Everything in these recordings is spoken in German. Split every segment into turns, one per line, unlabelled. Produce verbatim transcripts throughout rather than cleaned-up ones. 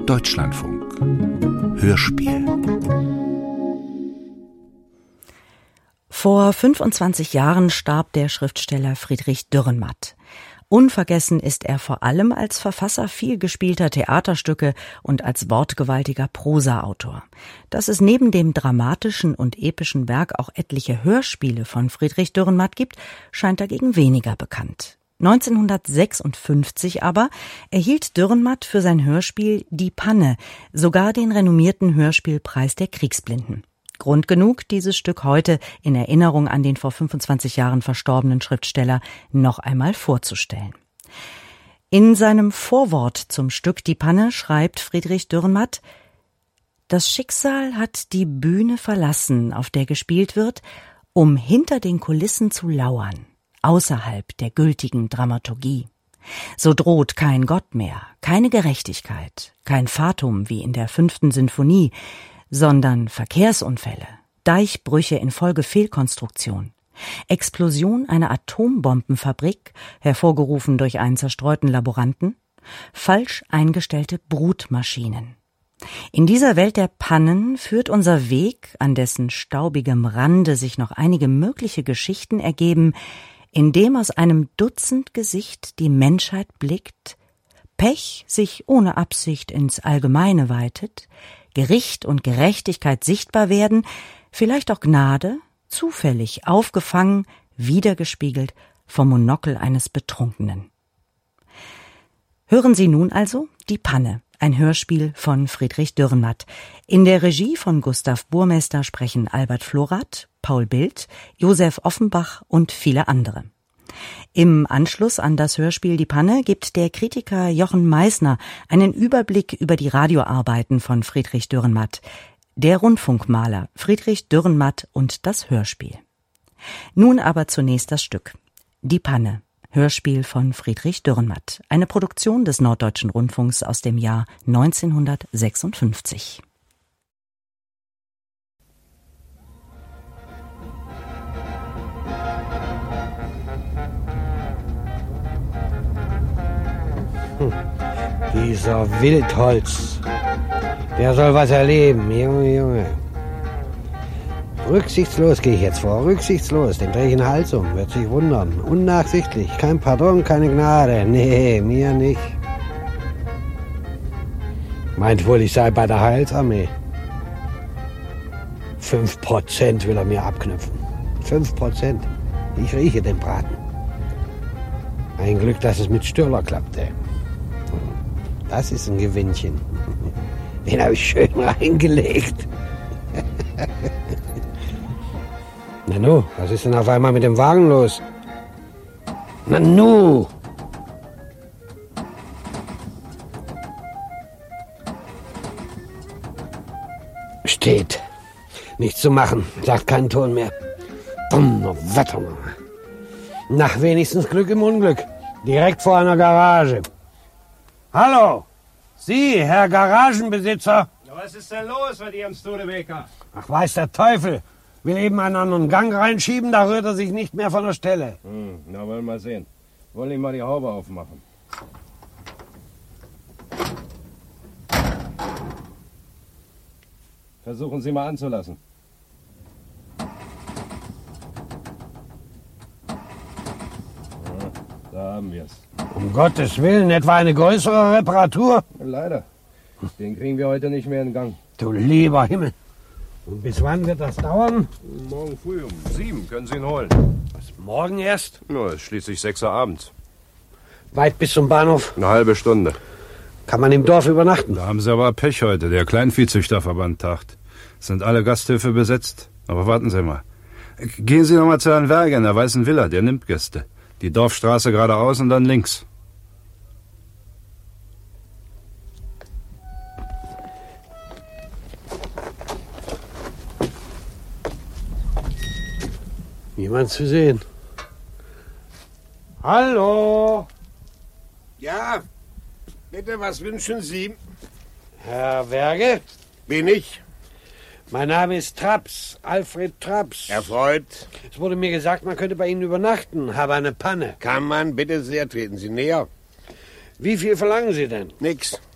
Deutschlandfunk Hörspiel.
Vor fünfundzwanzig Jahren starb der Schriftsteller Friedrich Dürrenmatt. Unvergessen ist er vor allem als Verfasser vielgespielter Theaterstücke und als wortgewaltiger Prosaautor. Dass es neben dem dramatischen und epischen Werk auch etliche Hörspiele von Friedrich Dürrenmatt gibt, scheint dagegen weniger bekannt. neunzehnhundertsechsundfünfzig aber erhielt Dürrenmatt für sein Hörspiel Die Panne sogar den renommierten Hörspielpreis der Kriegsblinden. Grund genug, dieses Stück heute in Erinnerung an den vor fünfundzwanzig Jahren verstorbenen Schriftsteller noch einmal vorzustellen. In seinem Vorwort zum Stück Die Panne schreibt Friedrich Dürrenmatt: Das Schicksal hat die Bühne verlassen, auf der gespielt wird, um hinter den Kulissen zu lauern, außerhalb der gültigen Dramaturgie. So droht kein Gott mehr, keine Gerechtigkeit, kein Fatum wie in der fünften Sinfonie, sondern Verkehrsunfälle, Deichbrüche infolge Fehlkonstruktion, Explosion einer Atombombenfabrik, hervorgerufen durch einen zerstreuten Laboranten, falsch eingestellte Brutmaschinen. In dieser Welt der Pannen führt unser Weg, an dessen staubigem Rande sich noch einige mögliche Geschichten ergeben, indem aus einem Dutzend Gesicht die Menschheit blickt, Pech sich ohne Absicht ins Allgemeine weitet, Gericht und Gerechtigkeit sichtbar werden, vielleicht auch Gnade, zufällig aufgefangen, wiedergespiegelt vom Monokel eines Betrunkenen. Hören Sie nun also Die Panne, ein Hörspiel von Friedrich Dürrenmatt. In der Regie von Gustav Burmester sprechen Albert Florath, Paul Bild, Josef Offenbach und viele andere. Im Anschluss an das Hörspiel Die Panne gibt der Kritiker Jochen Meissner einen Überblick über die Radioarbeiten von Friedrich Dürrenmatt. Der Rundfunkmaler Friedrich Dürrenmatt und das Hörspiel. Nun aber zunächst das Stück. Die Panne, Hörspiel von Friedrich Dürrenmatt. Eine Produktion des Norddeutschen Rundfunks aus dem Jahr neunzehnhundertsechsundfünfzig.
Dieser Wildholz, der soll was erleben, Junge, Junge. Rücksichtslos gehe ich jetzt vor, rücksichtslos, dem drehe ich den Hals um, wird sich wundern. Unnachsichtlich, kein Pardon, keine Gnade, nee, mir nicht. Meint wohl, ich sei bei der Heilsarmee. Fünf Prozent will er mir abknüpfen. Fünf Prozent. Ich rieche den Braten. Ein Glück, dass es mit Stürler klappte. Das ist ein Gewinnchen. Den habe ich schön reingelegt. Nanu, was ist denn auf einmal mit dem Wagen los? Nanu! Steht. Nichts zu machen. Sagt keinen Ton mehr. Bumm, Wetter. Nach wenigstens Glück im Unglück. Direkt vor einer Garage. Hallo, Sie, Herr Garagenbesitzer.
Ja, was ist denn los mit Ihrem Studebaker?
Ach, weiß der Teufel. Will eben einen anderen Gang reinschieben, da rührt er sich nicht mehr von der Stelle.
Hm, na, wollen wir mal sehen. Wollen ich mal die Haube aufmachen. Versuchen Sie mal anzulassen. Ja, da haben wir es.
Um Gottes Willen, etwa eine größere Reparatur?
Leider. Den kriegen wir heute nicht mehr in Gang.
Du lieber Himmel. Und bis wann wird das dauern?
Morgen früh um sieben können Sie ihn holen.
Was, morgen erst?
Na, es ist schließlich sechs Uhr abends.
Weit bis zum Bahnhof?
Eine halbe Stunde.
Kann man im Dorf übernachten?
Da haben Sie aber Pech heute. Der Kleinviehzüchterverband tagt. Es sind alle Gasthöfe besetzt. Aber warten Sie mal. Gehen Sie noch mal zu Herrn Werge in der Weißen Villa. Der nimmt Gäste. Die Dorfstraße geradeaus und dann links.
Niemand zu sehen. Hallo?
Ja, bitte, was wünschen Sie?
Herr Werge?
Bin ich?
Mein Name ist Traps, Alfred Traps.
Erfreut.
Es wurde mir gesagt, man könnte bei Ihnen übernachten. Habe eine Panne.
Kann man, bitte sehr, treten Sie näher.
Wie viel verlangen Sie denn?
Nix.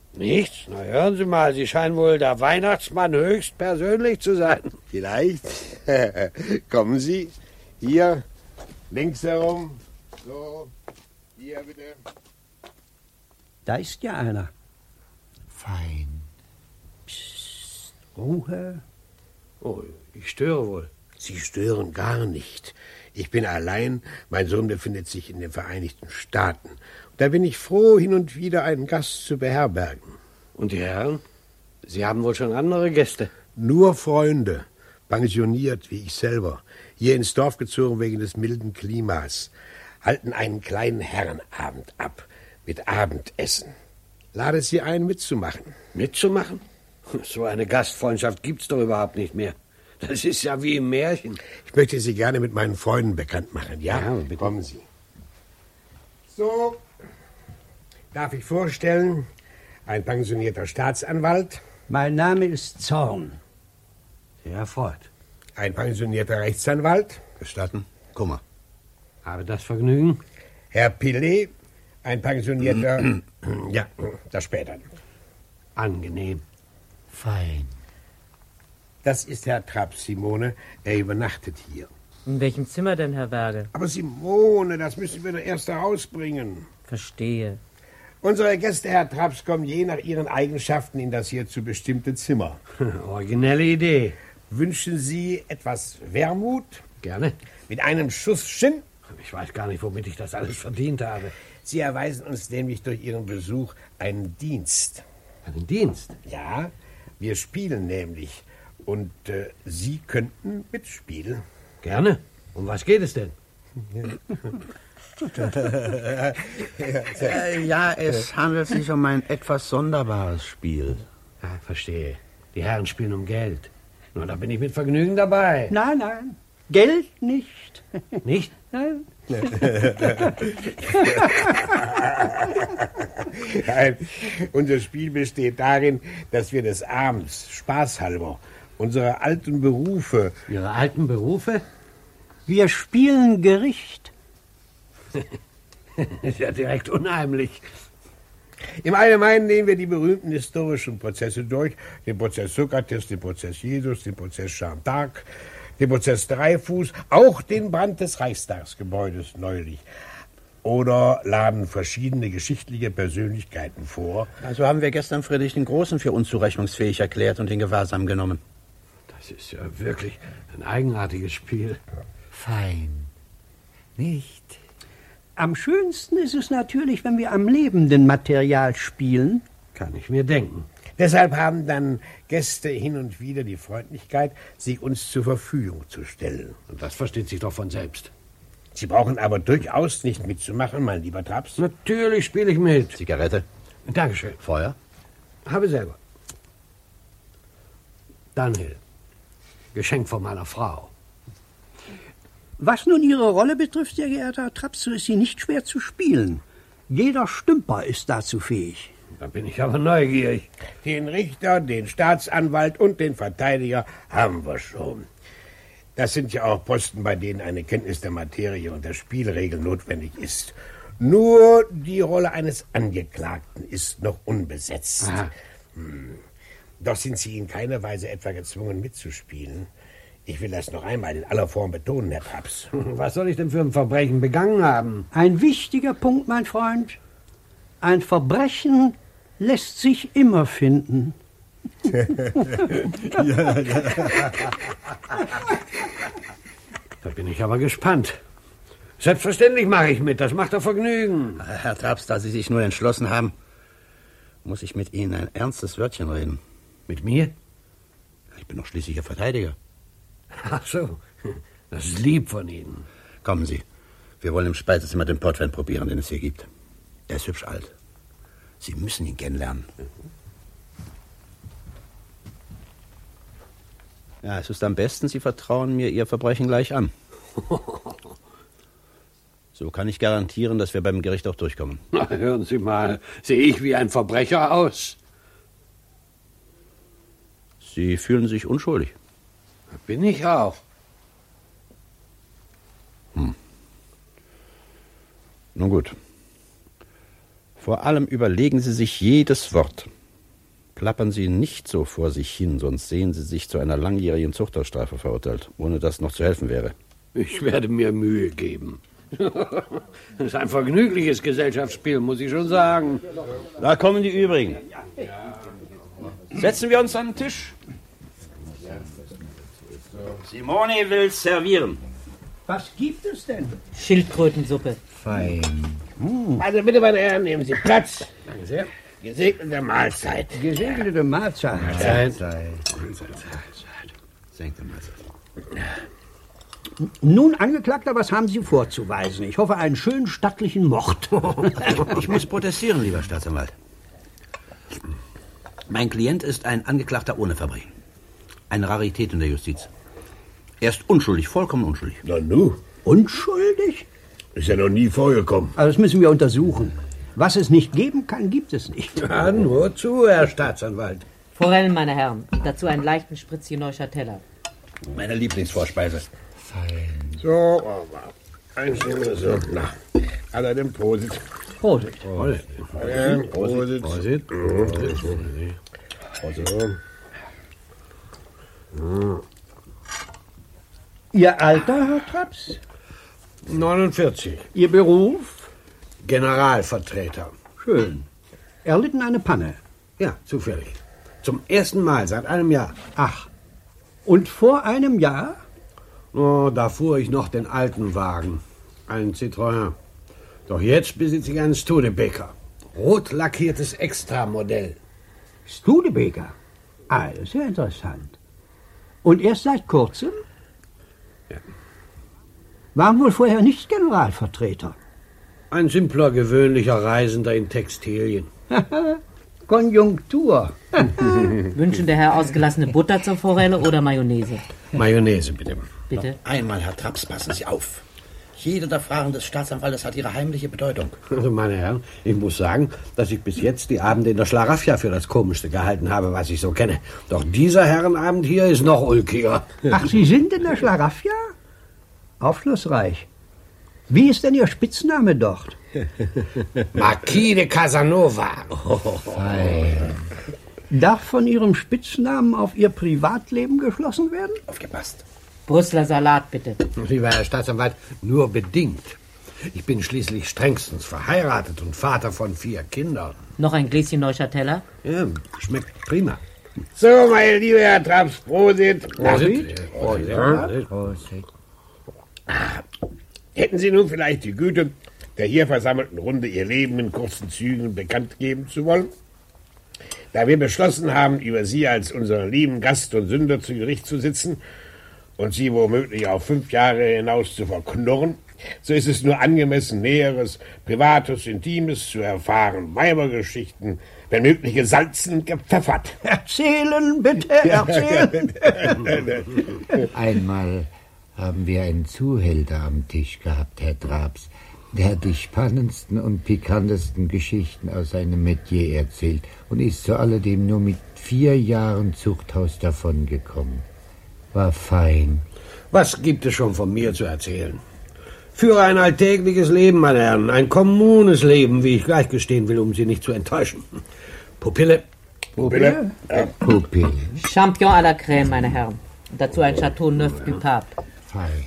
Nichts? Na hören Sie mal, Sie scheinen wohl der Weihnachtsmann höchstpersönlich zu sein.
Vielleicht. Kommen Sie. Hier, links herum. So, hier bitte.
Da ist ja einer.
Fein.
Psst, Ruhe.
Oh, ich störe wohl.
Sie stören gar nicht. Ich bin allein, mein Sohn befindet sich in den Vereinigten Staaten. Da bin ich froh, hin und wieder einen Gast zu beherbergen.
Und die Herren? Sie haben wohl schon andere Gäste?
Nur Freunde, pensioniert wie ich selber, hier ins Dorf gezogen wegen des milden Klimas, halten einen kleinen Herrenabend ab mit Abendessen. Lade Sie ein, mitzumachen.
Mitzumachen? So eine Gastfreundschaft gibt's doch überhaupt nicht mehr. Das ist ja wie im Märchen.
Ich möchte Sie gerne mit meinen Freunden bekannt machen, ja?
Ja, bitte.
Kommen Sie. So, darf ich vorstellen, ein pensionierter Staatsanwalt,
Mein Name ist Zorn.
Sehr erfreut.
ein pensionierter Rechtsanwalt,
Gestatten? Kummer.
Habe das Vergnügen.
Herr Pillet, ein pensionierter... ja, das später.
Angenehm.
Fein.
Das ist Herr Trapp, Simone. Er übernachtet hier.
In welchem Zimmer denn, Herr Berge?
Aber Simone, das müssen wir doch erst herausbringen.
Verstehe.
Unsere Gäste, Herr Trapps, kommen je nach ihren Eigenschaften in das hierzu bestimmte Zimmer.
Originelle Idee.
Wünschen Sie etwas Wermut?
Gerne.
Mit einem Schuss Gin?
Ich weiß gar nicht, womit ich das alles verdient habe.
Sie erweisen uns nämlich durch Ihren Besuch einen Dienst.
Einen Dienst?
Ja, wir spielen nämlich. Und äh, Sie könnten mitspielen.
Gerne. Um was geht es denn?
Äh, ja, es handelt sich um ein etwas sonderbares Spiel.
Ja, verstehe. Die Herren spielen um Geld. Nur da bin ich mit Vergnügen dabei.
Nein, nein. Geld nicht.
Nicht?
Nein.
Nein, unser Spiel besteht darin, dass wir des Abends, spaßhalber, unsere alten Berufe...
Ihre alten Berufe?
Wir spielen Gericht.
Ist ja direkt unheimlich.
Im Allgemeinen nehmen wir die berühmten historischen Prozesse durch. Den Prozess Sokrates, den Prozess Jesus, den Prozess Jeanne d'Arc, den Prozess Dreyfus, auch den Brand des Reichstagsgebäudes neulich. Oder laden verschiedene geschichtliche Persönlichkeiten vor.
Also haben wir gestern Friedrich den Großen für unzurechnungsfähig erklärt und in Gewahrsam genommen.
Das ist ja wirklich ein eigenartiges Spiel.
Fein. Nicht?
Am schönsten ist es natürlich, wenn wir am lebenden Material spielen.
Kann ich mir denken.
Deshalb haben dann Gäste hin und wieder die Freundlichkeit, sich uns zur Verfügung zu stellen.
Und das versteht sich doch von selbst.
Sie brauchen aber durchaus nicht mitzumachen, mein lieber Traps.
Natürlich spiele ich mit.
Zigarette?
Dankeschön.
Feuer?
Habe selber. Daniel. Geschenk von meiner Frau.
Was nun Ihre Rolle betrifft, sehr geehrter Herr Traps, so ist sie nicht schwer zu spielen. Jeder Stümper ist dazu fähig.
Da bin ich aber neugierig.
Den Richter, den Staatsanwalt und den Verteidiger haben wir schon. Das sind ja auch Posten, bei denen eine Kenntnis der Materie und der Spielregeln notwendig ist. Nur die Rolle eines Angeklagten ist noch unbesetzt. Hm. Doch sind Sie in keiner Weise etwa gezwungen mitzuspielen. Ich will das noch einmal in aller Form betonen, Herr Traps.
Was soll ich denn für ein Verbrechen begangen haben?
Ein wichtiger Punkt, mein Freund. Ein Verbrechen lässt sich immer finden.
Da bin ich aber gespannt. Selbstverständlich mache ich mit, das macht doch Vergnügen.
Herr Traps, da Sie sich nur entschlossen haben, muss ich mit Ihnen ein ernstes Wörtchen reden.
Mit mir?
Ich bin doch schließlich Ihr Verteidiger.
Ach so, das ist lieb von Ihnen.
Kommen Sie, wir wollen im Speisezimmer den Portwein probieren, den es hier gibt. Er ist hübsch alt. Sie müssen ihn kennenlernen. Ja, es ist am besten, Sie vertrauen mir Ihr Verbrechen gleich an. So kann ich garantieren, dass wir beim Gericht auch durchkommen.
Na, hören Sie mal, sehe ich wie ein Verbrecher aus?
Sie fühlen sich unschuldig.
Bin ich auch.
Hm. Nun gut. Vor allem überlegen Sie sich jedes Wort. Plappern Sie nicht so vor sich hin, sonst sehen Sie sich zu einer langjährigen Zuchthausstrafe verurteilt, ohne dass noch zu helfen wäre.
Ich werde mir Mühe geben. Das ist ein vergnügliches Gesellschaftsspiel, muss ich schon sagen.
Da kommen die übrigen. Setzen wir uns an den Tisch. Simone will servieren.
Was gibt es denn?
Schildkrötensuppe.
Fein.
Also bitte, meine Herren, nehmen Sie Platz. Danke sehr. Gesegnete Mahlzeit.
Gesegnete Mahlzeit.
Mahlzeit.
Senkte Mahlzeit.
Nun, Angeklagter, was haben Sie vorzuweisen? Ich hoffe, einen schönen stattlichen Mord.
Ich muss protestieren, lieber Staatsanwalt. Mein Klient ist ein Angeklagter ohne Verbrechen. Eine Rarität in der Justiz. Er ist unschuldig, vollkommen unschuldig.
Na nu,
Unschuldig?
ist ja noch nie vorgekommen.
Also das müssen wir untersuchen. Was es nicht geben kann, gibt es nicht.
Ja, nur zu, Herr Staatsanwalt.
Forellen, meine Herren. Dazu einen leichten Spritzchen Neuchâteller.
Meine Lieblingsvorspeise.
So, einzelne so. Na, aller dem Prosit.
Prosit.
Prosit. Prosit. Prosit. Prosit.
Ihr Alter, Herr Traps?
neunundvierzig.
Ihr Beruf?
Generalvertreter.
Schön. Erlitten eine Panne.
Ja, zufällig. Zum ersten Mal seit einem Jahr.
Ach. Und vor einem Jahr?
Oh, da fuhr ich noch den alten Wagen. Einen Citroën. Doch jetzt besitze ich einen Studebaker. Rot lackiertes Extramodell.
Studebaker? Ah, das ist ja interessant. Und erst seit kurzem?
Ja.
Waren wohl vorher nicht Generalvertreter?
Ein simpler, gewöhnlicher Reisender in Textilien.
Konjunktur.
Wünschen der Herr ausgelassene Butter zur Forelle oder Mayonnaise?
Mayonnaise, bitte.
Bitte.
Einmal, Herr Traps, passen Sie auf. Jede der Fragen des Staatsanwaltes hat ihre heimliche Bedeutung.
Also, meine Herren, ich muss sagen, dass ich bis jetzt die Abende in der Schlaraffia für das Komischste gehalten habe, was ich so kenne. Doch dieser Herrenabend hier ist noch ulkiger.
Ach, Sie sind in der Schlaraffia? Aufschlussreich. Wie ist denn Ihr Spitzname dort?
Marquis de Casanova.
Darf von Ihrem Spitznamen auf Ihr Privatleben geschlossen werden?
Aufgepasst.
Brüsseler Salat, bitte.
Lieber Herr Staatsanwalt, nur bedingt. Ich bin schließlich strengstens verheiratet und Vater von vier Kindern.
Noch ein Gläschen Neuchâteller?
Ja, schmeckt prima.
So, mein lieber Herr Traps, Prosit.
Prosit. Prosit.
Prosit.
Hätten Sie nun vielleicht die Güte, der hier versammelten Runde Ihr Leben in kurzen Zügen bekannt geben zu wollen? Da wir beschlossen haben, über Sie als unseren lieben Gast und Sünder zu Gericht zu sitzen und Sie womöglich auf fünf Jahre hinaus zu verknurren, so ist es nur angemessen, Näheres, Privates, Intimes zu erfahren, Weibergeschichten, wenn möglich gesalzen und gepfeffert.
Erzählen, bitte, erzählen.
Einmal haben wir einen Zuhälter am Tisch gehabt, Herr Traps. Der hat die spannendsten und pikantesten Geschichten aus seinem Metier erzählt und ist zu alledem nur mit vier Jahren Zuchthaus davongekommen. War fein.
Was gibt es schon von mir zu erzählen? Führe ein alltägliches Leben, meine Herren, ein kommunes Leben, wie ich gleich gestehen will, um Sie nicht zu enttäuschen. Pupille.
Pupille? Ja.
Pupille.
Champion à la Crème, meine Herren. Und dazu ein Chateau Neuf du Pape.
Fein.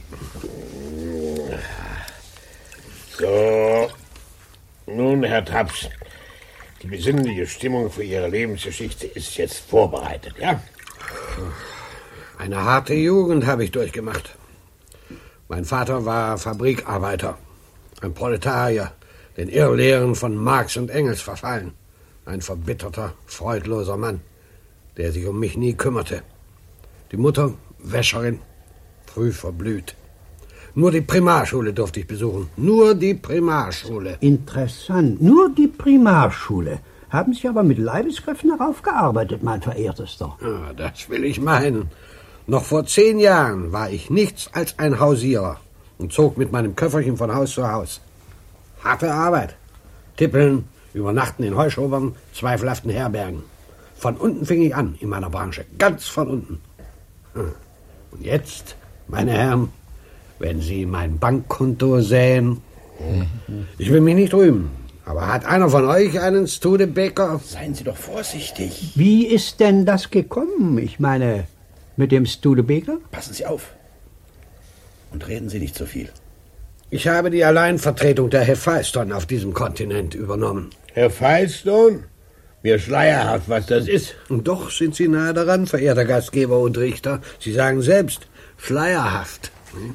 So, nun, Herr Traps, die besinnliche Stimmung für Ihre Lebensgeschichte ist jetzt vorbereitet, ja?
Eine harte Jugend habe ich durchgemacht. Mein Vater war Fabrikarbeiter, ein Proletarier, den Irrlehren von Marx und Engels verfallen. Ein verbitterter, freudloser Mann, der sich um mich nie kümmerte. Die Mutter, Wäscherin, früh verblüht. Nur die Primarschule durfte ich besuchen. Nur die Primarschule.
Interessant. Nur die Primarschule. Haben Sie aber mit Leibeskräften heraufgearbeitet, mein Verehrtester.
Ja, das will ich meinen. Noch vor zehn Jahren war ich nichts als ein Hausierer und zog mit meinem Köfferchen von Haus zu Haus. Harte Arbeit. Tippeln, übernachten in Heuschobern, zweifelhaften Herbergen. Von unten fing ich an in meiner Branche. Ganz von unten. Und jetzt, meine Herren, wenn Sie mein Bankkonto sähen. Ich will mich nicht rühmen, Aber hat einer von euch einen Studebaker?
Seien Sie doch vorsichtig.
Wie ist denn das gekommen? Ich meine, mit dem Studebaker?
Passen Sie auf. Und reden Sie nicht so viel.
Ich habe die Alleinvertretung der Hephaiston auf diesem Kontinent übernommen.
Hephaiston? Mir schleierhaft, was das ist.
Und doch sind Sie nahe daran, verehrter Gastgeber und Richter. Sie sagen selbst, schleierhaft.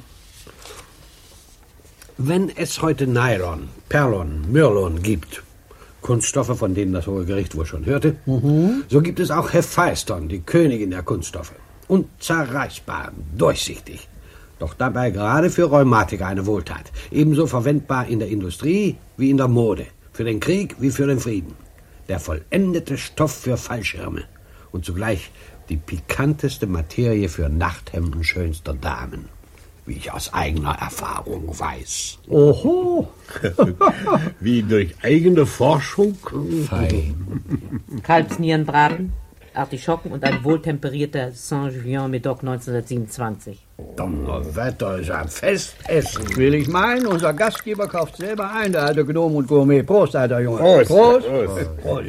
Wenn es heute Nylon, Perlon, Myrlon gibt, Kunststoffe, von denen das Hohe Gericht wohl schon hörte, mhm. so gibt es auch Hephaiston, die Königin der Kunststoffe. Unzerreißbar, durchsichtig. Doch dabei gerade für Rheumatiker eine Wohltat. Ebenso verwendbar in der Industrie wie in der Mode. Für den Krieg wie für den Frieden. Der vollendete Stoff für Fallschirme. Und zugleich die pikanteste Materie für Nachthemden schönster Damen. Wie ich aus eigener Erfahrung weiß.
Oho!
Wie durch eigene Forschung?
Fein.
Kalbsnierenbraten, Artischocken und ein wohltemperierter Saint-Julien-Médoc neunzehnhundertsiebenundzwanzig.
Donnerwetter, ist ein Festessen.
Will ich meinen, unser Gastgeber kauft selber ein, der alte Gnome und Gourmet. Prost, alter Junge.
Prost.
Prost.
Prost.
Prost.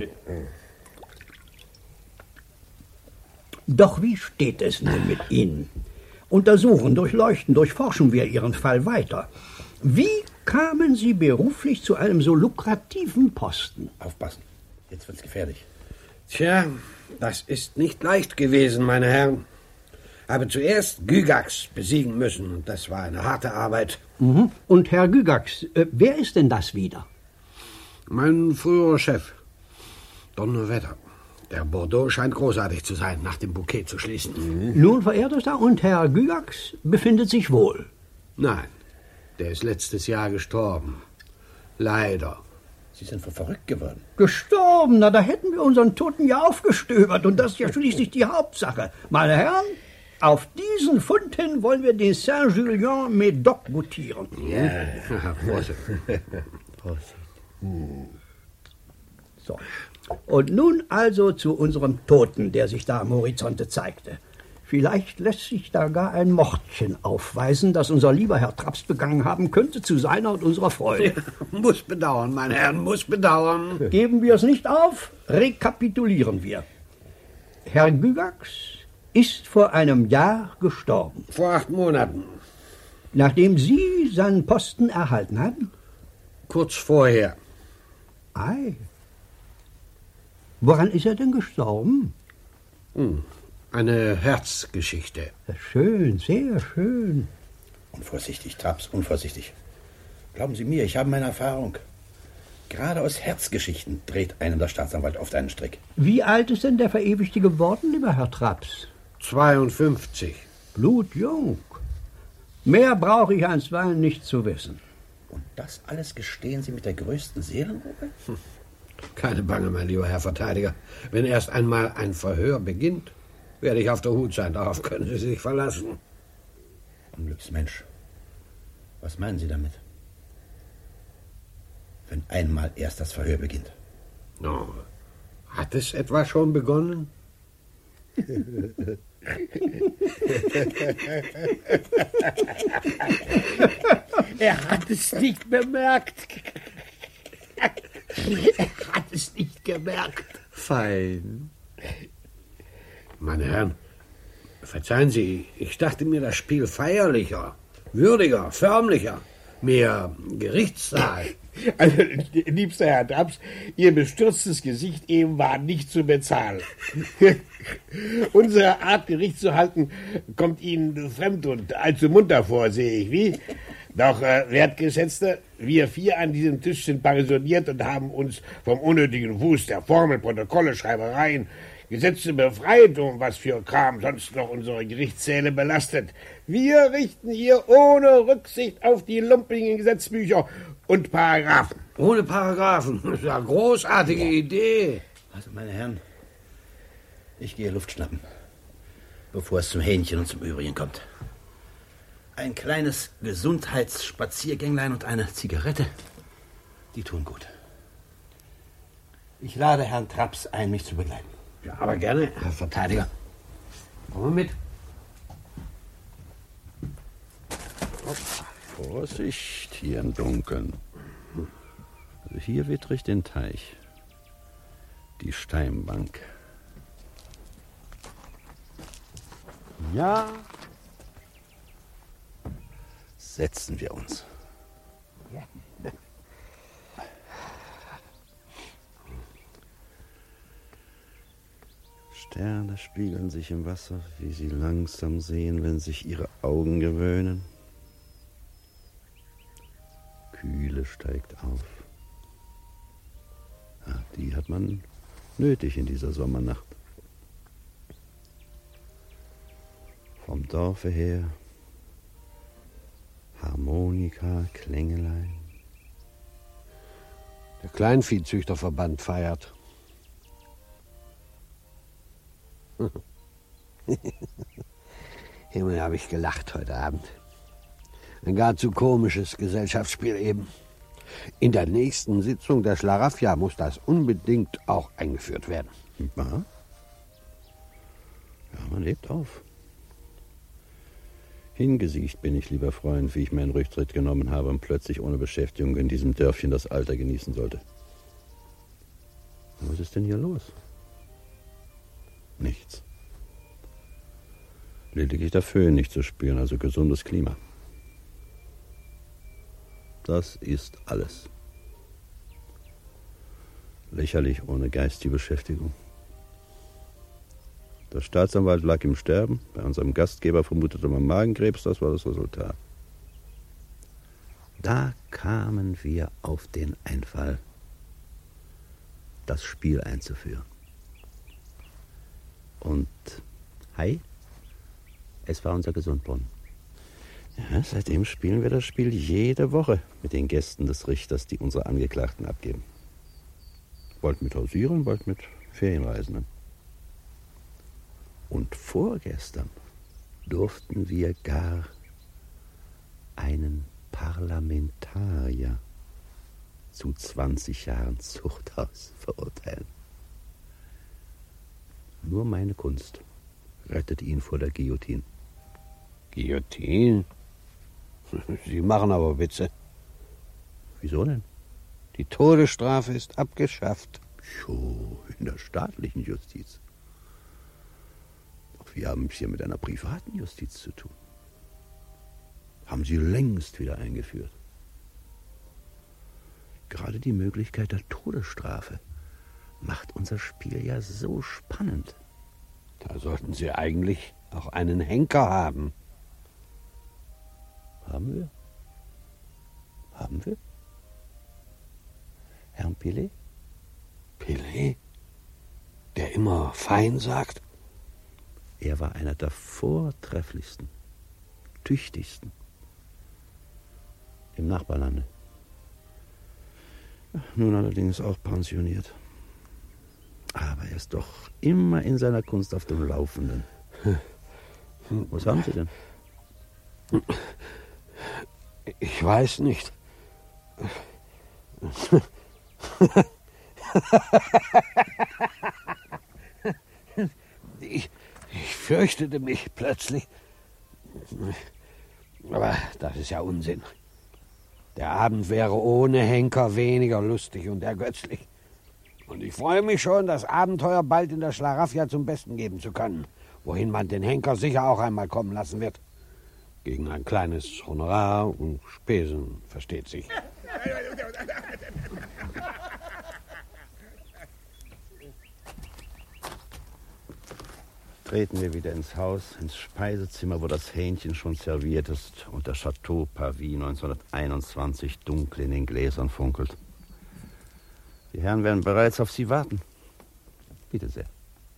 Doch wie steht es nun mit Ihnen? Untersuchen, durchleuchten, durchforschen wir Ihren Fall weiter. Wie kamen Sie beruflich zu einem so lukrativen Posten?
Aufpassen, jetzt wird's gefährlich.
Tja, das ist nicht leicht gewesen, meine Herren. Habe zuerst Gygax besiegen müssen, und das war eine harte Arbeit.
Mhm. Und Herr Gygax, äh, wer ist denn das wieder?
Mein früherer Chef. Donnerwetter. Der Bordeaux scheint großartig zu sein, nach dem Bouquet zu schließen.
Mhm. Nun, verehrtester, und Herr Gygax befindet sich wohl?
Nein, der ist letztes Jahr gestorben. Leider.
Sie sind wohl verrückt geworden.
Gestorben? Na, da hätten wir unseren Toten ja aufgestöbert. Und das ist ja schließlich die Hauptsache. Meine Herren, auf diesen Fund hin wollen wir den Saint-Julien-Médoc gutieren.
Ja, Vorsicht.
Vorsicht. Hm. So. Und nun also zu unserem Toten, der sich da am Horizonte zeigte. Vielleicht lässt sich da gar ein Mordchen aufweisen, das unser lieber Herr Traps begangen haben könnte, zu seiner und unserer Freude.
Ja, muss bedauern, meine Herren, muss bedauern.
Geben wir es nicht auf, rekapitulieren wir. Herr Gygax ist vor einem Jahr gestorben.
Vor acht Monaten.
Nachdem Sie seinen Posten erhalten hatten?
Kurz vorher.
Ei. Woran ist er denn gestorben?
Hm. Eine Herzgeschichte.
Schön, sehr schön.
Unvorsichtig, Traps, unvorsichtig. Glauben Sie mir, ich habe meine Erfahrung. Gerade aus Herzgeschichten dreht einem der Staatsanwalt oft einen Strick.
Wie alt ist denn der Verewigte geworden, lieber Herr Traps?
zweiundfünfzig.
Blutjung. Mehr brauche ich einstweilen nicht zu wissen.
Und das alles gestehen Sie mit der größten Seelenruhe?
Hm. Keine Bange, mein lieber Herr Verteidiger. Wenn erst einmal ein Verhör beginnt, werde ich auf der Hut sein. Darauf können Sie sich verlassen.
Unglücksmensch. Was meinen Sie damit? Wenn einmal erst das Verhör beginnt.
No. Hat es etwa schon begonnen?
Er hat es nicht bemerkt. Er hat es nicht gemerkt.
Fein. Meine Herren, verzeihen Sie, ich dachte mir das Spiel feierlicher, würdiger, förmlicher, mehr Gerichtssaal.
Also, liebster Herr Traps, Ihr bestürztes Gesicht eben war nicht zu bezahlen. Unsere Art, Gericht zu halten, kommt Ihnen fremd und allzu munter vor, sehe ich, wie? Doch, äh, wertgeschätzte, wir vier an diesem Tisch sind pensioniert und haben uns vom unnötigen Wust der Formel, Protokolle, Schreibereien, Gesetze befreit und was für Kram sonst noch unsere Gerichtssäle belastet. Wir richten hier ohne Rücksicht auf die lumpigen Gesetzbücher und Paragraphen.
Ohne Paragraphen? Das ist eine großartige Idee.
Also, meine Herren, ich gehe Luft schnappen, bevor es zum Hähnchen und zum Übrigen kommt. Ein kleines Gesundheitsspaziergänglein und eine Zigarette, die tun gut. Ich lade Herrn Traps ein, mich zu begleiten.
Ja, aber gerne, Herr Verteidiger. Kommen wir mit.
Vorsicht, hier im Dunkeln.
Also hier wittrich den Teich. Die Steinbank. Ja. Setzen wir uns.
Ja.
Sterne spiegeln sich im Wasser, wie sie langsam sehen, wenn sich ihre Augen gewöhnen. Kühle steigt auf. Ja, die hat man nötig in dieser Sommernacht. Vom Dorfe her Harmonika, Klängelein.
Der Kleinviehzüchterverband feiert. Himmel, habe ich gelacht heute Abend. Ein gar zu komisches Gesellschaftsspiel eben. In der nächsten Sitzung der Schlaraffia muss das unbedingt auch eingeführt werden.
Ja, ja, man lebt auf. Hingesiegt bin ich, lieber Freund, wie ich meinen Rücktritt genommen habe und plötzlich ohne Beschäftigung in diesem Dörfchen das Alter genießen sollte. Was ist denn hier los? Nichts. Lediglich der Föhn nicht zu spüren, also gesundes Klima. Das ist alles. Lächerlich ohne geistige Beschäftigung. Der Staatsanwalt lag im Sterben. Bei unserem Gastgeber vermutete man Magenkrebs. Das war das Resultat. Da kamen wir auf den Einfall, das Spiel einzuführen. Und Hi, es war unser Gesundbrunnen. Ja, seitdem spielen wir das Spiel jede Woche mit den Gästen des Richters, die unsere Angeklagten abgeben. Bald mit Hausierern, bald mit Ferienreisenden. Und vorgestern durften wir gar einen Parlamentarier zu zwanzig Jahren Zuchthaus verurteilen. Nur meine Kunst rettete ihn vor der Guillotine.
Guillotine? Sie machen aber Witze.
Wieso denn?
Die Todesstrafe ist abgeschafft.
Jo, in der staatlichen Justiz. Doch wir haben es hier mit einer privaten Justiz zu tun. Haben sie längst wieder eingeführt. Gerade die Möglichkeit der Todesstrafe macht unser Spiel ja so spannend.
Da sollten Sie eigentlich auch einen Henker haben.
Haben wir? Haben wir? Herrn Pillet?
Pillet? Der immer fein sagt?
Er war einer der vortrefflichsten, tüchtigsten im Nachbarlande. Nun allerdings auch pensioniert. Aber er ist doch immer in seiner Kunst auf dem Laufenden. Was haben Sie denn?
Ich weiß nicht. ich, ich fürchtete mich plötzlich. Aber das ist ja Unsinn. Der Abend wäre ohne Henker weniger lustig und ergötzlich. Und ich freue mich schon, das Abenteuer bald in der Schlaraffia zum Besten geben zu können, wohin man den Henker sicher auch einmal kommen lassen wird. Gegen ein kleines Honorar und Spesen, versteht sich.
Treten wir wieder ins Haus, ins Speisezimmer, wo das Hähnchen schon serviert ist und der Chateau Pavie neunzehnhunderteinundzwanzig dunkel in den Gläsern funkelt. Die Herren werden bereits auf Sie warten. Bitte sehr.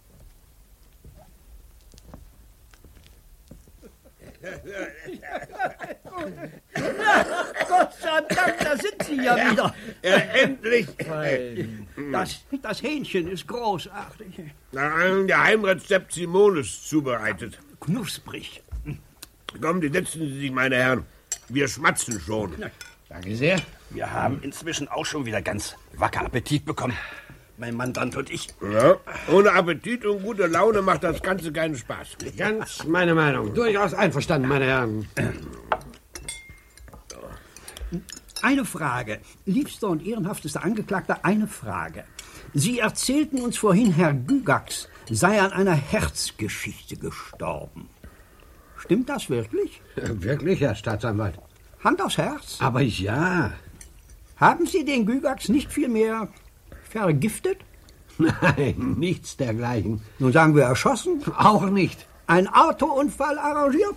Gott sei Dank, da sind Sie ja, ja wieder.
Ja, endlich.
Das, das Hähnchen ist großartig.
Nach einem Geheimrezept Simones zubereitet.
Knusprig.
Kommen, setzen Sie sich, meine Herren. Wir schmatzen schon.
Danke sehr. Wir haben inzwischen auch schon wieder ganz wacker Appetit bekommen. Mein Mandant und ich.
Ja, ohne Appetit und gute Laune macht das Ganze keinen Spaß.
Ganz meine Meinung. Durchaus einverstanden, meine Herren.
Eine Frage. Liebster und ehrenhaftester Angeklagter, eine Frage. Sie erzählten uns vorhin, Herr Gygax sei an einer Herzgeschichte gestorben. Stimmt das wirklich?
Ja, wirklich, Herr Staatsanwalt.
Hand aufs Herz?
Aber ja.
Haben Sie den Gygax nicht vielmehr vergiftet?
Nein, nichts dergleichen.
Nun sagen wir erschossen?
Auch nicht.
Ein Autounfall arrangiert?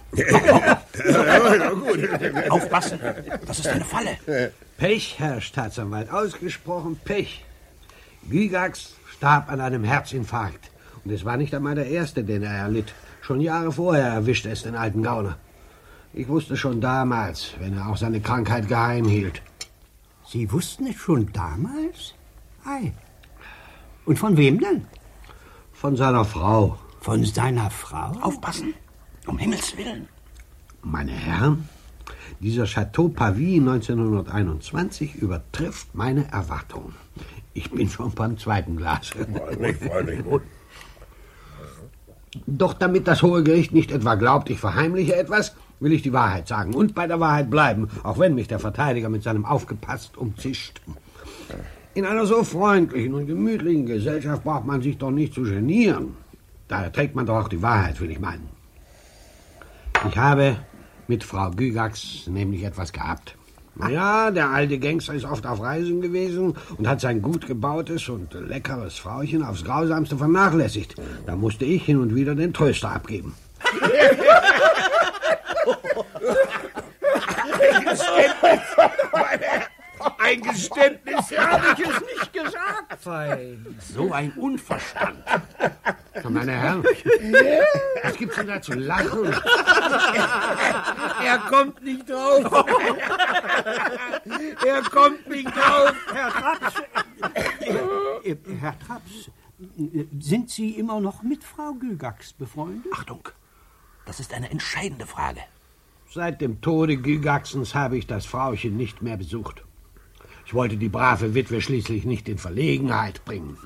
Aufpassen, das ist eine Falle.
Pech, Herr Staatsanwalt, ausgesprochen Pech. Gygax starb an einem Herzinfarkt. Und es war nicht einmal der erste, den er erlitt. Schon Jahre vorher erwischte es den alten Gauner. Ich wusste schon damals, wenn er auch seine Krankheit geheim hielt.
Sie wussten es schon damals? Ei. Und von wem denn?
Von seiner Frau.
Von seiner Frau?
Aufpassen, um Himmels Willen.
Meine Herren, dieser Chateau Pavie neunzehnhunderteinundzwanzig übertrifft meine Erwartungen. Ich bin schon beim zweiten Glas.
Freilich, freilich.
Doch damit das Hohe Gericht nicht etwa glaubt, ich verheimliche etwas, will ich die Wahrheit sagen und bei der Wahrheit bleiben, auch wenn mich der Verteidiger mit seinem Aufgepasst umzischt. In einer so freundlichen und gemütlichen Gesellschaft braucht man sich doch nicht zu genieren. Daher trägt man doch auch die Wahrheit, will ich meinen. Ich habe mit Frau Gygax nämlich etwas gehabt. Na ja, der alte Gangster ist oft auf Reisen gewesen und hat sein gut gebautes und leckeres Frauchen aufs Grausamste vernachlässigt. Da musste ich hin und wieder den Tröster abgeben.
Ein Geständnis,
Habe ich es nicht gesagt?
Fein.
So ein Unverstand.
Meine Herren, was gibt's denn da zu lachen?
Er kommt nicht drauf. Er kommt nicht drauf. Herr Traps. Äh, äh, Herr Traps, sind Sie immer noch mit Frau Gygax befreundet?
Achtung, das ist eine entscheidende Frage.
Seit dem Tode Gygaxens habe ich das Frauchen nicht mehr besucht. Ich wollte die brave Witwe schließlich nicht in Verlegenheit bringen.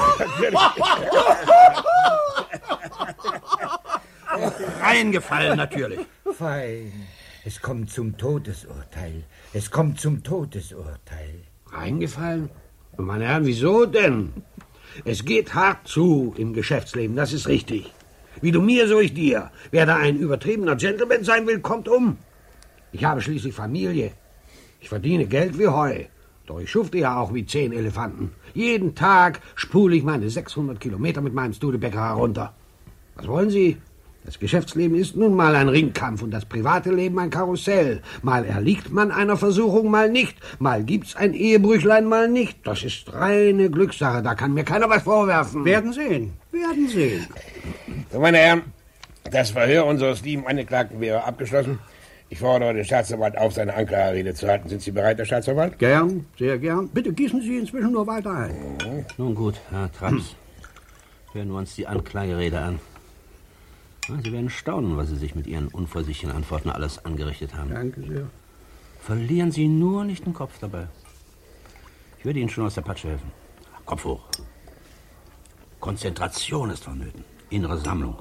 Reingefallen natürlich.
Fein. Es kommt zum Todesurteil. Es kommt zum Todesurteil.
Reingefallen? Meine Herren, wieso denn? Es geht hart zu im Geschäftsleben, das ist richtig. Wie du mir, so ich dir. Wer da ein übertriebener Gentleman sein will, kommt um. Ich habe schließlich Familie. Ich verdiene Geld wie Heu. Doch ich schufte ja auch wie zehn Elefanten. Jeden Tag spule ich meine sechshundert Kilometer mit meinem Studebaker herunter. Was wollen Sie? Das Geschäftsleben ist nun mal ein Ringkampf und das private Leben ein Karussell. Mal erliegt man einer Versuchung, mal nicht. Mal gibt's ein Ehebrüchlein, mal nicht. Das ist reine Glückssache, da kann mir keiner was vorwerfen.
Werden sehen, werden sehen.
So, meine Herren, das Verhör unseres lieben Angeklagten wäre abgeschlossen. Ich fordere den Staatsanwalt auf, seine Anklagerede zu halten. Sind Sie bereit, Herr Staatsanwalt?
Gern, sehr gern. Bitte gießen Sie inzwischen nur weiter ein.
Mhm. Nun gut, Herr Traps, hören wir uns die Anklagerede an. Sie werden staunen, was Sie sich mit Ihren unvorsichtigen Antworten alles angerichtet haben.
Danke sehr.
Verlieren Sie nur nicht den Kopf dabei. Ich werde Ihnen schon aus der Patsche helfen. Kopf hoch. Konzentration ist vonnöten. Innere Sammlung.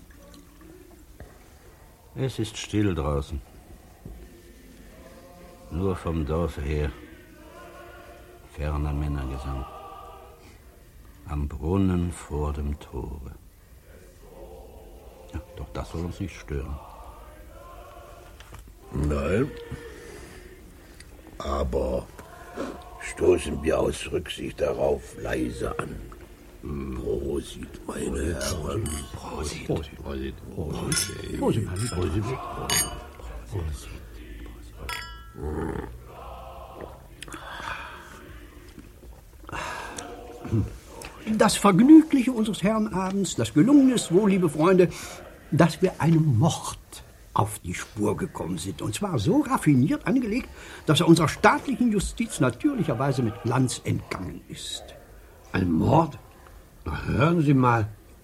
Es ist still draußen. Nur vom Dorfe her ferner Männergesang. Am Brunnen vor dem Tore. Ja, doch das soll uns nicht stören.
Nein. Aber stoßen wir aus Rücksicht darauf leise an. Prosit, meine Herren.
Prosit.
Prosit. Prosit.
Prosit. Prosit. Prosit.
Prosit.
Das Vergnügliche unseres Herrenabends, das Gelungene ist wohl, liebe Freunde, dass wir einem Mord auf die Spur gekommen sind. Und zwar so raffiniert angelegt, dass er unserer staatlichen Justiz natürlicherweise mit Glanz entgangen ist.
Ein Mord? Na, hören Sie mal.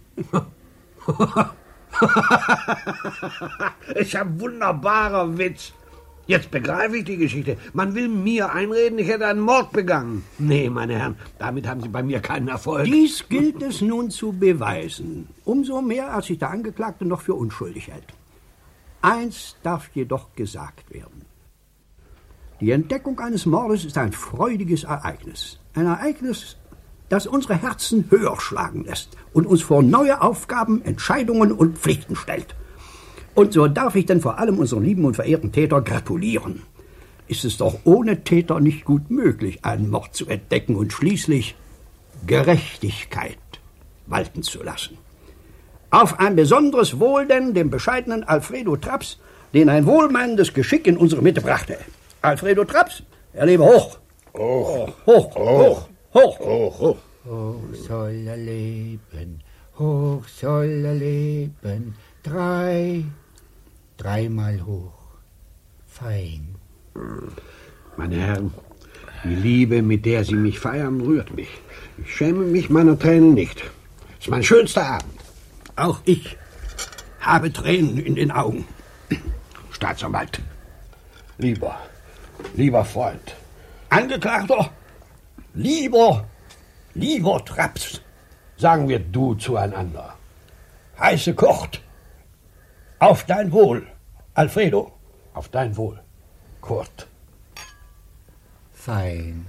Ist ein wunderbarer Witz. Jetzt begreife ich die Geschichte. Man will mir einreden, ich hätte einen Mord begangen. Nee, meine Herren, damit haben Sie bei mir keinen Erfolg.
Dies gilt es nun zu beweisen. Umso mehr, als sich der Angeklagte noch für unschuldig hält. Eins darf jedoch gesagt werden. Die Entdeckung eines Mordes ist ein freudiges Ereignis. Ein Ereignis, das unsere Herzen höher schlagen lässt und uns vor neue Aufgaben, Entscheidungen und Pflichten stellt. Und so darf ich denn vor allem unseren lieben und verehrten Täter gratulieren. Ist es doch ohne Täter nicht gut möglich, einen Mord zu entdecken und schließlich Gerechtigkeit walten zu lassen. Auf ein besonderes Wohl denn dem bescheidenen Alfredo Traps, den ein wohlmeinendes Geschick in unsere Mitte brachte. Alfredo Traps, er lebe hoch.
Hoch,
hoch, hoch, hoch,
hoch, hoch.
Hoch soll er leben, hoch soll er leben, drei, dreimal hoch, fein.
Meine Herren, die Liebe, mit der Sie mich feiern, rührt mich. Ich schäme mich meiner Tränen nicht. Es ist mein schönster Abend.
Auch ich habe Tränen in den Augen.
Staatsanwalt, lieber, lieber Freund.
Angeklagter, lieber, lieber Traps.
Sagen wir du zueinander.
Heiße Kurt, auf dein Wohl, Alfredo.
Auf dein Wohl, Kurt.
Fein.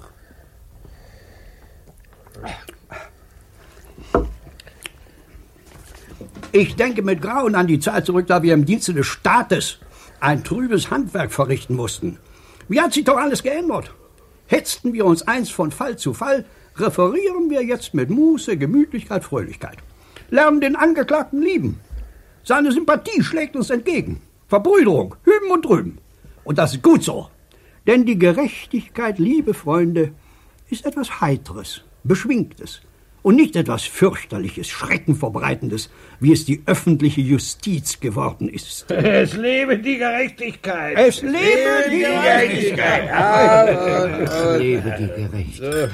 Ich denke mit Grauen an die Zeit zurück, da wir im Dienste des Staates ein trübes Handwerk verrichten mussten. Wie hat sich doch alles geändert? Hetzten wir uns einst von Fall zu Fall, referieren wir jetzt mit Muße, Gemütlichkeit, Fröhlichkeit. Lernen den Angeklagten lieben. Seine Sympathie schlägt uns entgegen. Verbrüderung, hüben und drüben. Und das ist gut so. Denn die Gerechtigkeit, liebe Freunde, ist etwas Heiteres, Beschwingtes und nicht etwas Fürchterliches, Schreckenverbreitendes, wie es die öffentliche Justiz geworden ist.
Es lebe die Gerechtigkeit!
Es lebe, es lebe die, die Gerechtigkeit!
Gerechtigkeit. Es lebe die Gerechtigkeit!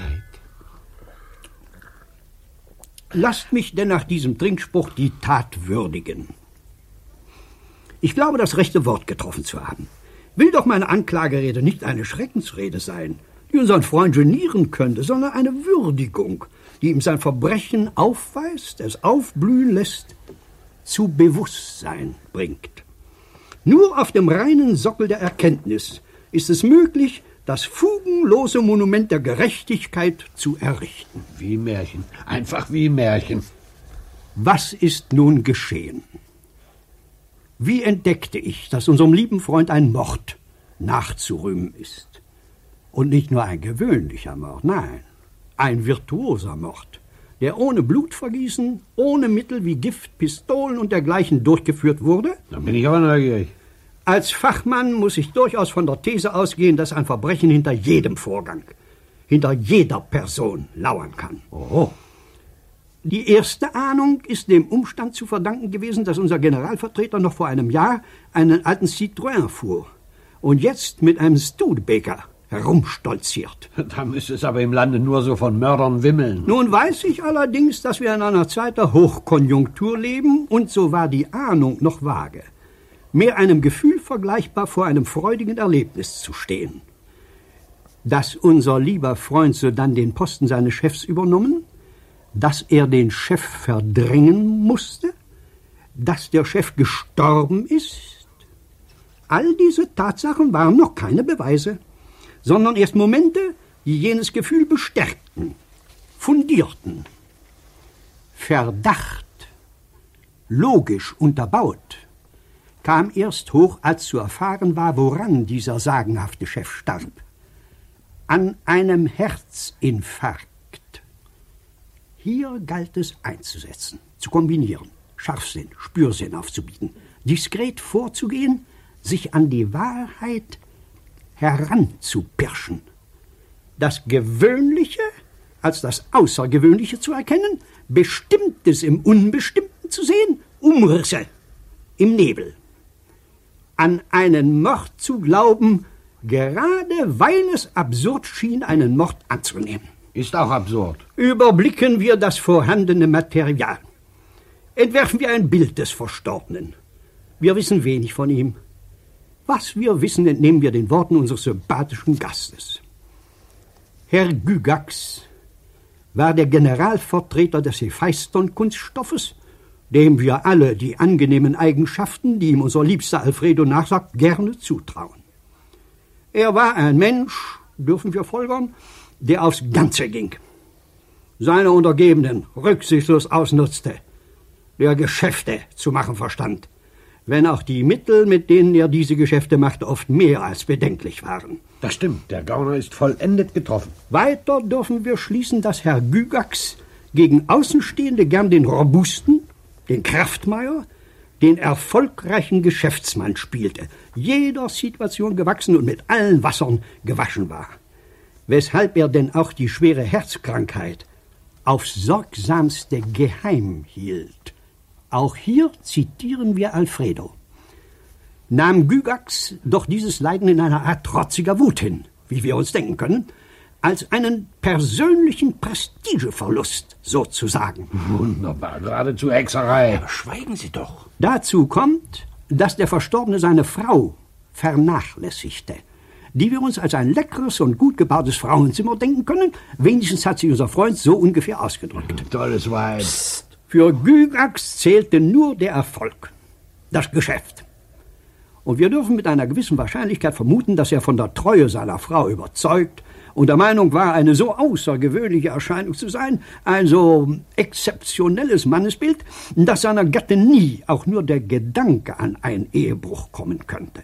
Lasst mich denn nach diesem Trinkspruch die Tat würdigen. Ich glaube, das rechte Wort getroffen zu haben. Will doch meine Anklagerede nicht eine Schreckensrede sein, die unseren Freund genieren könnte, sondern eine Würdigung, die ihm sein Verbrechen aufweist, es aufblühen lässt, zu Bewusstsein bringt. Nur auf dem reinen Sockel der Erkenntnis ist es möglich, das fugenlose Monument der Gerechtigkeit zu errichten.
Wie Märchen, einfach wie Märchen.
Was ist nun geschehen? Wie entdeckte ich, dass unserem lieben Freund ein Mord nachzurühmen ist? Und nicht nur ein gewöhnlicher Mord, nein, ein virtuoser Mord, der ohne Blutvergießen, ohne Mittel wie Gift, Pistolen und dergleichen durchgeführt wurde?
Da bin ich aber neugierig.
Als Fachmann muss ich durchaus von der These ausgehen, dass ein Verbrechen hinter jedem Vorgang, hinter jeder Person lauern kann.
Oh.
Die erste Ahnung ist dem Umstand zu verdanken gewesen, dass unser Generalvertreter noch vor einem Jahr einen alten Citroën fuhr und jetzt mit einem Studebaker herumstolziert.
Da müsste es aber im Lande nur so von Mördern wimmeln.
Nun weiß ich allerdings, dass wir in einer Zeit der Hochkonjunktur leben, und so war die Ahnung noch vage. Mehr einem Gefühl vergleichbar, vor einem freudigen Erlebnis zu stehen. Dass unser lieber Freund sodann den Posten seines Chefs übernommen, dass er den Chef verdrängen musste, dass der Chef gestorben ist. All diese Tatsachen waren noch keine Beweise, sondern erst Momente, die jenes Gefühl bestärkten, fundierten. Verdacht, logisch unterbaut, kam erst hoch, als zu erfahren war, woran dieser sagenhafte Chef starb. An einem Herzinfarkt. Hier galt es einzusetzen, zu kombinieren, Scharfsinn, Spürsinn aufzubieten, diskret vorzugehen, sich an die Wahrheit heranzupirschen. Das Gewöhnliche als das Außergewöhnliche zu erkennen, Bestimmtes im Unbestimmten zu sehen, Umrisse im Nebel. An einen Mord zu glauben, gerade weil es absurd schien, einen Mord anzunehmen.
Ist auch absurd.
Überblicken wir das vorhandene Material. Entwerfen wir ein Bild des Verstorbenen. Wir wissen wenig von ihm. Was wir wissen, entnehmen wir den Worten unseres sympathischen Gastes. Herr Gygax war der Generalvertreter des Hephaiston-Kunststoffes, dem wir alle die angenehmen Eigenschaften, die ihm unser liebster Alfredo nachsagt, gerne zutrauen. Er war ein Mensch, dürfen wir folgern, der aufs Ganze ging. Seine Untergebenen rücksichtslos ausnutzte, der Geschäfte zu machen verstand, wenn auch die Mittel, mit denen er diese Geschäfte machte, oft mehr als bedenklich waren.
Das stimmt, der Gauner ist vollendet getroffen.
Weiter dürfen wir schließen, dass Herr Gygax gegen Außenstehende gern den robusten, den Kraftmeier, den erfolgreichen Geschäftsmann spielte, jeder Situation gewachsen und mit allen Wassern gewaschen war. Weshalb er denn auch die schwere Herzkrankheit aufs sorgsamste geheim hielt. Auch hier zitieren wir Alfredo. Nahm Gygax doch dieses Leiden in einer Art trotziger Wut hin, wie wir uns denken können, als einen persönlichen Prestigeverlust sozusagen.
Wunderbar, geradezu Hexerei.
Aber schweigen Sie doch.
Dazu kommt, dass der Verstorbene seine Frau vernachlässigte, die wir uns als ein leckeres und gut gebautes Frauenzimmer denken können. Wenigstens hat sich unser Freund so ungefähr ausgedrückt.
Tolles Weib.
Für Gygax zählte nur der Erfolg, das Geschäft. Und wir dürfen mit einer gewissen Wahrscheinlichkeit vermuten, dass er von der Treue seiner Frau überzeugt und der Meinung war, eine so außergewöhnliche Erscheinung zu sein, ein so exzeptionelles Mannesbild, dass seiner Gattin nie auch nur der Gedanke an einen Ehebruch kommen könnte.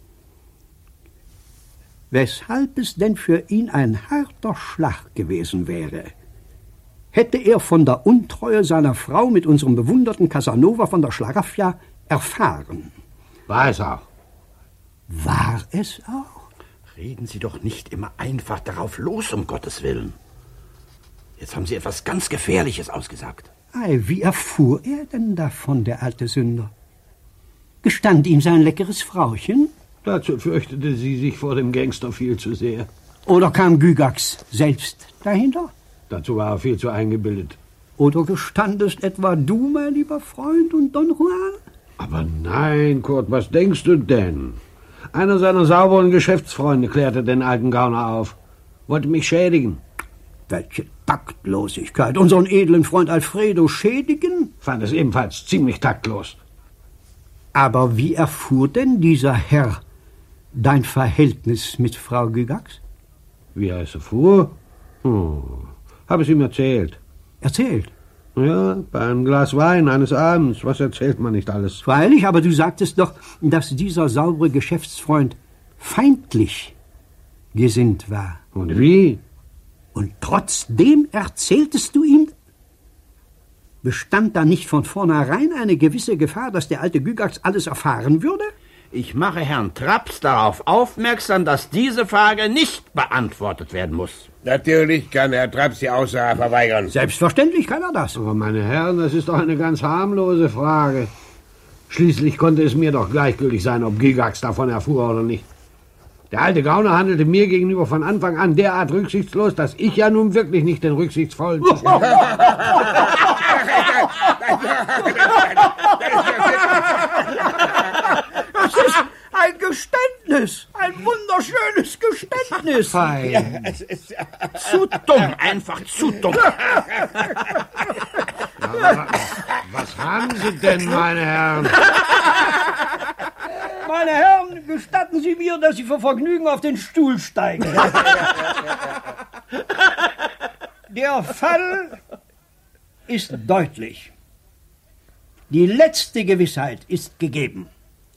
Weshalb es denn für ihn ein harter Schlag gewesen wäre, hätte er von der Untreue seiner Frau mit unserem bewunderten Casanova von der Schlaraffia erfahren.
War es auch.
War es auch?
Reden Sie doch nicht immer einfach darauf los, um Gottes Willen. Jetzt haben Sie etwas ganz Gefährliches ausgesagt.
Ei, wie erfuhr er denn davon, der alte Sünder? Gestand ihm sein leckeres Frauchen?
Dazu fürchtete sie sich vor dem Gangster viel zu sehr.
Oder kam Gygax selbst dahinter?
Dazu war er viel zu eingebildet.
Oder gestandest etwa du, mein lieber Freund, und Don Juan?
Aber nein, Kurt, was denkst du denn? Einer seiner sauberen Geschäftsfreunde klärte den alten Gauner auf. Wollte mich schädigen.
Welche Taktlosigkeit! Unseren edlen Freund Alfredo schädigen?
Fand es ebenfalls ziemlich taktlos.
Aber wie erfuhr denn dieser Herr dein Verhältnis mit Frau Gygax?
Wie er es erfuhr? Hm. Habe es ihm erzählt.
Erzählt?
Ja, bei einem Glas Wein eines Abends. Was erzählt man nicht alles?
Freilich, aber du sagtest doch, dass dieser saubere Geschäftsfreund feindlich gesinnt war.
Und wie?
Und trotzdem erzähltest du ihm? Bestand da nicht von vornherein eine gewisse Gefahr, dass der alte Gygax alles erfahren würde?
Ich mache Herrn Traps darauf aufmerksam, dass diese Frage nicht beantwortet werden muss.
Natürlich kann Herr Traps die Aussage verweigern.
Selbstverständlich kann er das.
Aber meine Herren, das ist doch eine ganz harmlose Frage. Schließlich konnte es mir doch gleichgültig sein, ob Gygax davon erfuhr oder nicht. Der alte Gauner handelte mir gegenüber von Anfang an derart rücksichtslos, dass ich ja nun wirklich nicht den rücksichtsvollen...
Das ist ein Geständnis, ein wunderschönes Geständnis.
Fein.
Zu dumm, einfach zu dumm.
Ja, was haben Sie denn, meine Herren?
Meine Herren, gestatten Sie mir, dass Sie vor Vergnügen auf den Stuhl steigen. Der Fall ist deutlich. Die letzte Gewissheit ist gegeben.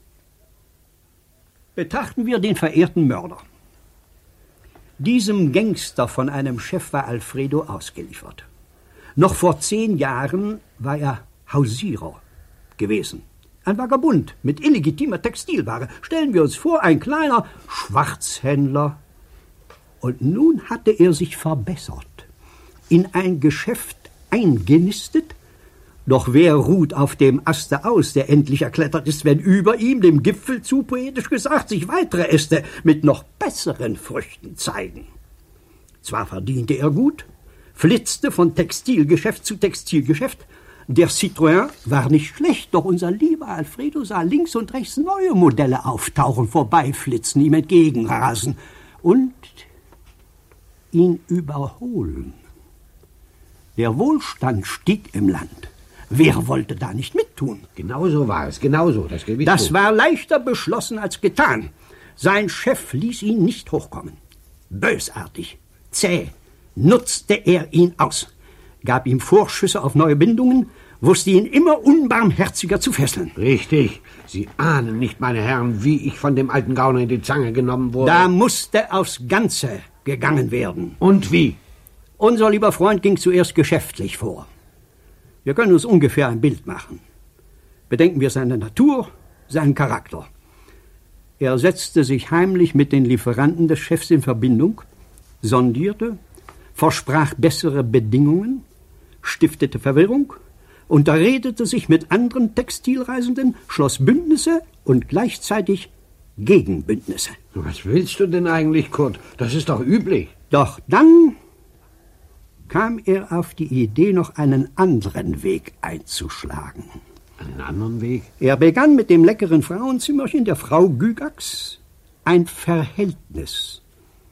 Betrachten wir den verehrten Mörder. Diesem Gangster von einem Chef war Alfredo ausgeliefert. Noch vor zehn Jahren war er Hausierer gewesen. Ein Vagabund mit illegitimer Textilware. Stellen wir uns vor, ein kleiner Schwarzhändler. Und nun hatte er sich verbessert, in ein Geschäft eingenistet. Doch wer ruht auf dem Aste aus, der endlich erklettert ist, wenn über ihm, dem Gipfel zu poetisch gesagt, sich weitere Äste mit noch besseren Früchten zeigen? Zwar verdiente er gut, flitzte von Textilgeschäft zu Textilgeschäft. Der Citroën war nicht schlecht, doch unser lieber Alfredo sah links und rechts neue Modelle auftauchen, vorbeiflitzen, ihm entgegenrasen und ihn überholen. Der Wohlstand stieg im Land. Wer wollte da nicht mittun?
Genauso war es, genauso, das gebe ich
Das
zu.
war leichter beschlossen als getan. Sein Chef ließ ihn nicht hochkommen. Bösartig, zäh, nutzte er ihn aus, gab ihm Vorschüsse auf neue Bindungen, wusste ihn immer unbarmherziger zu fesseln.
Richtig. Sie ahnen nicht, meine Herren, wie ich von dem alten Gauner in die Zange genommen wurde.
Da musste aufs Ganze gegangen werden.
Und wie?
Unser lieber Freund ging zuerst geschäftlich vor. Wir können uns ungefähr ein Bild machen. Bedenken wir seine Natur, seinen Charakter. Er setzte sich heimlich mit den Lieferanten des Chefs in Verbindung, sondierte, versprach bessere Bedingungen, stiftete Verwirrung, unterredete sich mit anderen Textilreisenden, schloss Bündnisse und gleichzeitig Gegenbündnisse.
Was willst du denn eigentlich, Kurt? Das ist doch üblich.
Doch dann kam er auf die Idee, noch einen anderen Weg einzuschlagen.
Einen anderen Weg?
Er begann mit dem leckeren Frauenzimmerchen der Frau Gygax ein Verhältnis.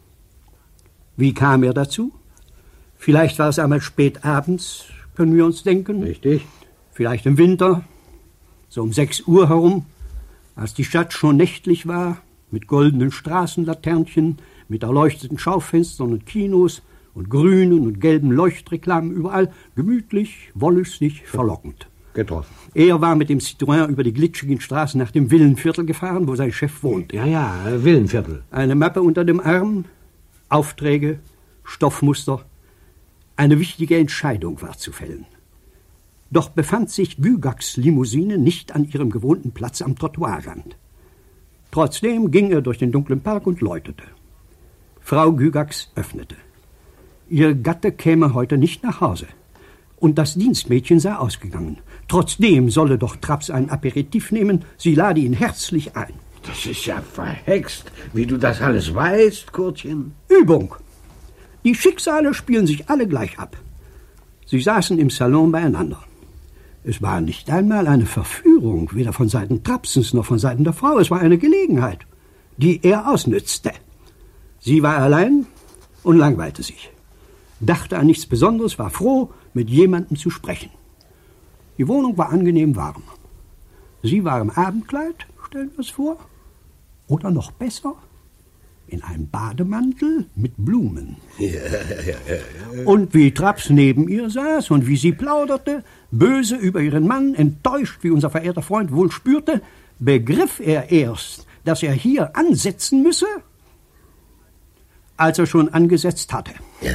Wie kam er dazu? Vielleicht war es einmal spät abends, können wir uns denken.
Richtig.
Vielleicht im Winter, so um sechs Uhr herum, als die Stadt schon nächtlich war, mit goldenen Straßenlaternchen, mit erleuchteten Schaufenstern und Kinos und grünen und gelben Leuchtreklamen überall, gemütlich, wollüstig, verlockend.
Getroffen.
Er war mit dem Citroën über die glitschigen Straßen nach dem Villenviertel gefahren, wo sein Chef wohnt.
Ja, ja, Villenviertel.
Eine Mappe unter dem Arm, Aufträge, Stoffmuster. Eine wichtige Entscheidung war zu fällen. Doch befand sich Gygax' Limousine nicht an ihrem gewohnten Platz am Trottoirrand. Trotzdem ging er durch den dunklen Park und läutete. Frau Gygax öffnete. Ihr Gatte käme heute nicht nach Hause. Und das Dienstmädchen sei ausgegangen. Trotzdem solle doch Traps ein Aperitif nehmen. Sie lade ihn herzlich ein.
Das ist ja verhext, wie du das alles weißt, Kurtchen.
Übung. Die Schicksale spielen sich alle gleich ab. Sie saßen im Salon beieinander. Es war nicht einmal eine Verführung, weder von Seiten Trapsens noch von Seiten der Frau. Es war eine Gelegenheit, die er ausnützte. Sie war allein und langweilte sich. Dachte an nichts Besonderes, war froh, mit jemandem zu sprechen. Die Wohnung war angenehm warm. Sie war im Abendkleid, stellen wir es vor. Oder noch besser, in einem Bademantel mit Blumen.
Ja, ja, ja.
Und wie Traps neben ihr saß und wie sie plauderte, böse über ihren Mann, enttäuscht, wie unser verehrter Freund wohl spürte, begriff er erst, dass er hier ansetzen müsse, als er schon angesetzt hatte.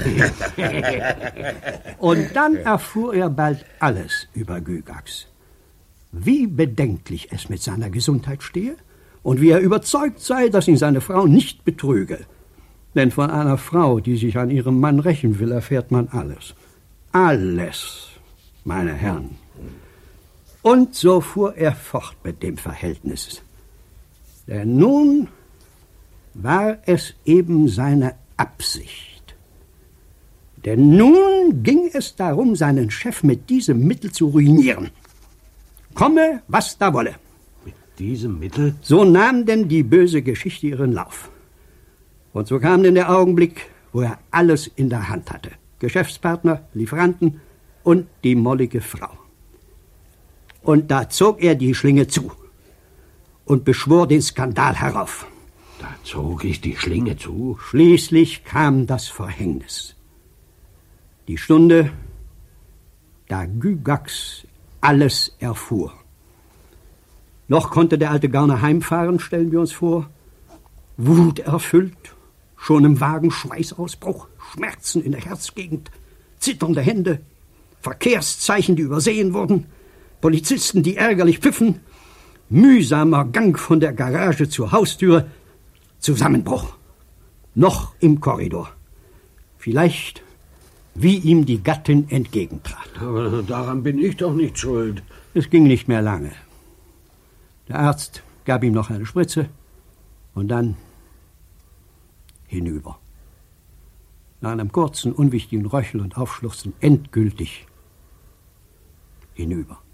Und dann erfuhr er bald alles über Gygax. Wie bedenklich es mit seiner Gesundheit stehe und wie er überzeugt sei, dass ihn seine Frau nicht betrüge. Denn von einer Frau, die sich an ihrem Mann rächen will, erfährt man alles. Alles, meine Herren. Und so fuhr er fort mit dem Verhältnis. Denn nun war es eben seine Absicht. Denn nun ging es darum, seinen Chef mit diesem Mittel zu ruinieren. Komme, was da wolle.
Mit diesem Mittel?
So nahm denn die böse Geschichte ihren Lauf. Und so kam denn der Augenblick, wo er alles in der Hand hatte. Geschäftspartner, Lieferanten und die mollige Frau. Und da zog er die Schlinge zu und beschwor den Skandal herauf.
Da zog ich die Schlinge zu.
Schließlich kam das Verhängnis. Die Stunde, da Gygax alles erfuhr. Noch konnte der alte Gauner heimfahren, stellen wir uns vor. Wut erfüllt, schon im Wagen Schweißausbruch, Schmerzen in der Herzgegend, zitternde Hände, Verkehrszeichen, die übersehen wurden, Polizisten, die ärgerlich pfiffen, mühsamer Gang von der Garage zur Haustür, Zusammenbruch. Noch im Korridor. Vielleicht, wie ihm die Gattin entgegentrat.
Aber daran bin ich doch nicht schuld.
Es ging nicht mehr lange. Der Arzt gab ihm noch eine Spritze und dann hinüber. Nach einem kurzen, unwichtigen Röcheln und Aufschluchzen endgültig hinüber.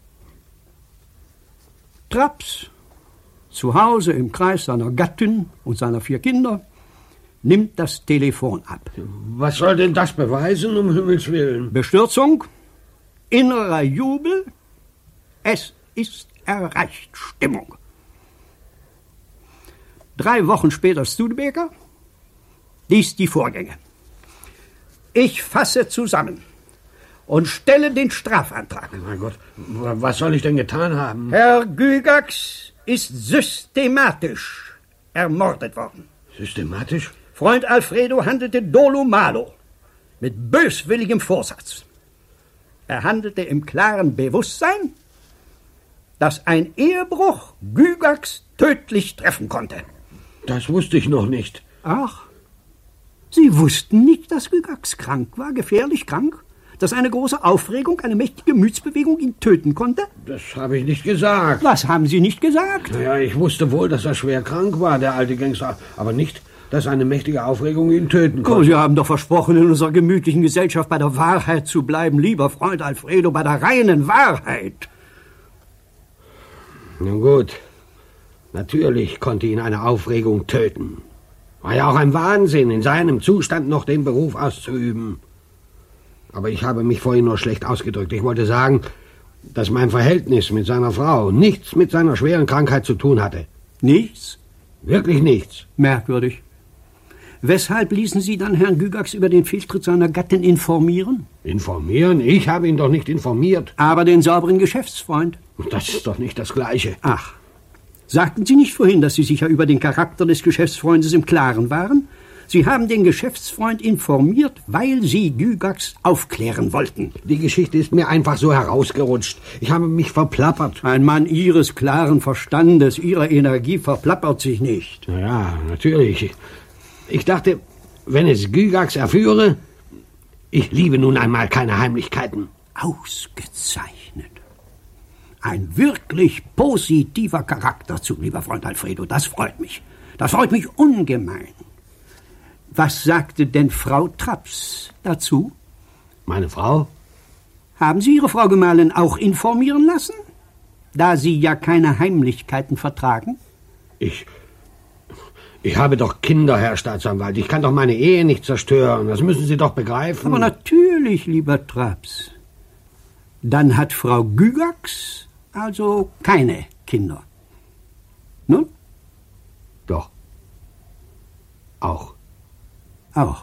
Traps, zu Hause im Kreis seiner Gattin und seiner vier Kinder, nimmt das Telefon ab.
Was soll denn das beweisen, um Himmels Willen?
Bestürzung, innerer Jubel, es ist erreicht, Stimmung. drei Wochen später Studebaker. Dies die Vorgänge. Ich fasse zusammen und stelle den Strafantrag.
Mein Gott, was soll ich denn getan haben?
Herr Gygax ist systematisch ermordet worden.
Systematisch?
Freund Alfredo handelte dolo malo, mit böswilligem Vorsatz. Er handelte im klaren Bewusstsein, dass ein Ehebruch Gygax tödlich treffen konnte.
Das wusste ich noch nicht.
Ach, Sie wussten nicht, dass Gygax krank war, gefährlich krank? Dass eine große Aufregung, eine mächtige Gemütsbewegung ihn töten konnte?
Das habe ich nicht gesagt.
Was haben Sie nicht gesagt?
Naja, ich wusste wohl, dass er schwer krank war, der alte Gangster, aber nicht, dass eine mächtige Aufregung ihn töten konnte.
Oh, Sie haben doch versprochen, in unserer gemütlichen Gesellschaft bei der Wahrheit zu bleiben, lieber Freund Alfredo, bei der reinen Wahrheit.
Nun gut, natürlich konnte ihn eine Aufregung töten. War ja auch ein Wahnsinn, in seinem Zustand noch den Beruf auszuüben. Aber ich habe mich vorhin nur schlecht ausgedrückt. Ich wollte sagen, dass mein Verhältnis mit seiner Frau nichts mit seiner schweren Krankheit zu tun hatte.
Nichts?
Wirklich nichts.
Merkwürdig. Weshalb ließen Sie dann Herrn Gygax über den Fehltritt seiner Gattin informieren?
Informieren? Ich habe ihn doch nicht informiert.
Aber den sauberen Geschäftsfreund?
Das ist doch nicht das Gleiche.
Ach, sagten Sie nicht vorhin, dass Sie sich ja über den Charakter des Geschäftsfreundes im Klaren waren? Sie haben den Geschäftsfreund informiert, weil Sie Gygax aufklären wollten.
Die Geschichte ist mir einfach so herausgerutscht. Ich habe mich verplappert.
Ein Mann Ihres klaren Verstandes, Ihrer Energie verplappert sich nicht.
Na ja, natürlich. Ich dachte, wenn es Gygax erführe, ich liebe nun einmal keine Heimlichkeiten.
Ausgezeichnet. Ein wirklich positiver Charakterzug, lieber Freund Alfredo. Das freut mich. Das freut mich ungemein. Was sagte denn Frau Traps dazu?
Meine Frau?
Haben Sie Ihre Frau Gemahlin auch informieren lassen? Da Sie ja keine Heimlichkeiten vertragen?
Ich... Ich habe doch Kinder, Herr Staatsanwalt. Ich kann doch meine Ehe nicht zerstören. Das müssen Sie doch begreifen.
Aber natürlich, lieber Traps. Dann hat Frau Gygax also keine Kinder. Nun?
Doch. Auch.
Auch.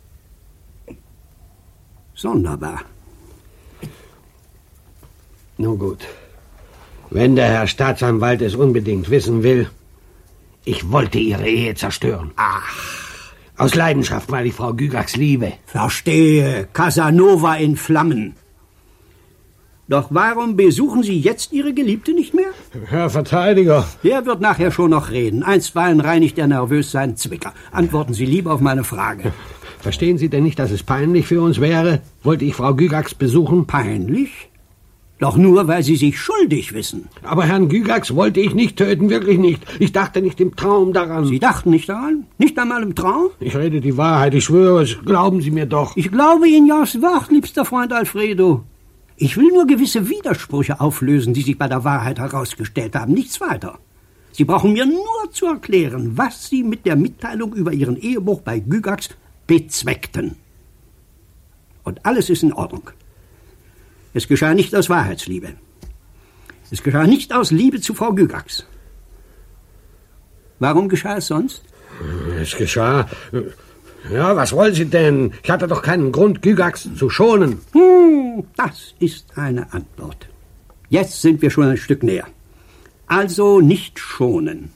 Sonderbar.
Nun gut. Wenn der Herr Staatsanwalt es unbedingt wissen will, ich wollte Ihre Ehe zerstören.
Ach.
Aus Leidenschaft, weil ich Frau Gygax liebe.
Verstehe. Casanova in Flammen. Doch warum besuchen Sie jetzt Ihre Geliebte nicht mehr?
Herr Verteidiger.
Der wird nachher schon noch reden. Einstweilen reinigt er nervös seinen Zwicker. Antworten Sie lieber auf meine Frage.
Verstehen Sie denn nicht, dass es peinlich für uns wäre? Wollte ich Frau Gygax besuchen?
Peinlich? Doch nur, weil Sie sich schuldig wissen.
Aber Herrn Gygax wollte ich nicht töten, wirklich nicht. Ich dachte nicht im Traum daran.
Sie dachten nicht daran? Nicht einmal im Traum?
Ich rede die Wahrheit, ich schwöre es. Glauben Sie mir doch.
Ich glaube Ihnen ja aufs Wort, liebster Freund Alfredo. Ich will nur gewisse Widersprüche auflösen, die sich bei der Wahrheit herausgestellt haben. Nichts weiter. Sie brauchen mir nur zu erklären, was Sie mit der Mitteilung über Ihren Ehebruch bei Gygax bezweckten. Und alles ist in Ordnung. Es geschah nicht aus Wahrheitsliebe. Es geschah nicht aus Liebe zu Frau Gygax. Warum geschah es sonst?
Es geschah... Ja, was wollen Sie denn? Ich hatte doch keinen Grund, Gygax zu schonen.
Hm, das ist eine Antwort. Jetzt sind wir schon ein Stück näher. Also nicht schonen.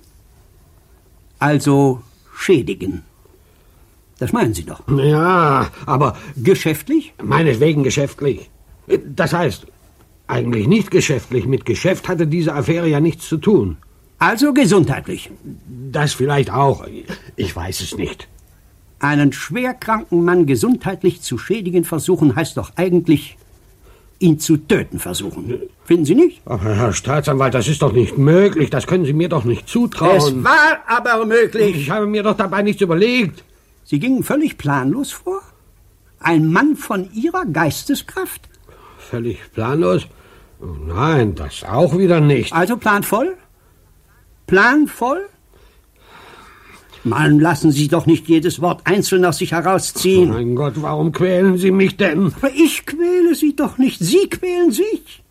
Also schädigen. Das meinen Sie doch.
Ja, aber...
Geschäftlich?
Meinetwegen geschäftlich. Das heißt, eigentlich nicht geschäftlich. Mit Geschäft hatte diese Affäre ja nichts zu tun.
Also gesundheitlich?
Das vielleicht auch. Ich weiß es nicht.
Einen schwerkranken Mann gesundheitlich zu schädigen versuchen, heißt doch eigentlich, ihn zu töten versuchen. Finden Sie nicht?
Aber Herr Staatsanwalt, das ist doch nicht möglich. Das können Sie mir doch nicht zutrauen.
Es war aber möglich.
Ich habe mir doch dabei nichts überlegt.
Sie gingen völlig planlos vor? Ein Mann von Ihrer Geisteskraft?
Völlig planlos? Nein, das auch wieder nicht.
Also planvoll? Planvoll? Mann, lassen Sie doch nicht jedes Wort einzeln aus sich herausziehen.
Oh mein Gott, warum quälen Sie mich denn?
Aber ich quäle Sie doch nicht. Sie quälen sich.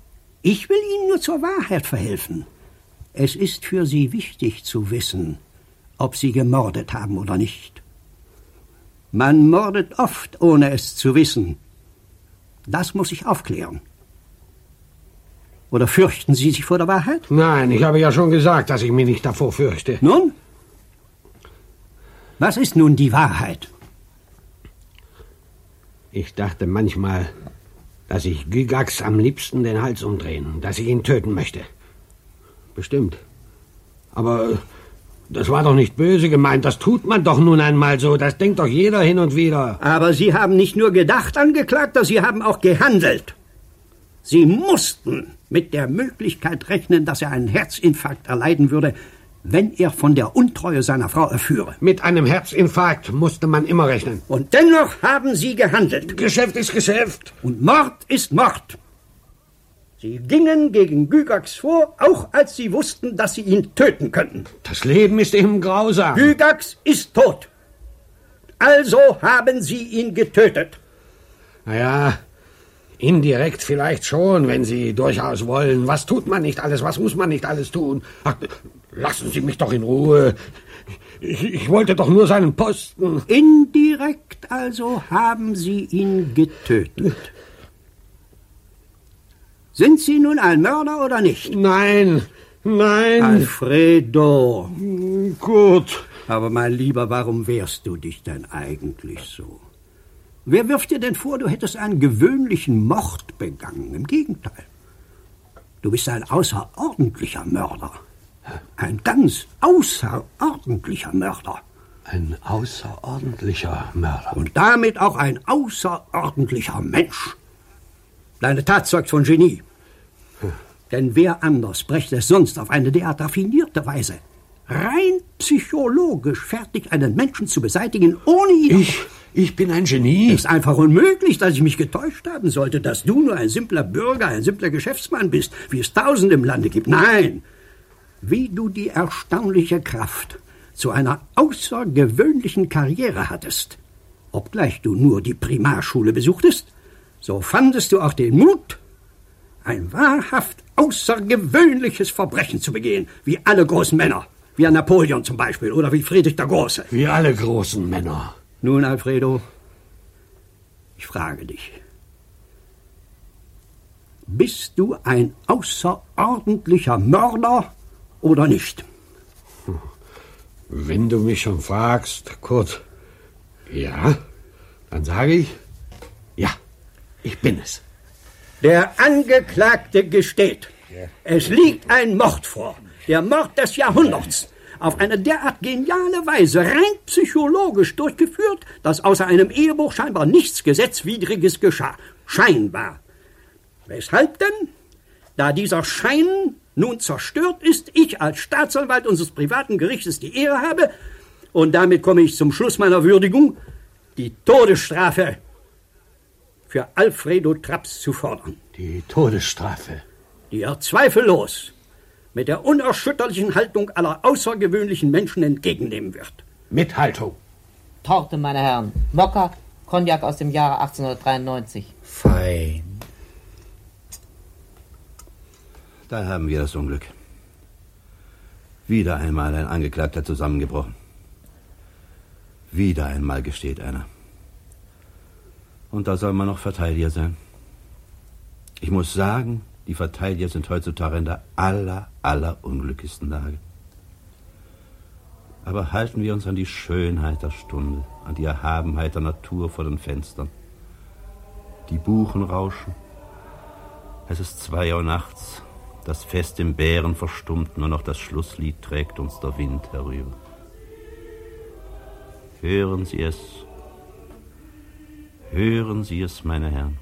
Ich will Ihnen nur zur Wahrheit verhelfen. Es ist für Sie wichtig zu wissen, ob Sie gemordet haben oder nicht. Man mordet oft, ohne es zu wissen. Das muss ich aufklären. Oder fürchten Sie sich vor der Wahrheit?
Nein, ich habe ja schon gesagt, dass ich mich nicht davor fürchte.
Nun? Was ist nun die Wahrheit?
Ich dachte manchmal, dass ich Gygax am liebsten den Hals umdrehen, dass ich ihn töten möchte. Bestimmt. Aber das war doch nicht böse gemeint. Das tut man doch nun einmal so. Das denkt doch jeder hin und wieder.
Aber Sie haben nicht nur gedacht, Angeklagter, Sie haben auch gehandelt. Sie mussten mit der Möglichkeit rechnen, dass er einen Herzinfarkt erleiden würde, wenn er von der Untreue seiner Frau erführe.
Mit einem Herzinfarkt musste man immer rechnen.
Und dennoch haben Sie gehandelt.
Geschäft ist Geschäft.
Und Mord ist Mord. Sie gingen gegen Gygax vor, auch als Sie wussten, dass Sie ihn töten könnten.
Das Leben ist ihm grausam.
Gygax ist tot. Also haben Sie ihn getötet.
Naja, indirekt vielleicht schon, wenn Sie durchaus wollen. Was tut man nicht alles? Was muss man nicht alles tun? Ach, lassen Sie mich doch in Ruhe. Ich, ich wollte doch nur seinen Posten.
Indirekt also haben Sie ihn getötet. Sind Sie nun ein Mörder oder nicht?
Nein, nein.
Alfredo.
Gut.
Aber mein Lieber, warum wehrst du dich denn eigentlich so? Wer wirft dir denn vor, du hättest einen gewöhnlichen Mord begangen? Im Gegenteil. Du bist ein außerordentlicher Mörder. Ein ganz außerordentlicher Mörder.
Ein außerordentlicher Mörder.
Und damit auch ein außerordentlicher Mensch. Deine Tat zeugt von Genie. Hm. Denn wer anders brächte es sonst auf eine derart raffinierte Weise, rein psychologisch fertig, einen Menschen zu beseitigen, ohne ihn...
Ich, ich bin ein Genie.
Es ist einfach unmöglich, dass ich mich getäuscht haben sollte, dass du nur ein simpler Bürger, ein simpler Geschäftsmann bist, wie es Tausende im Lande gibt. Nein, wie du die erstaunliche Kraft zu einer außergewöhnlichen Karriere hattest, obgleich du nur die Primarschule besuchtest, so fandest du auch den Mut, ein wahrhaft außergewöhnliches Verbrechen zu begehen, wie alle großen Männer, wie ein Napoleon zum Beispiel oder wie Friedrich der Große.
Wie alle großen Männer.
Nun, Alfredo, ich frage dich, bist du ein außerordentlicher Mörder oder nicht?
Wenn du mich schon fragst, Kurt, ja, dann sage ich, ja. Ich bin es.
Der Angeklagte gesteht. Ja. Es liegt ein Mord vor. Der Mord des Jahrhunderts. Auf eine derart geniale Weise, rein psychologisch durchgeführt, dass außer einem Ehebruch scheinbar nichts Gesetzwidriges geschah. Scheinbar. Weshalb denn? Da dieser Schein nun zerstört ist, ich als Staatsanwalt unseres privaten Gerichtes die Ehre habe, und damit komme ich zum Schluss meiner Würdigung, die Todesstrafe für Alfredo Traps zu fordern.
Die Todesstrafe?
Die er zweifellos mit der unerschütterlichen Haltung aller außergewöhnlichen Menschen entgegennehmen wird.
Mit Haltung.
Torte, meine Herren. Mokka, Cognac aus dem Jahre achtzehnhundertdreiundneunzig.
Fein. Da haben wir das Unglück. Wieder einmal ein Angeklagter zusammengebrochen. Wieder einmal gesteht einer. Und da soll man noch Verteidiger sein. Ich muss sagen, die Verteidiger sind heutzutage in der aller, aller unglücklichsten Lage. Aber halten wir uns an die Schönheit der Stunde, an die Erhabenheit der Natur vor den Fenstern. Die Buchen rauschen. Es ist zwei Uhr nachts. Das Fest im Bären verstummt, nur noch das Schlusslied trägt uns der Wind herüber. Hören Sie es. Hören Sie es, meine Herren.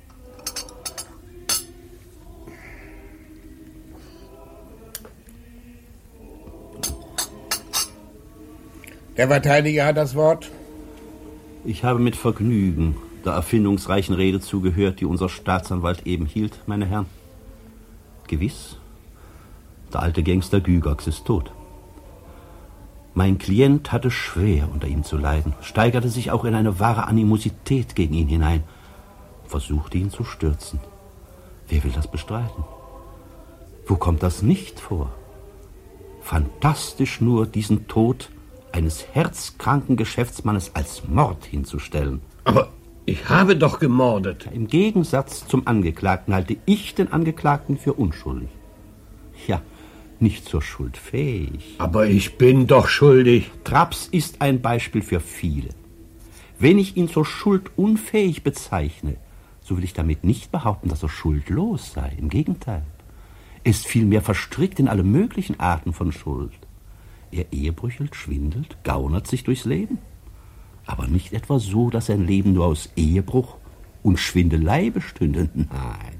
Der Verteidiger hat das Wort.
Ich habe mit Vergnügen der erfindungsreichen Rede zugehört, die unser Staatsanwalt eben hielt, meine Herren. Gewiss, der alte Gangster Gygax ist tot. Mein Klient hatte schwer unter ihm zu leiden, steigerte sich auch in eine wahre Animosität gegen ihn hinein, versuchte ihn zu stürzen. Wer will das bestreiten? Wo kommt das nicht vor? Fantastisch nur, diesen Tod eines herzkranken Geschäftsmannes als Mord hinzustellen.
Aber ich habe doch gemordet.
Im Gegensatz zum Angeklagten halte ich den Angeklagten für unschuldig. Ja, nicht zur Schuld fähig.
Aber ich bin doch schuldig.
Traps ist ein Beispiel für viele. Wenn ich ihn zur Schuld unfähig bezeichne, so will ich damit nicht behaupten, dass er schuldlos sei. Im Gegenteil. Er ist vielmehr verstrickt in alle möglichen Arten von Schuld. Er ehebrüchelt, schwindelt, gaunert sich durchs Leben. Aber nicht etwa so, dass sein Leben nur aus Ehebruch und Schwindelei bestünde. Nein.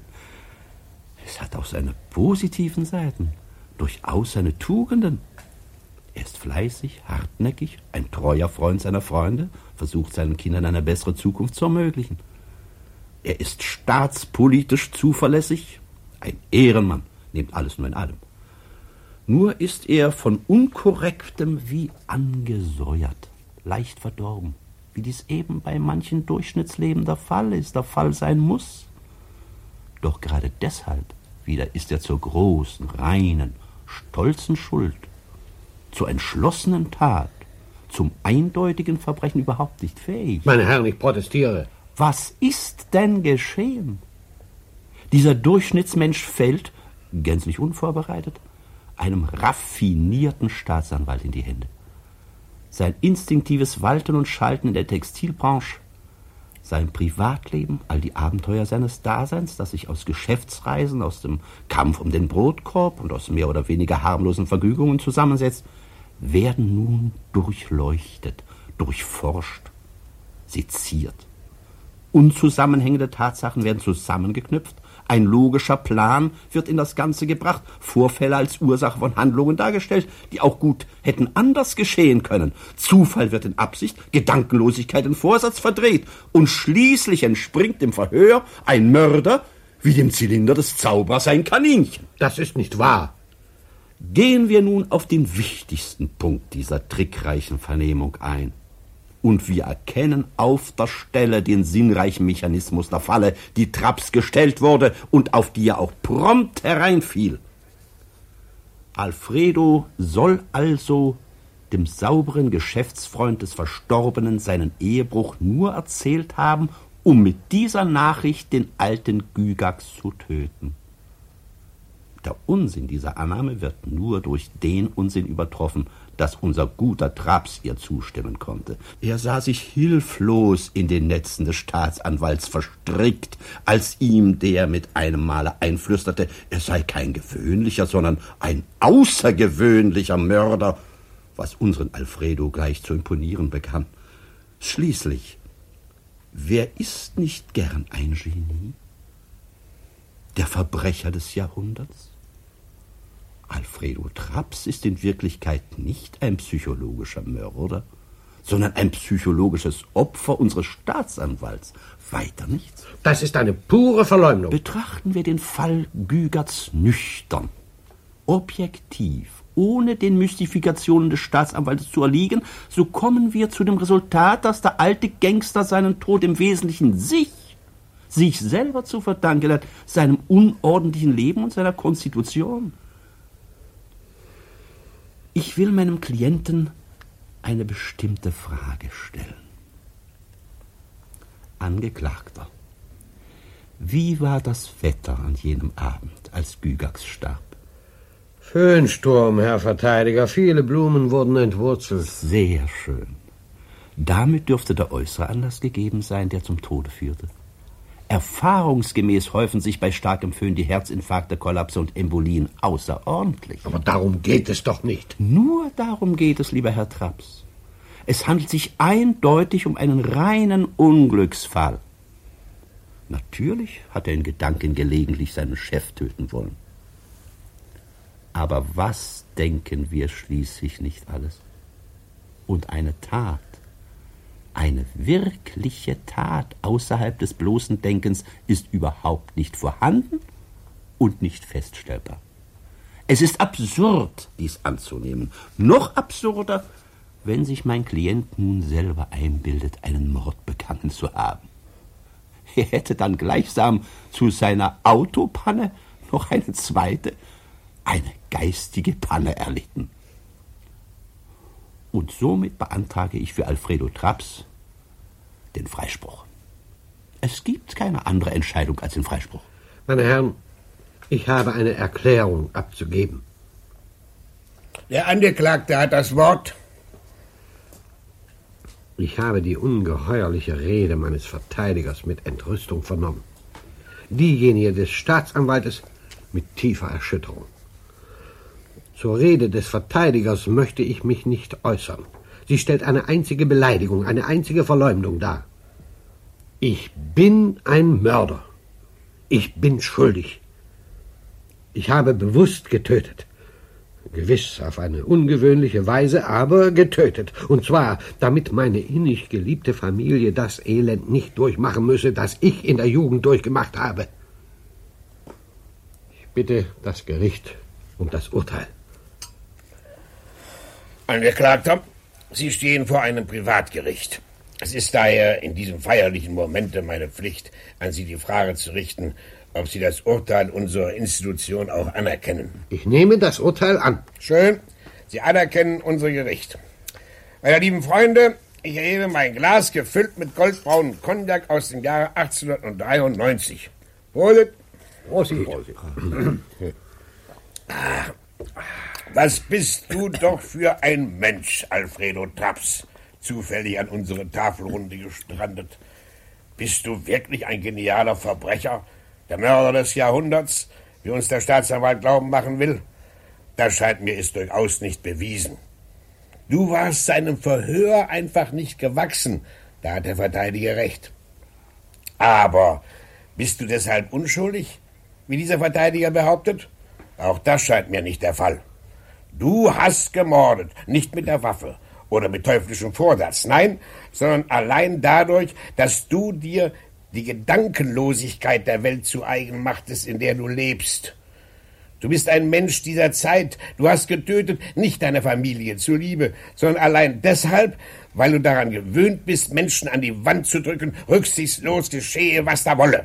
Es hat auch seine positiven Seiten, durchaus seine Tugenden. Er ist fleißig, hartnäckig, ein treuer Freund seiner Freunde, versucht seinen Kindern eine bessere Zukunft zu ermöglichen. Er ist staatspolitisch zuverlässig, ein Ehrenmann, nimmt alles nur in allem. Nur ist er von Unkorrektem wie angesäuert, leicht verdorben, wie dies eben bei manchen Durchschnittsleben der Fall ist, der Fall sein muss. Doch gerade deshalb wieder ist er zur großen, reinen, stolzen Schuld, zur entschlossenen Tat, zum eindeutigen Verbrechen überhaupt nicht fähig.
Meine Herren, ich protestiere.
Was ist denn geschehen? Dieser Durchschnittsmensch fällt, gänzlich unvorbereitet, einem raffinierten Staatsanwalt in die Hände. Sein instinktives Walten und Schalten in der Textilbranche, sein Privatleben, all die Abenteuer seines Daseins, das sich aus Geschäftsreisen, aus dem Kampf um den Brotkorb und aus mehr oder weniger harmlosen Vergnügungen zusammensetzt, werden nun durchleuchtet, durchforscht, seziert. Unzusammenhängende Tatsachen werden zusammengeknüpft, ein logischer Plan wird in das Ganze gebracht, Vorfälle als Ursache von Handlungen dargestellt, die auch gut hätten anders geschehen können. Zufall wird in Absicht, Gedankenlosigkeit in Vorsatz verdreht und schließlich entspringt im Verhör ein Mörder wie dem Zylinder des Zauberers ein Kaninchen.
Das ist nicht wahr.
Gehen wir nun auf den wichtigsten Punkt dieser trickreichen Vernehmung ein. Und wir erkennen auf der Stelle den sinnreichen Mechanismus der Falle, die Traps gestellt wurde und auf die er auch prompt hereinfiel. Alfredo soll also dem sauberen Geschäftsfreund des Verstorbenen seinen Ehebruch nur erzählt haben, um mit dieser Nachricht den alten Gygax zu töten. Der Unsinn dieser Annahme wird nur durch den Unsinn übertroffen, dass unser guter Traps ihr zustimmen konnte. Er sah sich hilflos in den Netzen des Staatsanwalts verstrickt, als ihm der mit einem Male einflüsterte, er sei kein gewöhnlicher, sondern ein außergewöhnlicher Mörder, was unseren Alfredo gleich zu imponieren begann. Schließlich, wer ist nicht gern ein Genie? Der Verbrecher des Jahrhunderts? Alfredo Traps ist in Wirklichkeit nicht ein psychologischer Mörder, sondern ein psychologisches Opfer unseres Staatsanwalts. Weiter nichts.
Das ist eine pure Verleumdung.
Betrachten wir den Fall Gygax nüchtern, objektiv, ohne den Mystifikationen des Staatsanwaltes zu erliegen, so kommen wir zu dem Resultat, dass der alte Gangster seinen Tod im Wesentlichen sich, sich selber zu verdanken hat, seinem unordentlichen Leben und seiner Konstitution. Ich will meinem Klienten eine bestimmte Frage stellen. Angeklagter, wie war das Wetter an jenem Abend, als Gygax starb?
Föhnsturm, Herr Verteidiger. Viele Blumen wurden entwurzelt.
Sehr schön. Damit dürfte der äußere Anlass gegeben sein, der zum Tode führte. Erfahrungsgemäß häufen sich bei starkem Föhn die Herzinfarkte, Kollapse und Embolien außerordentlich.
Aber darum geht es doch nicht.
Nur darum geht es, lieber Herr Traps. Es handelt sich eindeutig um einen reinen Unglücksfall. Natürlich hat er in Gedanken gelegentlich seinen Chef töten wollen. Aber was denken wir schließlich nicht alles? Und eine Tat, eine wirkliche Tat außerhalb des bloßen Denkens ist überhaupt nicht vorhanden und nicht feststellbar. Es ist absurd, dies anzunehmen. Noch absurder, wenn sich mein Klient nun selber einbildet, einen Mord begangen zu haben. Er hätte dann gleichsam zu seiner Autopanne noch eine zweite, eine geistige Panne erlitten. Und somit beantrage ich für Alfredo Traps den Freispruch. Es gibt keine andere Entscheidung als den Freispruch.
Meine Herren, ich habe eine Erklärung abzugeben.
Der Angeklagte hat das Wort.
Ich habe die ungeheuerliche Rede meines Verteidigers mit Entrüstung vernommen. Diejenige des Staatsanwaltes mit tiefer Erschütterung. Zur Rede des Verteidigers möchte ich mich nicht äußern. Sie stellt eine einzige Beleidigung, eine einzige Verleumdung dar. Ich bin ein Mörder. Ich bin schuldig. Ich habe bewusst getötet. Gewiss auf eine ungewöhnliche Weise, aber getötet. Und zwar, damit meine innig geliebte Familie das Elend nicht durchmachen müsse, das ich in der Jugend durchgemacht habe. Ich bitte das Gericht um das Urteil.
Angeklagter, Sie stehen vor einem Privatgericht. Es ist daher in diesem feierlichen Momente meine Pflicht, an Sie die Frage zu richten, ob Sie das Urteil unserer Institution auch anerkennen.
Ich nehme das Urteil an.
Schön. Sie anerkennen unser Gericht. Meine lieben Freunde, ich erhebe mein Glas gefüllt mit goldbraunem Cognac aus dem Jahre achtzehnhundertdreiundneunzig. Prosit.
Prosit.
Was bist du doch für ein Mensch, Alfredo Traps, zufällig an unsere Tafelrunde gestrandet. Bist du wirklich ein genialer Verbrecher, der Mörder des Jahrhunderts, wie uns der Staatsanwalt glauben machen will? Das scheint mir ist durchaus nicht bewiesen. Du warst seinem Verhör einfach nicht gewachsen, da hat der Verteidiger recht. Aber bist du deshalb unschuldig, wie dieser Verteidiger behauptet? Auch das scheint mir nicht der Fall. Du hast gemordet, nicht mit der Waffe oder mit teuflischem Vorsatz, nein, sondern allein dadurch, dass du dir die Gedankenlosigkeit der Welt zu eigen machtest, in der du lebst. Du bist ein Mensch dieser Zeit. Du hast getötet, nicht deiner Familie zuliebe, sondern allein deshalb, weil du daran gewöhnt bist, Menschen an die Wand zu drücken, rücksichtslos geschehe, was da wolle.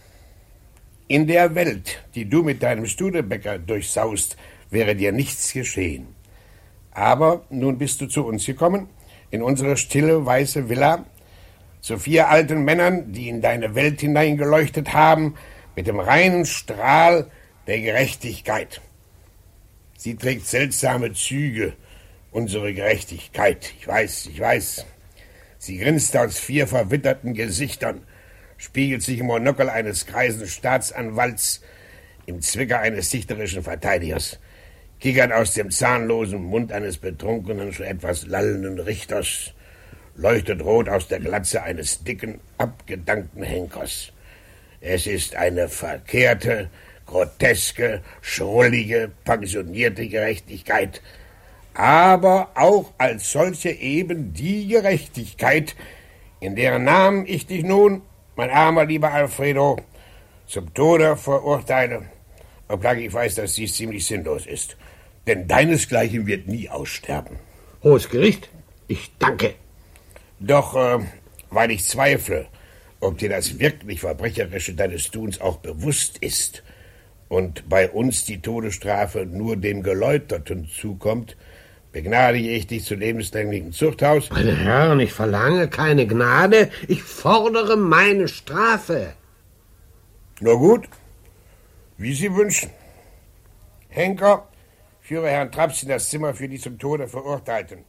In der Welt, die du mit deinem Studebaker durchsaust, wäre dir nichts geschehen. Aber nun bist du zu uns gekommen, in unsere stille, weiße Villa, zu vier alten Männern, die in deine Welt hineingeleuchtet haben, mit dem reinen Strahl der Gerechtigkeit. Sie trägt seltsame Züge, unsere Gerechtigkeit. Ich weiß, ich weiß. Sie grinst aus vier verwitterten Gesichtern, spiegelt sich im Monokel eines greisen Staatsanwalts, im Zwicker eines dichterischen Verteidigers, kickert aus dem zahnlosen Mund eines betrunkenen, schon etwas lallenden Richters, leuchtet rot aus der Glatze eines dicken, abgedankten Henkers. Es ist eine verkehrte, groteske, schrullige, pensionierte Gerechtigkeit, aber auch als solche eben die Gerechtigkeit, in deren Namen ich dich nun, mein armer lieber Alfredo, zum Tode verurteile, obgleich ich weiß, dass dies ziemlich sinnlos ist. Denn deinesgleichen wird nie aussterben.
Hohes Gericht, ich danke.
Doch, äh, weil ich zweifle, ob dir das wirklich Verbrecherische deines Tuns auch bewusst ist und bei uns die Todesstrafe nur dem Geläuterten zukommt, begnadige ich dich zu lebenslänglichem Zuchthaus.
Meine Herren, ich verlange keine Gnade, ich fordere meine Strafe.
Nur gut, wie Sie wünschen. Henker, führe Herrn Traps in das Zimmer für die zum Tode Verurteilten.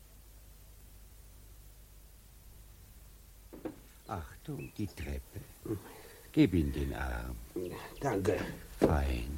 Achtung, die Treppe. Gib ihm den Arm.
Danke.
Fein.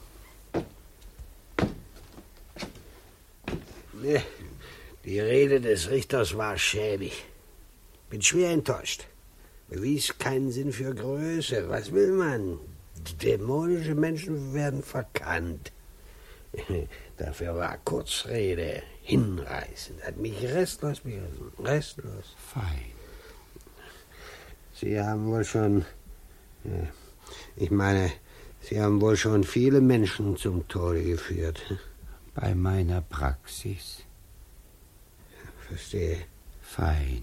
Die Rede des Richters war schäbig. Bin schwer enttäuscht. Bewies keinen Sinn für Größe. Was will man? Dämonische Menschen werden verkannt. Dafür war Kurzrede hinreißend. Hat mich restlos begriffen. Restlos.
Fein.
Sie haben wohl schon... Ich meine, Sie haben wohl schon viele Menschen zum Tode geführt.
Bei meiner Praxis.
Verstehe.
Fein.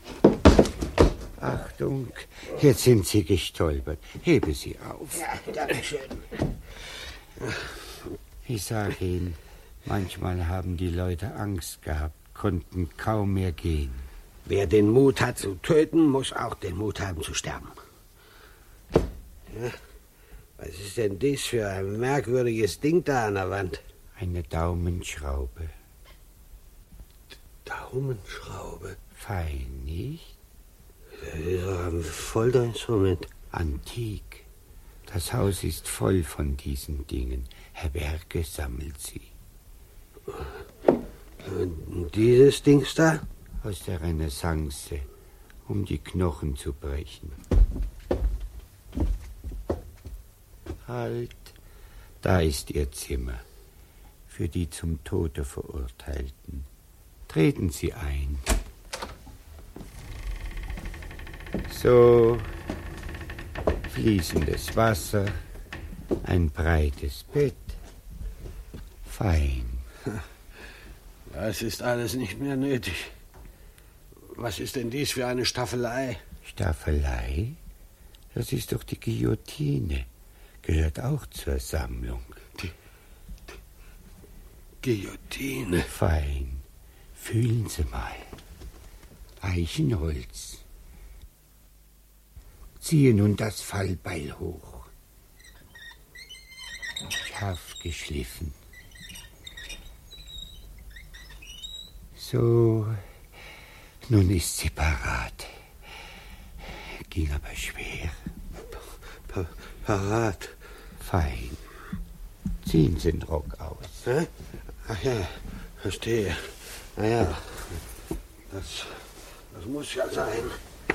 Achtung, jetzt sind Sie gestolpert. Hebe Sie auf.
Ja, danke schön.
Ich sage Ihnen, manchmal haben die Leute Angst gehabt,
konnten kaum mehr gehen.
Wer den Mut hat zu töten, muss auch den Mut haben zu sterben. Ja, was ist denn dies für ein merkwürdiges Ding da an der Wand?
Eine Daumenschraube.
Daumenschraube?
Fein, nicht?
Das ist doch ein Folterinstrument.
Antik. Das Haus ist voll von diesen Dingen. Herr Berge sammelt sie.
Und dieses Dings da?
Aus der Renaissance, um die Knochen zu brechen. Halt, da ist Ihr Zimmer. Für die zum Tode Verurteilten. Treten Sie ein. So, fließendes Wasser, ein breites Bett. Fein.
Das ist alles nicht mehr nötig. Was ist denn dies für eine Staffelei?
Staffelei? Das ist doch die Guillotine. Gehört auch zur Sammlung.
Die, die Guillotine?
Fein. Fühlen Sie mal. Eichenholz. Ziehe nun das Fallbeil hoch. Scharf geschliffen. So, nun ist sie parat. Ging aber schwer.
Pa parat?
Fein. Ziehen Sie den Rock aus.
Hä? Ach ja, verstehe. Na ja, das, das muss ja sein.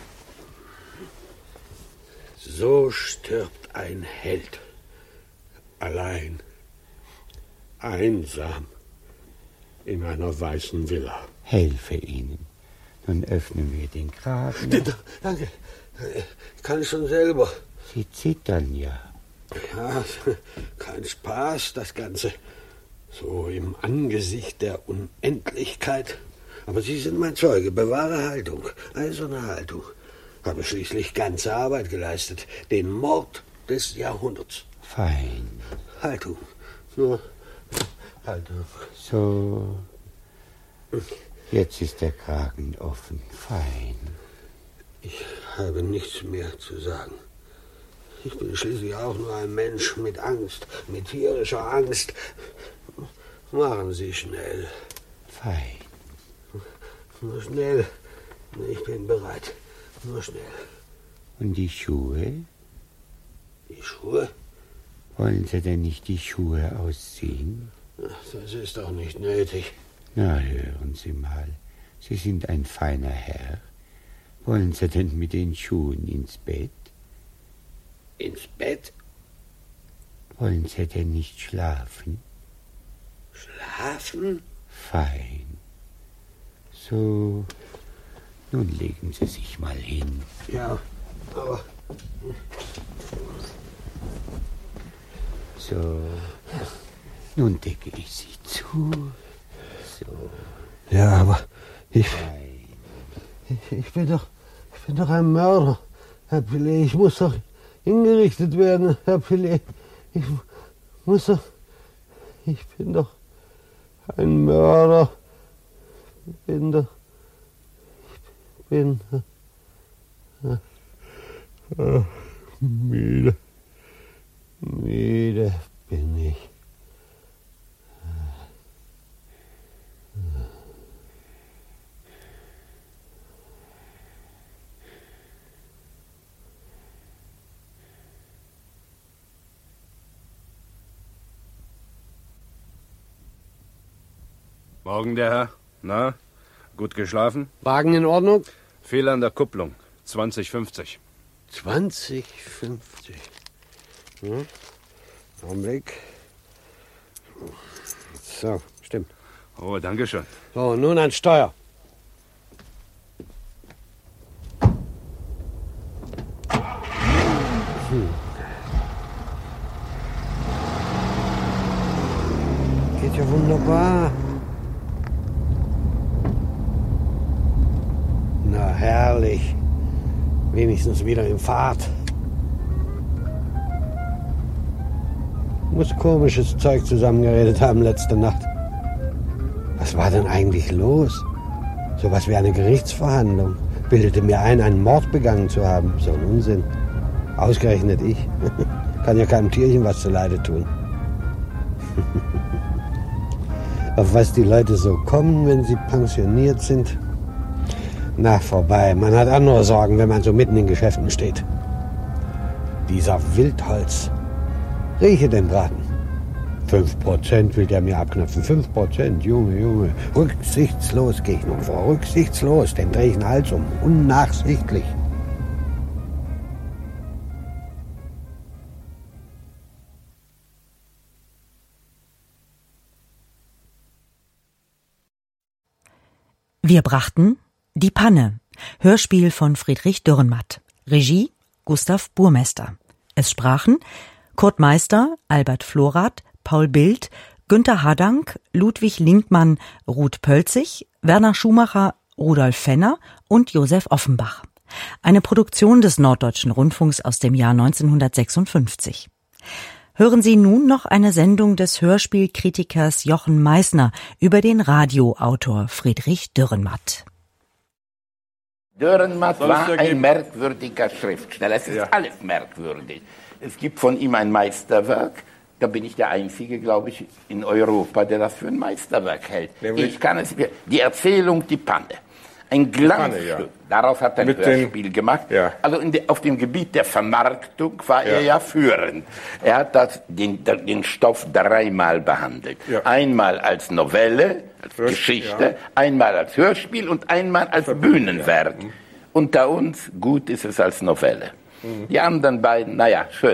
So stirbt ein Held. Allein. Einsam. In einer weißen Villa.
Helfe Ihnen. Nun öffnen wir den Kragen.
D danke. Ich kann schon selber.
Sie zittern ja.
Ja, kein Spaß, das Ganze. So im Angesicht der Unendlichkeit. Aber Sie sind mein Zeuge. Bewahre Haltung. Eiserne Haltung. Habe schließlich ganze Arbeit geleistet. Den Mord des Jahrhunderts.
Fein.
Haltung. Nur Haltung.
So. Jetzt ist der Kragen offen. Fein.
Ich habe nichts mehr zu sagen. Ich bin schließlich auch nur ein Mensch mit Angst, mit tierischer Angst. Machen Sie schnell.
Fein.
Nur schnell. Ich bin bereit. Nur schnell.
Und die Schuhe?
Die Schuhe?
Wollen Sie denn nicht die Schuhe ausziehen?
Das ist doch nicht nötig.
Na, hören Sie mal. Sie sind ein feiner Herr. Wollen Sie denn mit den Schuhen ins Bett?
Ins Bett?
Wollen Sie denn nicht schlafen?
Schlafen?
Fein. So, nun legen Sie sich mal hin.
Ja, aber...
So, nun decke ich Sie zu. So.
Ja, aber ich... Ich, ich bin doch... Ich bin doch ein Mörder, Herr Pillet. Ich muss doch hingerichtet werden, Herr Pillet. Ich muss doch... Ich bin doch ein Mörder. Ich bin doch... Ich bin... Äh, müde. Müde bin ich.
Morgen, der Herr. Na, gut geschlafen?
Wagen in Ordnung?
Fehler an der Kupplung. zwanzig fünfzig.
zwanzig fünfzig. Hm? Augenblick. So, stimmt.
Oh, danke schön.
So, nun an Steuer. Hm. Geht ja wunderbar. Na, herrlich. Wenigstens wieder in Fahrt. Muss komisches Zeug zusammengeredet haben letzte Nacht.
Was war denn eigentlich los? So was wie eine Gerichtsverhandlung. Bildete mir ein, einen Mord begangen zu haben. So ein Unsinn. Ausgerechnet ich. Kann ja keinem Tierchen was zuleide tun. Auf was die Leute so kommen, wenn sie pensioniert sind. Na, vorbei. Man hat andere Sorgen, wenn man so mitten in Geschäften steht. Dieser Wildholz. Rieche den Braten. Fünf Prozent will der mir abknöpfen. Fünf Prozent, Junge, Junge. Rücksichtslos gehe ich nun vor. Rücksichtslos. Den drehe ich den Hals um. Unnachsichtlich.
Wir brachten Die Panne, Hörspiel von Friedrich Dürrenmatt. Regie Gustav Burmester. Es sprachen Kurt Meister, Albert Florath, Paul Bild, Günter Hadank, Ludwig Linkmann, Ruth Pölzig, Werner Schumacher, Rudolf Fenner und Josef Offenbach. Eine Produktion des Norddeutschen Rundfunks aus dem Jahr neunzehnhundertsechsundfünfzig. Hören Sie nun noch eine Sendung des Hörspielkritikers Jochen Meissner über den Radioautor Friedrich Dürrenmatt.
Dürrenmatt war ein merkwürdiger Schriftsteller. Es ist ja alles merkwürdig. Es gibt von ihm ein Meisterwerk. Da bin ich der Einzige, glaube ich, in Europa, der das für ein Meisterwerk hält. Ich kann es, die Erzählung Die Panne. Ein Glanzstück. Ja. Darauf hat er ein Mit Hörspiel den, gemacht. Ja. Also in de, auf dem Gebiet der Vermarktung war ja. er ja führend. Er hat das, den, den Stoff dreimal behandelt. Ja. Einmal als Novelle, als Hörspiel, Geschichte, ja. einmal als Hörspiel und einmal als Bühnenwerk. Ja. Mhm. Unter uns, gut ist es als Novelle. Mhm. Die anderen beiden, naja, schön.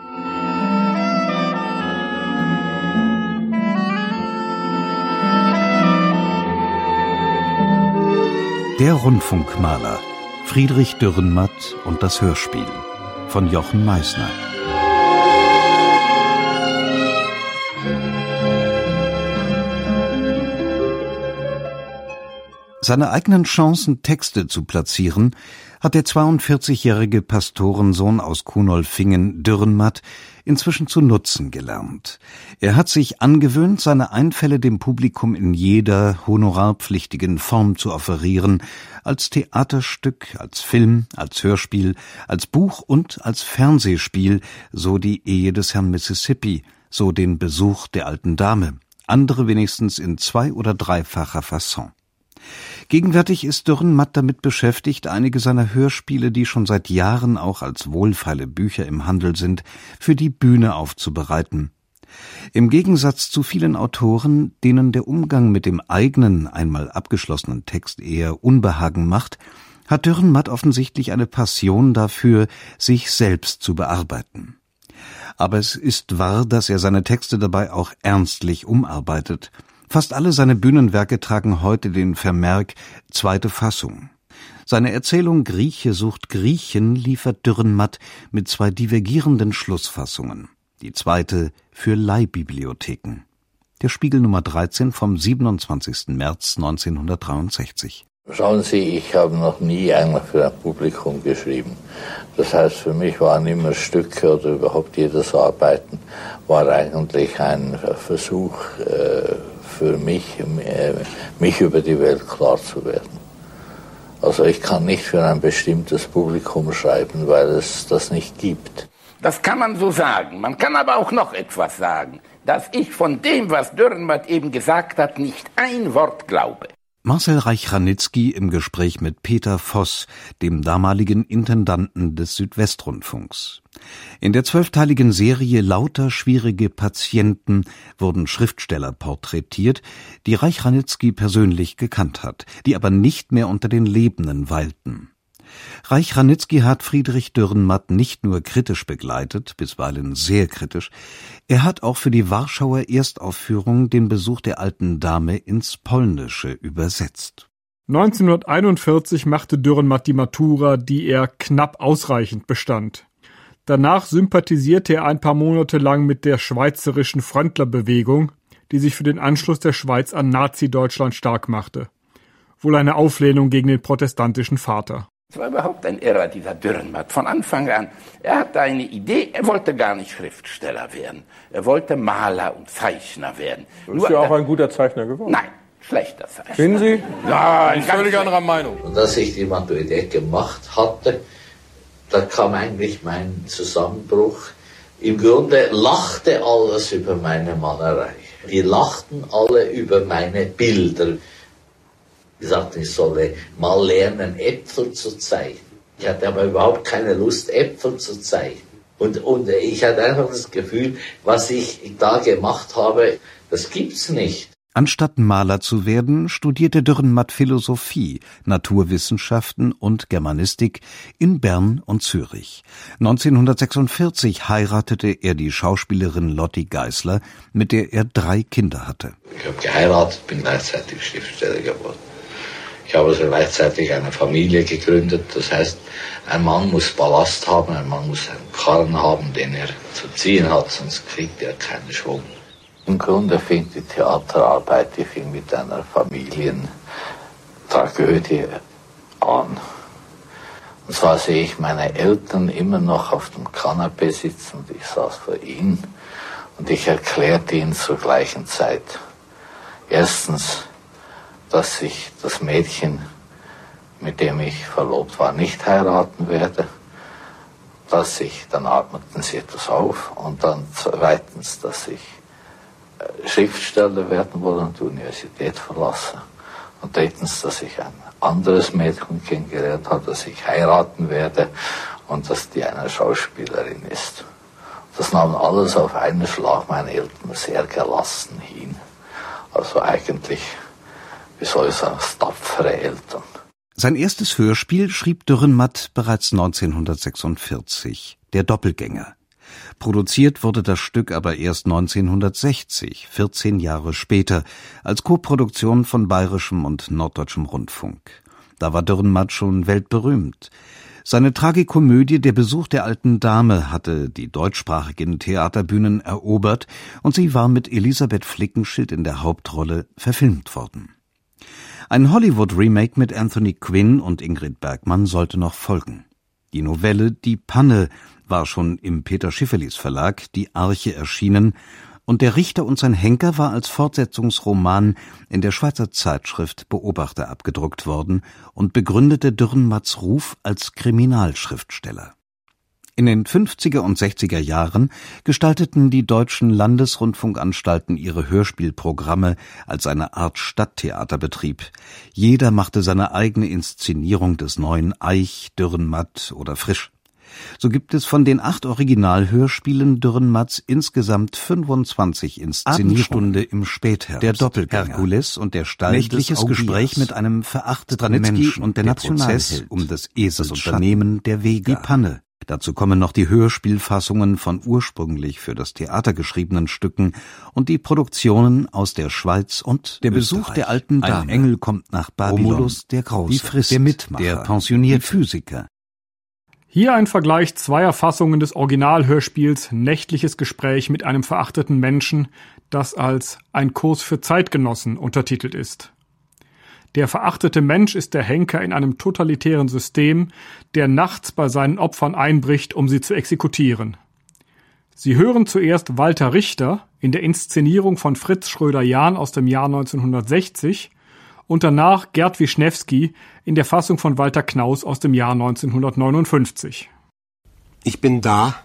Der Rundfunkmaler, Friedrich Dürrenmatt und das Hörspiel von Jochen Meissner. Seine eigenen Chancen, Texte zu platzieren, hat der zweiundvierzigjährige Pastorensohn aus Kunolfingen, Dürrenmatt, inzwischen zu nutzen gelernt. Er hat sich angewöhnt, seine Einfälle dem Publikum in jeder honorarpflichtigen Form zu offerieren, als Theaterstück, als Film, als Hörspiel, als Buch und als Fernsehspiel, so die Ehe des Herrn Mississippi, so den Besuch der alten Dame, andere wenigstens in zwei- oder dreifacher Fasson. Gegenwärtig ist Dürrenmatt damit beschäftigt, einige seiner Hörspiele, die schon seit Jahren auch als wohlfeile Bücher im Handel sind, für die Bühne aufzubereiten. Im Gegensatz zu vielen Autoren, denen der Umgang mit dem eigenen, einmal abgeschlossenen Text eher Unbehagen macht, hat Dürrenmatt offensichtlich eine Passion dafür, sich selbst zu bearbeiten. Aber es ist wahr, dass er seine Texte dabei auch ernstlich umarbeitet. Fast alle seine Bühnenwerke tragen heute den Vermerk »Zweite Fassung«. Seine Erzählung »Grieche sucht Griechen« liefert Dürrenmatt mit zwei divergierenden Schlussfassungen. Die zweite für Leihbibliotheken. Der Spiegel Nummer dreizehn vom siebenundzwanzigsten März neunzehnhundertdreiundsechzig.
Schauen Sie, ich habe noch nie eigentlich für ein Publikum geschrieben. Das heißt, für mich waren immer Stücke oder überhaupt jedes Arbeiten war eigentlich ein Versuch, äh, für mich, äh, mich über die Welt klar zu werden. Also ich kann nicht für ein bestimmtes Publikum schreiben, weil es das nicht gibt.
Das kann man so sagen. Man kann aber auch noch etwas sagen, dass ich von dem, was Dürrenmatt eben gesagt hat, nicht ein Wort glaube.
Marcel Reich-Ranitzky im Gespräch mit Peter Voss, dem damaligen Intendanten des Südwestrundfunks. In der zwölfteiligen Serie Lauter schwierige Patienten wurden Schriftsteller porträtiert, die Reich-Ranitzky persönlich gekannt hat, die aber nicht mehr unter den Lebenden weilten. Reich-Ranitzky hat Friedrich Dürrenmatt nicht nur kritisch begleitet, bisweilen sehr kritisch, er hat auch für die Warschauer Erstaufführung den Besuch der alten Dame ins Polnische übersetzt.
neunzehnhunderteinundvierzig machte Dürrenmatt die Matura, die er knapp ausreichend bestand. Danach sympathisierte er ein paar Monate lang mit der schweizerischen Frontlerbewegung, die sich für den Anschluss der Schweiz an Nazi-Deutschland stark machte. Wohl eine Auflehnung gegen den protestantischen Vater.
Es war überhaupt ein Irrer, dieser Dürrenmatt. Von Anfang an, er hatte eine Idee, er wollte gar nicht Schriftsteller werden. Er wollte Maler und Zeichner werden.
Du bist ja auch ein guter Zeichner geworden.
Nein, schlechter sein.
Finden Sie?
Ja,
ein völlig anderer Meinung.
Und als ich die Maturität gemacht hatte, da kam eigentlich mein Zusammenbruch. Im Grunde lachte alles über meine Malerei. Die lachten alle über meine Bilder. Die sagten, ich solle mal lernen, Äpfel zu zeichnen. Ich hatte aber überhaupt keine Lust, Äpfel zu zeichnen. Und, und ich hatte einfach das Gefühl, was ich da gemacht habe, das gibt's nicht.
Anstatt Maler zu werden, studierte Dürrenmatt Philosophie, Naturwissenschaften und Germanistik in Bern und Zürich. neunzehnhundertsechsundvierzig heiratete er die Schauspielerin Lotti Geisler, mit der er drei Kinder hatte.
Ich habe geheiratet, bin gleichzeitig Schriftsteller geworden. Ich habe also gleichzeitig eine Familie gegründet. Das heißt, ein Mann muss Ballast haben, ein Mann muss einen Karren haben, den er zu ziehen hat, sonst kriegt er keinen Schwung. Im Grunde fing die Theaterarbeit, die fing mit einer Familientragödie an. Und zwar sehe ich meine Eltern immer noch auf dem Kanapee sitzen und ich saß vor ihnen und ich erklärte ihnen zur gleichen Zeit. Erstens, dass ich das Mädchen, mit dem ich verlobt war, nicht heiraten werde. Dass ich, dann atmeten sie etwas auf und dann zweitens, dass ich Schriftsteller werden wolle und die Universität verlassen. Und drittens, dass ich ein anderes Mädchen kennengelernt habe, das ich heiraten werde und dass die eine Schauspielerin ist. Das nahmen alles auf einen Schlag meine Eltern sehr gelassen hin. Also eigentlich, wie soll ich sagen, tapfere Eltern.
Sein erstes Hörspiel schrieb Dürrenmatt bereits neunzehnhundertsechsundvierzig, Der Doppelgänger. Produziert wurde das Stück aber erst neunzehnhundertsechzig, vierzehn Jahre später, als Koproduktion von Bayerischem und Norddeutschem Rundfunk. Da war Dürrenmatt schon weltberühmt. Seine Tragikomödie Der Besuch der alten Dame hatte die deutschsprachigen Theaterbühnen erobert und sie war mit Elisabeth Flickenschild in der Hauptrolle verfilmt worden. Ein Hollywood-Remake mit Anthony Quinn und Ingrid Bergman sollte noch folgen. Die Novelle Die Panne war schon im Peter Schiffelis Verlag Die Arche erschienen und Der Richter und sein Henker war als Fortsetzungsroman in der Schweizer Zeitschrift Beobachter abgedruckt worden und begründete Dürrenmatts Ruf als Kriminalschriftsteller. In den fünfziger und sechziger Jahren gestalteten die deutschen Landesrundfunkanstalten ihre Hörspielprogramme als eine Art Stadttheaterbetrieb. Jeder machte seine eigene Inszenierung des neuen Eich, Dürrenmatt oder Frisch. So gibt es von den acht Originalhörspielen Dürrenmatts insgesamt fünfundzwanzig Inszenierungen. Abendstunde im Spätherbst, Der Doppelgänger, Herkules und der Stall nächtliches des Gespräch mit einem verachteten Menschen und der Nationalheld um des Esels das Unternehmen der Vega. Die Panne. Dazu kommen noch die Hörspielfassungen von ursprünglich für das Theater geschriebenen Stücken und die Produktionen aus der Schweiz und Der Besuch Österreich. Der alten Dame. Ein Engel kommt nach Babylon. Romulus der Große. Die Frist. Der Mitmacher. Der pensionierte Physiker.
Hier ein Vergleich zweier Fassungen des Originalhörspiels Nächtliches Gespräch mit einem verachteten Menschen, das als Ein Kurs für Zeitgenossen untertitelt ist. Der verachtete Mensch ist der Henker in einem totalitären System, der nachts bei seinen Opfern einbricht, um sie zu exekutieren. Sie hören zuerst Walter Richter in der Inszenierung von Fritz Schröder-Jahn aus dem Jahr neunzehnhundertsechzig und danach Gerd Wischnewski in der Fassung von Walter Knaus aus dem Jahr neunzehnhundertneunundfünfzig.
Ich bin da,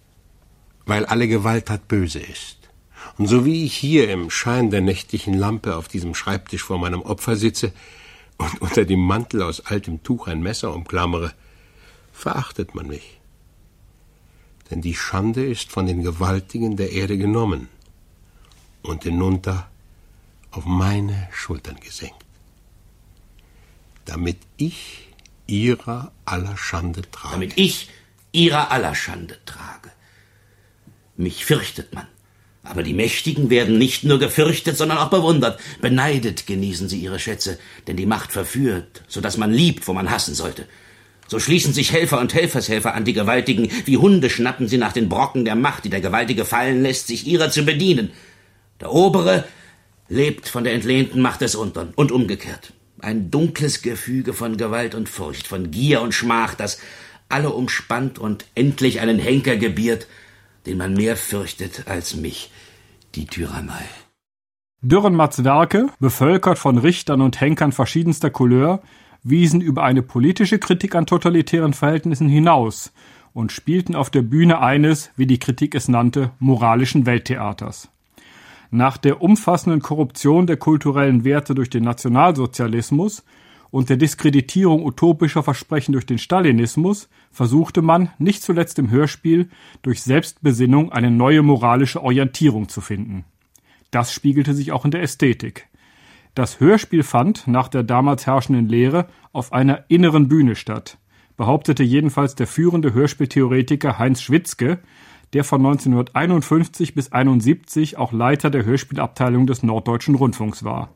weil alle Gewalttat böse ist. Und so wie ich hier im Schein der nächtlichen Lampe auf diesem Schreibtisch vor meinem Opfer sitze und unter dem Mantel aus altem Tuch ein Messer umklammere, verachtet man mich. Denn die Schande ist von den Gewaltigen der Erde genommen und hinunter auf meine Schultern gesenkt, damit ich ihrer aller Schande trage.
Damit ich ihrer aller Schande trage. Mich fürchtet man. Aber die Mächtigen werden nicht nur gefürchtet, sondern auch bewundert. Beneidet genießen sie ihre Schätze, denn die Macht verführt, so dass man liebt, wo man hassen sollte. So schließen sich Helfer und Helfershelfer an die Gewaltigen. Wie Hunde schnappen sie nach den Brocken der Macht, die der Gewaltige fallen lässt, sich ihrer zu bedienen. Der Obere lebt von der entlehnten Macht des Untern und umgekehrt. Ein dunkles Gefüge von Gewalt und Furcht, von Gier und Schmach, das alle umspannt und endlich einen Henker gebiert, den man mehr fürchtet als mich, die Tyrannei.
Dürrenmatts Werke, bevölkert von Richtern und Henkern verschiedenster Couleur, wiesen über eine politische Kritik an totalitären Verhältnissen hinaus und spielten auf der Bühne eines, wie die Kritik es nannte, moralischen Welttheaters. Nach der umfassenden Korruption der kulturellen Werte durch den Nationalsozialismus und der Diskreditierung utopischer Versprechen durch den Stalinismus versuchte man, nicht zuletzt im Hörspiel, durch Selbstbesinnung eine neue moralische Orientierung zu finden. Das spiegelte sich auch in der Ästhetik. Das Hörspiel fand, nach der damals herrschenden Lehre, auf einer inneren Bühne statt, behauptete jedenfalls der führende Hörspieltheoretiker Heinz Schwitzke, der von neunzehnhunderteinundfünfzig bis einundsiebzig auch Leiter der Hörspielabteilung des Norddeutschen Rundfunks war.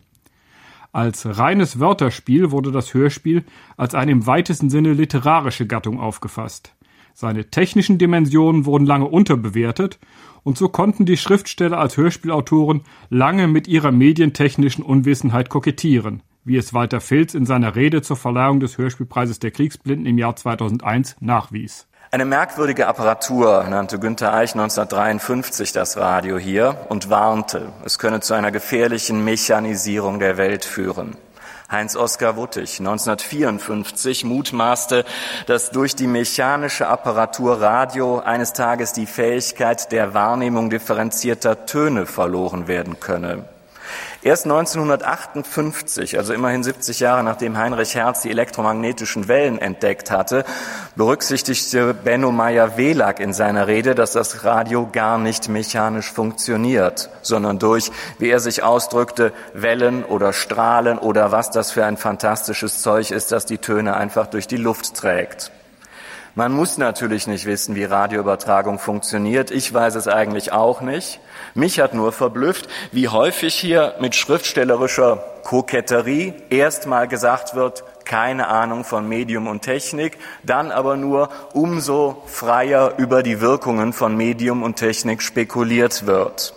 Als reines Wörterspiel wurde das Hörspiel als eine im weitesten Sinne literarische Gattung aufgefasst. Seine technischen Dimensionen wurden lange unterbewertet und so konnten die Schriftsteller als Hörspielautoren lange mit ihrer medientechnischen Unwissenheit kokettieren, wie es Walter Filz in seiner Rede zur Verleihung des Hörspielpreises der Kriegsblinden im Jahr zweitausendeins nachwies.
Eine merkwürdige Apparatur nannte Günter Eich neunzehnhundertdreiundfünfzig das Radio hier und warnte, es könne zu einer gefährlichen Mechanisierung der Welt führen. Heinz-Oskar Wuttig neunzehnhundertvierundfünfzig mutmaßte, dass durch die mechanische Apparatur Radio eines Tages die Fähigkeit der Wahrnehmung differenzierter Töne verloren werden könne. Erst neunzehnhundertachtundfünfzig, also immerhin siebzig Jahre nachdem Heinrich Hertz die elektromagnetischen Wellen entdeckt hatte, berücksichtigte Benno Meyer-Welack in seiner Rede, dass das Radio gar nicht mechanisch funktioniert, sondern durch, wie er sich ausdrückte, Wellen oder Strahlen oder was das für ein fantastisches Zeug ist, das die Töne einfach durch die Luft trägt. Man muss natürlich nicht wissen, wie Radioübertragung funktioniert. Ich weiß es eigentlich auch nicht. Mich hat nur verblüfft, wie häufig hier mit schriftstellerischer Koketterie erstmal gesagt wird, keine Ahnung von Medium und Technik, dann aber nur umso freier über die Wirkungen von Medium und Technik spekuliert wird.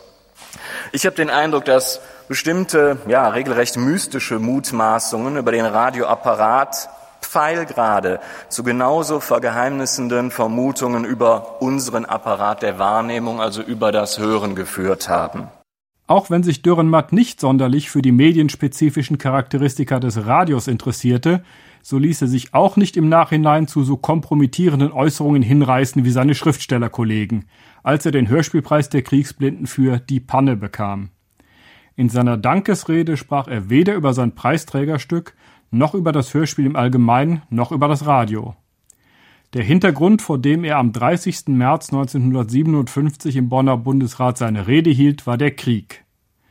Ich habe den Eindruck, dass bestimmte, ja, regelrecht mystische Mutmaßungen über den Radioapparat pfeilgerade zu genauso vergeheimnissenden Vermutungen über unseren Apparat der Wahrnehmung, also über das Hören, geführt haben.
Auch wenn sich Dürrenmatt nicht sonderlich für die medienspezifischen Charakteristika des Radios interessierte, so ließ er sich auch nicht im Nachhinein zu so kompromittierenden Äußerungen hinreißen wie seine Schriftstellerkollegen, als er den Hörspielpreis der Kriegsblinden für Die Panne bekam. In seiner Dankesrede sprach er weder über sein Preisträgerstück noch über das Hörspiel im Allgemeinen, noch über das Radio. Der Hintergrund, vor dem er am dreißigsten März neunzehnhundertsiebenundfünfzig im Bonner Bundesrat seine Rede hielt, war der Krieg.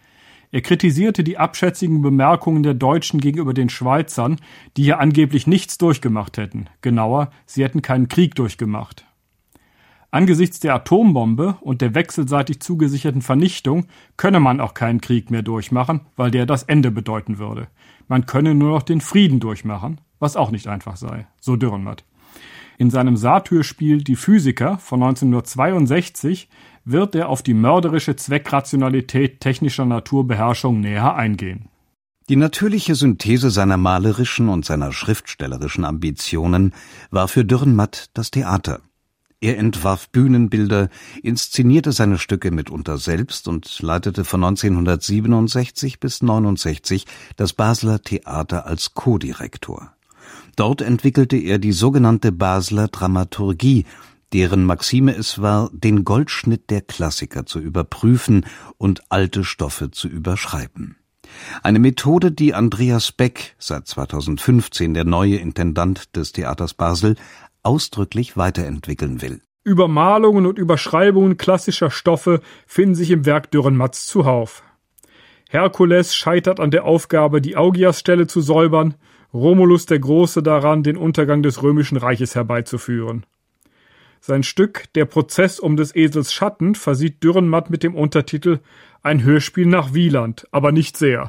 Er kritisierte die abschätzigen Bemerkungen der Deutschen gegenüber den Schweizern, die ja angeblich nichts durchgemacht hätten. Genauer, sie hätten keinen Krieg durchgemacht. Angesichts der Atombombe und der wechselseitig zugesicherten Vernichtung könne man auch keinen Krieg mehr durchmachen, weil der das Ende bedeuten würde. Man könne nur noch den Frieden durchmachen, was auch nicht einfach sei, so Dürrenmatt. In seinem Satyrspiel Die Physiker von neunzehnhundertzweiundsechzig wird er auf die mörderische Zweckrationalität technischer Naturbeherrschung näher eingehen.
Die natürliche Synthese seiner malerischen und seiner schriftstellerischen Ambitionen war für Dürrenmatt das Theater. Er entwarf Bühnenbilder, inszenierte seine Stücke mitunter selbst und leitete von neunzehnhundertsiebenundsechzig bis neunundsechzig das Basler Theater als Co-Direktor. Dort entwickelte er die sogenannte Basler Dramaturgie, deren Maxime es war, den Goldschnitt der Klassiker zu überprüfen und alte Stoffe zu überschreiben. Eine Methode, die Andreas Beck, seit zweitausendfünfzehn der neue Intendant des Theaters Basel, ausdrücklich weiterentwickeln will.
Übermalungen und Überschreibungen klassischer Stoffe finden sich im Werk Dürrenmatts zuhauf. Herkules scheitert an der Aufgabe, die Augiasstelle zu säubern, Romulus der Große daran, den Untergang des Römischen Reiches herbeizuführen. Sein Stück Der Prozess um des Esels Schatten versieht Dürrenmatt mit dem Untertitel Ein Hörspiel nach Wieland, aber nicht sehr.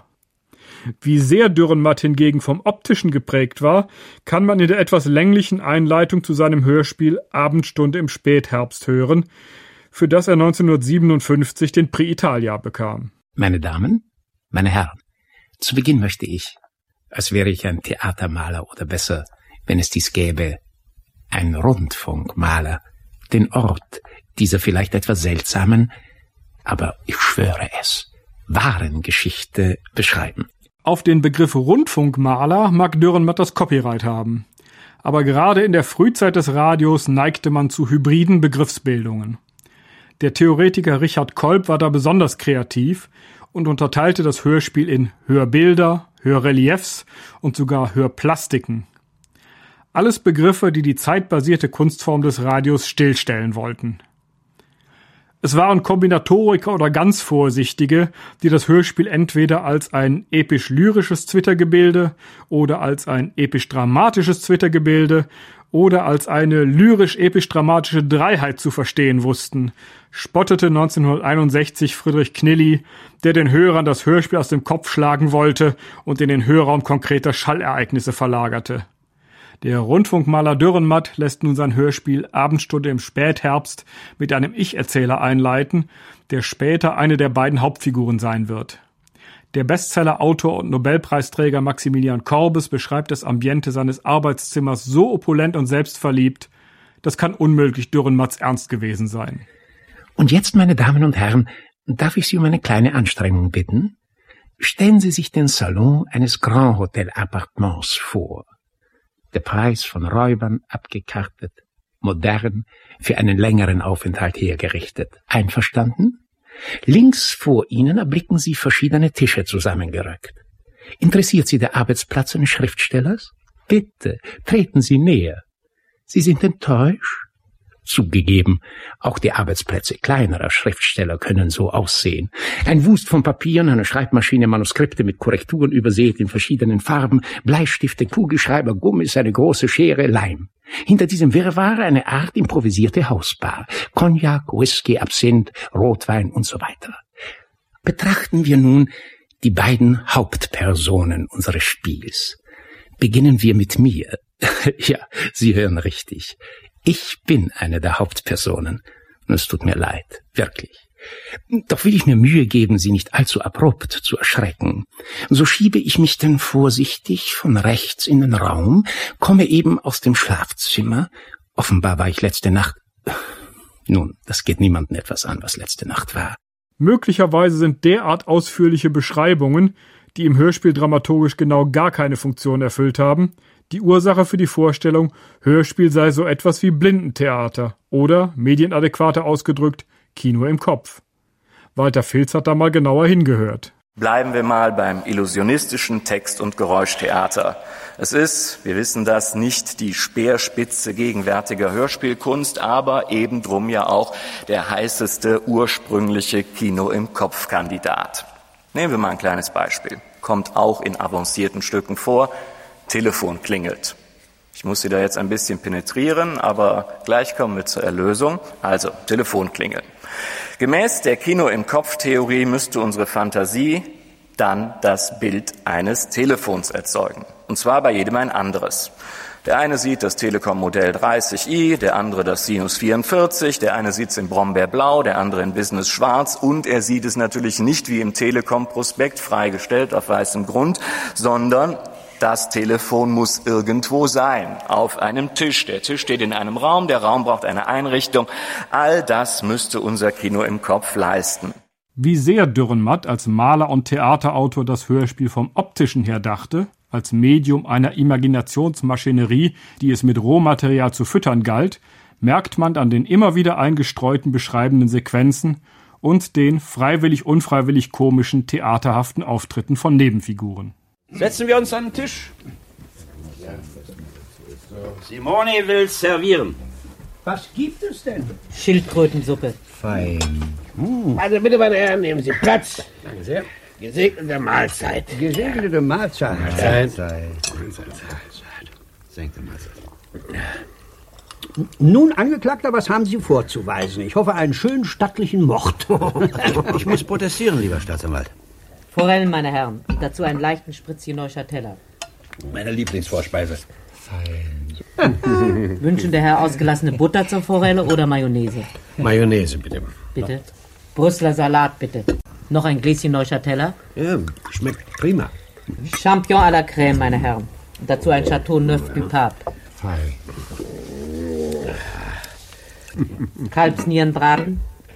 Wie sehr Dürrenmatt hingegen vom Optischen geprägt war, kann man in der etwas länglichen Einleitung zu seinem Hörspiel Abendstunde im Spätherbst hören, für das er neunzehnhundertsiebenundfünfzig den Prix Italia bekam.
Meine Damen, meine Herren, zu Beginn möchte ich, als wäre ich ein Theatermaler oder besser, wenn es dies gäbe, ein Rundfunkmaler, den Ort dieser vielleicht etwas seltsamen, aber ich schwöre es, wahren Geschichte beschreiben.
Auf den Begriff Rundfunkmaler mag Dürrenmatt das Copyright haben. Aber gerade in der Frühzeit des Radios neigte man zu hybriden Begriffsbildungen. Der Theoretiker Richard Kolb war da besonders kreativ und unterteilte das Hörspiel in Hörbilder, Hörreliefs und sogar Hörplastiken. Alles Begriffe, die die zeitbasierte Kunstform des Radios stillstellen wollten. Es waren Kombinatoriker oder ganz Vorsichtige, die das Hörspiel entweder als ein episch-lyrisches Zwittergebilde oder als ein episch-dramatisches Zwittergebilde oder als eine lyrisch-episch-dramatische Dreiheit zu verstehen wussten, spottete neunzehnhunderteinundsechzig Friedrich Knilly, der den Hörern das Hörspiel aus dem Kopf schlagen wollte und in den Hörraum konkreter Schallereignisse verlagerte. Der Rundfunkmaler Dürrenmatt lässt nun sein Hörspiel Abendstunde im Spätherbst mit einem Ich-Erzähler einleiten, der später eine der beiden Hauptfiguren sein wird. Der Bestseller-Autor und Nobelpreisträger Maximilian Korbes beschreibt das Ambiente seines Arbeitszimmers so opulent und selbstverliebt, das kann unmöglich Dürrenmatts Ernst gewesen sein.
Und jetzt, meine Damen und Herren, darf ich Sie um eine kleine Anstrengung bitten? Stellen Sie sich den Salon eines Grand Hotel Appartements vor. Der Preis von Räubern abgekartet, modern, für einen längeren Aufenthalt hergerichtet. Einverstanden? Links vor Ihnen erblicken Sie verschiedene Tische zusammengerückt. Interessiert Sie der Arbeitsplatz eines Schriftstellers? Bitte, treten Sie näher. Sie sind enttäuscht? Zugegeben, auch die Arbeitsplätze kleinerer Schriftsteller können so aussehen. Ein Wust von Papieren, eine Schreibmaschine, Manuskripte mit Korrekturen übersät in verschiedenen Farben, Bleistifte, Kugelschreiber, Gummis, eine große Schere, Leim. Hinter diesem Wirrwarr eine Art improvisierte Hausbar. Cognac, Whisky, Absinth, Rotwein und so weiter. Betrachten wir nun die beiden Hauptpersonen unseres Spiels. Beginnen wir mit mir. Ja, Sie hören richtig. Ich bin eine der Hauptpersonen. Und es tut mir leid, wirklich. Doch will ich mir Mühe geben, Sie nicht allzu abrupt zu erschrecken. So schiebe ich mich denn vorsichtig von rechts in den Raum, komme eben aus dem Schlafzimmer. Offenbar war ich letzte Nacht... Nun, das geht niemandem etwas an, was letzte Nacht war.
Möglicherweise sind derart ausführliche Beschreibungen, die im Hörspiel dramaturgisch genau gar keine Funktion erfüllt haben, die Ursache für die Vorstellung, Hörspiel sei so etwas wie Blindentheater oder, medienadäquater ausgedrückt, Kino im Kopf. Walter Filz hat da mal genauer hingehört.
Bleiben wir mal beim illusionistischen Text- und Geräuschtheater. Es ist, wir wissen das, nicht die Speerspitze gegenwärtiger Hörspielkunst, aber eben drum ja auch der heißeste ursprüngliche Kino im Kopf-Kandidat. Nehmen wir mal ein kleines Beispiel. Kommt auch in avancierten Stücken vor. Telefon klingelt. Ich muss Sie da jetzt ein bisschen penetrieren, aber gleich kommen wir zur Erlösung. Also, Telefon klingeln. Gemäß der Kino-im-Kopf-Theorie müsste unsere Fantasie dann das Bild eines Telefons erzeugen. Und zwar bei jedem ein anderes. Der eine sieht das Telekom Modell dreißig i, der andere das Sinus vierundvierzig, der eine sieht es in Brombeerblau, der andere in Business Schwarz und er sieht es natürlich nicht wie im Telekom-Prospekt freigestellt auf weißem Grund, sondern das Telefon muss irgendwo sein, auf einem Tisch. Der Tisch steht in einem Raum, der Raum braucht eine Einrichtung. All das müsste unser Kino im Kopf leisten.
Wie sehr Dürrenmatt als Maler und Theaterautor das Hörspiel vom Optischen her dachte, als Medium einer Imaginationsmaschinerie, die es mit Rohmaterial zu füttern galt, merkt man an den immer wieder eingestreuten beschreibenden Sequenzen und den freiwillig-unfreiwillig komischen, theaterhaften Auftritten von Nebenfiguren.
Setzen wir uns an den Tisch. Simone will servieren.
Was gibt es denn?
Schildkrötensuppe.
Fein.
Hm. Also bitte, meine Herren, nehmen Sie Platz. Danke sehr. Gesegnete Mahlzeit.
Gesegnete Mahlzeit.
Mahlzeit.
Segnete Mahlzeit.
Nun, Angeklagter, was haben Sie vorzuweisen? Ich hoffe, einen schönen stattlichen Mord.
Ich muss protestieren, lieber Staatsanwalt.
Forellen, meine Herren. Dazu einen leichten Spritzchen Neuchâteller.
Meine Lieblingsvorspeise.
Fein.
Wünschen der Herr ausgelassene Butter zur Forelle oder Mayonnaise?
Mayonnaise, bitte.
Bitte. Brüsseler Salat, bitte. Noch ein Gläschen Neuchâteller?
Ja, schmeckt prima.
Champion à la Crème, meine Herren. Dazu ein Chateau Neuf du Pape.
Fein.
Kalbsnierenbraten?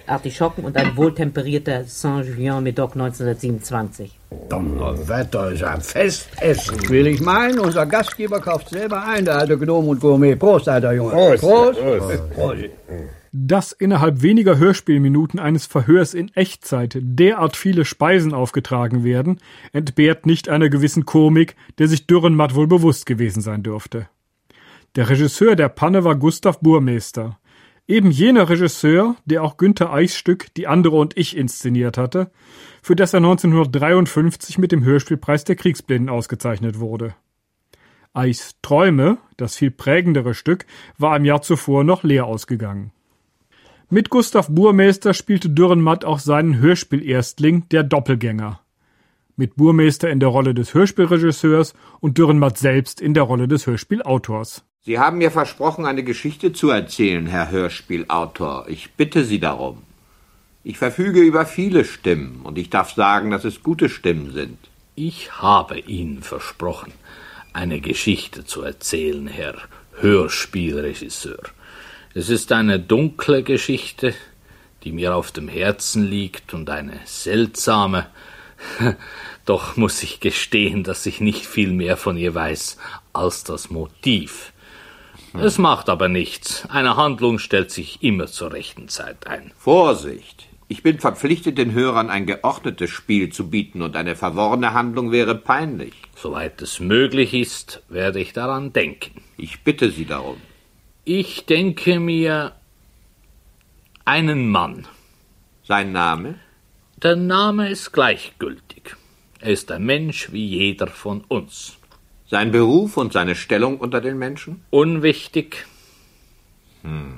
Artischocken und ein wohltemperierter Saint-Julien-Médoc neunzehnhundertsiebenundzwanzig.
Donnerwetter, ist ein Festessen. Will ich meinen, unser Gastgeber kauft selber ein, der alte Gnome und Gourmet. Prost, alter Junge.
Prost.
Prost.
Prost.
Prost.
Dass innerhalb weniger Hörspielminuten eines Verhörs in Echtzeit derart viele Speisen aufgetragen werden, entbehrt nicht einer gewissen Komik, der sich Dürrenmatt wohl bewusst gewesen sein dürfte. Der Regisseur der Panne war Gustav Burmeister. Eben jener Regisseur, der auch Günter Eichs Stück Die andere und ich inszeniert hatte, für das er neunzehnhundertdreiundfünfzig mit dem Hörspielpreis der Kriegsblinden ausgezeichnet wurde. Eichs Träume, das viel prägendere Stück, war im Jahr zuvor noch leer ausgegangen. Mit Gustav Burmeister spielte Dürrenmatt auch seinen Hörspielerstling Der Doppelgänger. Mit Burmeister in der Rolle des Hörspielregisseurs und Dürrenmatt selbst in der Rolle des Hörspielautors.
Sie haben mir versprochen, eine Geschichte zu erzählen, Herr Hörspielautor. Ich bitte Sie darum. Ich verfüge über viele Stimmen und ich darf sagen, dass es gute Stimmen sind.
Ich habe Ihnen versprochen, eine Geschichte zu erzählen, Herr Hörspielregisseur. Es ist eine dunkle Geschichte, die mir auf dem Herzen liegt und eine seltsame. Doch muss ich gestehen, dass ich nicht viel mehr von ihr weiß als das Motiv. Hm. Es macht aber nichts. Eine Handlung stellt sich immer zur rechten Zeit ein.
Vorsicht! Ich bin verpflichtet, den Hörern ein geordnetes Spiel zu bieten und eine verworrene Handlung wäre peinlich.
Soweit es möglich ist, werde ich daran denken.
Ich bitte Sie darum.
Ich denke mir einen Mann.
Sein Name?
Der Name ist gleichgültig. Er ist ein Mensch wie jeder von uns.
Sein Beruf und seine Stellung unter den Menschen?
Unwichtig.
Hm.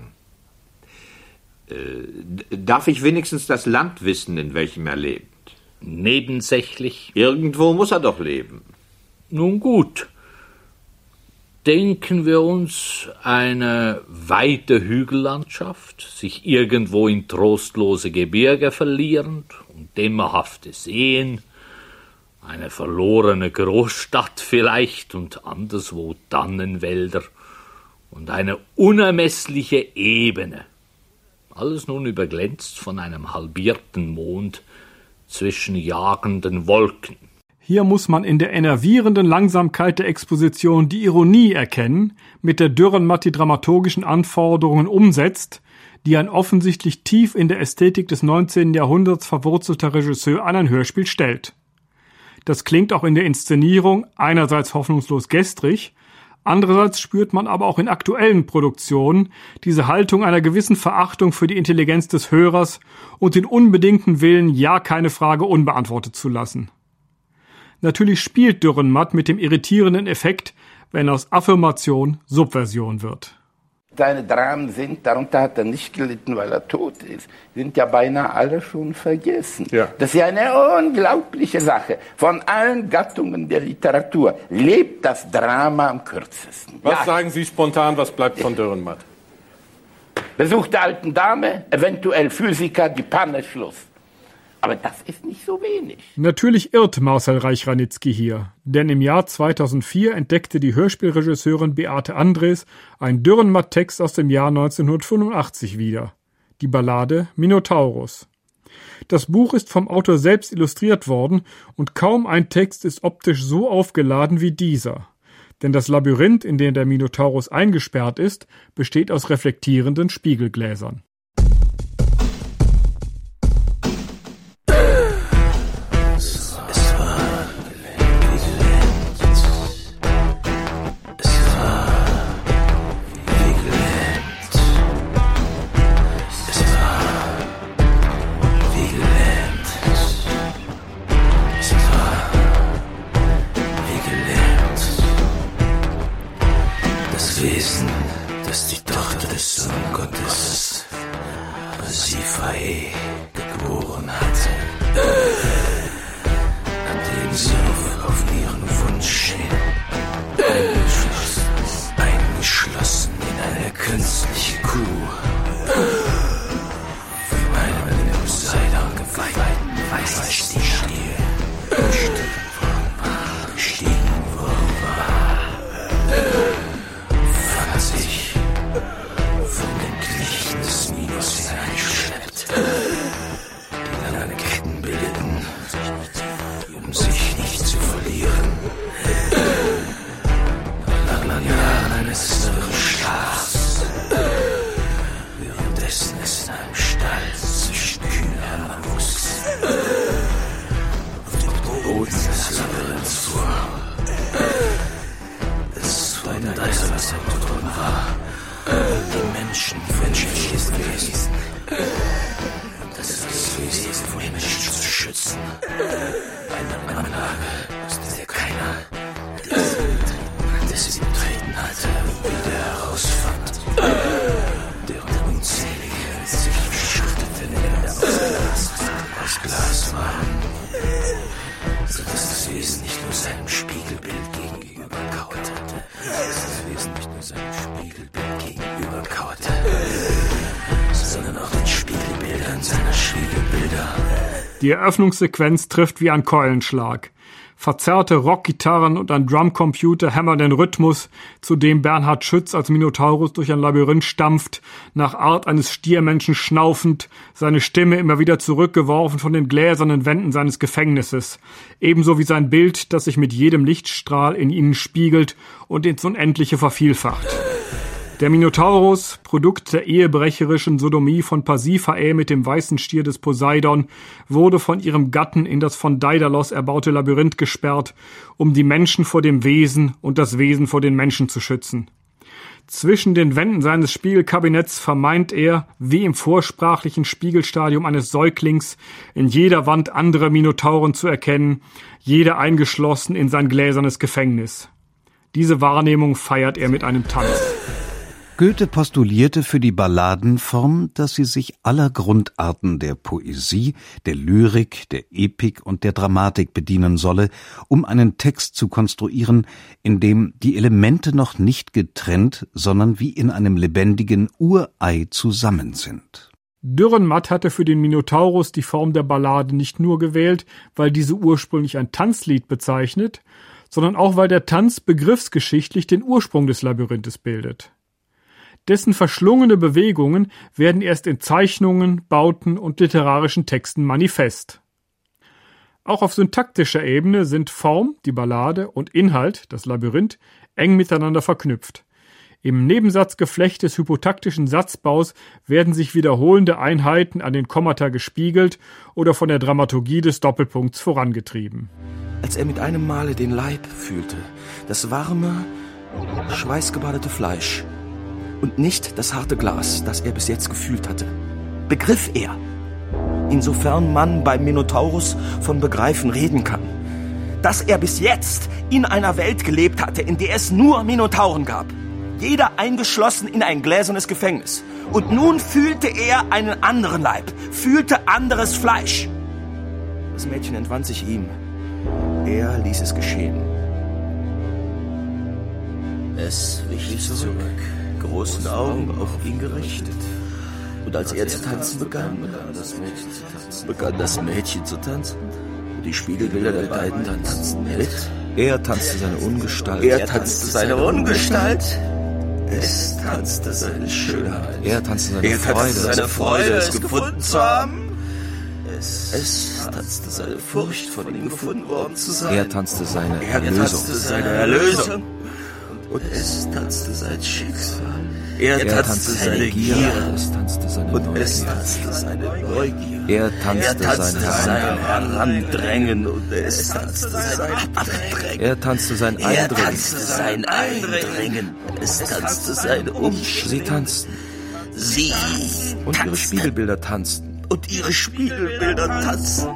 Äh, darf ich wenigstens das Land wissen, in welchem er lebt?
Nebensächlich.
Irgendwo muss er doch leben.
Nun gut. Denken wir uns eine weite Hügellandschaft, sich irgendwo in trostlose Gebirge verlierend und dämmerhafte Seen, eine verlorene Großstadt vielleicht und anderswo Tannenwälder und eine unermessliche Ebene. Alles nun überglänzt von einem halbierten Mond zwischen jagenden Wolken.
Hier muss man in der enervierenden Langsamkeit der Exposition die Ironie erkennen, mit der Dürrenmatt die dramaturgischen Anforderungen umsetzt, die ein offensichtlich tief in der Ästhetik des neunzehnten Jahrhunderts verwurzelter Regisseur an ein Hörspiel stellt. Das klingt auch in der Inszenierung einerseits hoffnungslos gestrig, andererseits spürt man aber auch in aktuellen Produktionen diese Haltung einer gewissen Verachtung für die Intelligenz des Hörers und den unbedingten Willen, ja keine Frage unbeantwortet zu lassen. Natürlich spielt Dürrenmatt mit dem irritierenden Effekt, wenn aus Affirmation Subversion wird.
Seine Dramen sind, darunter hat er nicht gelitten, weil er tot ist, sind ja beinahe alle schon vergessen. Ja. Das ist ja eine unglaubliche Sache. Von allen Gattungen der Literatur lebt das Drama am kürzesten.
Was
ja.
sagen Sie spontan, was bleibt von Dürrenmatt?
Besuch der alten Dame, eventuell Physiker, die Panne, Schluss. Aber das ist nicht so wenig.
Natürlich irrt Marcel Reich-Ranitzky hier, denn im Jahr zweitausendvier entdeckte die Hörspielregisseurin Beate Andres einen Dürrenmatt-Text aus dem Jahr neunzehnhundertfünfundachtzig wieder, die Ballade Minotaurus. Das Buch ist vom Autor selbst illustriert worden und kaum ein Text ist optisch so aufgeladen wie dieser. Denn das Labyrinth, in dem der Minotaurus eingesperrt ist, besteht aus reflektierenden Spiegelgläsern.
Von den Klichten des Minus hineinschleppt. Boden des Labyrinths vor. Es von Deisterwasser drüben war. Die Menschen, menschliches Wesen. Das ist das Wesen vor den Menschen zu schützen. Eine Anlage, aus der keiner, der sie betreten hatte, wieder herausfand. Deren unzählige, sich verschüttete Länder aus Glas, aus Glas waren. Sodass das Wesen nicht nur seinem Spiegelbild gegenüber kauerte. Dass das Wesen nicht nur seinem Spiegelbild gegenüber kauerte, sondern auch den Spiegelbildern seiner Spiegelbilder.
Die Eröffnungssequenz trifft wie ein Keulenschlag. Verzerrte Rockgitarren und ein Drumcomputer hämmern den Rhythmus, zu dem Bernhard Schütz als Minotaurus durch ein Labyrinth stampft, nach Art eines Stiermenschen schnaufend, seine Stimme immer wieder zurückgeworfen von den gläsernen Wänden seines Gefängnisses, ebenso wie sein Bild, das sich mit jedem Lichtstrahl in ihnen spiegelt und ins Unendliche vervielfacht. Der Minotaurus, Produkt der ehebrecherischen Sodomie von Pasiphae mit dem weißen Stier des Poseidon, wurde von ihrem Gatten in das von Daidalos erbaute Labyrinth gesperrt, um die Menschen vor dem Wesen und das Wesen vor den Menschen zu schützen. Zwischen den Wänden seines Spiegelkabinetts vermeint er, wie im vorsprachlichen Spiegelstadium eines Säuglings, in jeder Wand andere Minotauren zu erkennen, jeder eingeschlossen in sein gläsernes Gefängnis. Diese Wahrnehmung feiert er mit einem Tanz.
Goethe postulierte für die Balladenform, dass sie sich aller Grundarten der Poesie, der Lyrik, der Epik und der Dramatik bedienen solle, um einen Text zu konstruieren, in dem die Elemente noch nicht getrennt, sondern wie in einem lebendigen Urei zusammen sind.
Dürrenmatt hatte für den Minotaurus die Form der Ballade nicht nur gewählt, weil diese ursprünglich ein Tanzlied bezeichnet, sondern auch weil der Tanz begriffsgeschichtlich den Ursprung des Labyrinthes bildet. Dessen verschlungene Bewegungen werden erst in Zeichnungen, Bauten und literarischen Texten manifest. Auch auf syntaktischer Ebene sind Form, die Ballade, und Inhalt, das Labyrinth, eng miteinander verknüpft. Im Nebensatzgeflecht des hypotaktischen Satzbaus werden sich wiederholende Einheiten an den Kommata gespiegelt oder von der Dramaturgie des Doppelpunkts vorangetrieben.
Als er mit einem Male den Leib fühlte, das warme, schweißgebadete Fleisch, und nicht das harte Glas, das er bis jetzt gefühlt hatte, begriff er, insofern man beim Minotaurus von Begreifen reden kann, dass er bis jetzt in einer Welt gelebt hatte, in der es nur Minotauren gab, jeder eingeschlossen in ein gläsernes Gefängnis. Und nun fühlte er einen anderen Leib, fühlte anderes Fleisch. Das Mädchen entwand sich ihm. Er ließ es geschehen. Es wich zurück, großen Augen auf ihn gerichtet. Und als er zu tanzen begann, begann das Mädchen zu tanzen. Die Spiegelbilder der beiden tanzten mit. Er tanzte seine Ungestalt. Er tanzte seine Ungestalt. Es tanzte seine Schönheit. Er tanzte seine Freude, seine Freude, es gefunden zu haben. Es, es tanzte seine Furcht, von ihm gefunden worden zu sein. Er tanzte seine er Erlösung. Tanzte seine Erlösung. Und es tanzte sein Schicksal. Er, er tanzte, tanzte seine Gier. Gier. Es tanzte seine und Neugier. Es tanzte seine Neugier. Er tanzte, er tanzte sein Herandrängen. Und es tanzte sein Abdrängen. Er tanzte sein Eindringen. Er tanzte sein Eindringen. Es tanzte seine Umschwingen. Sie tanzten. Sie und tanzten. Ihre Spiegelbilder tanzten. Und ihre Spiegelbilder tanzten.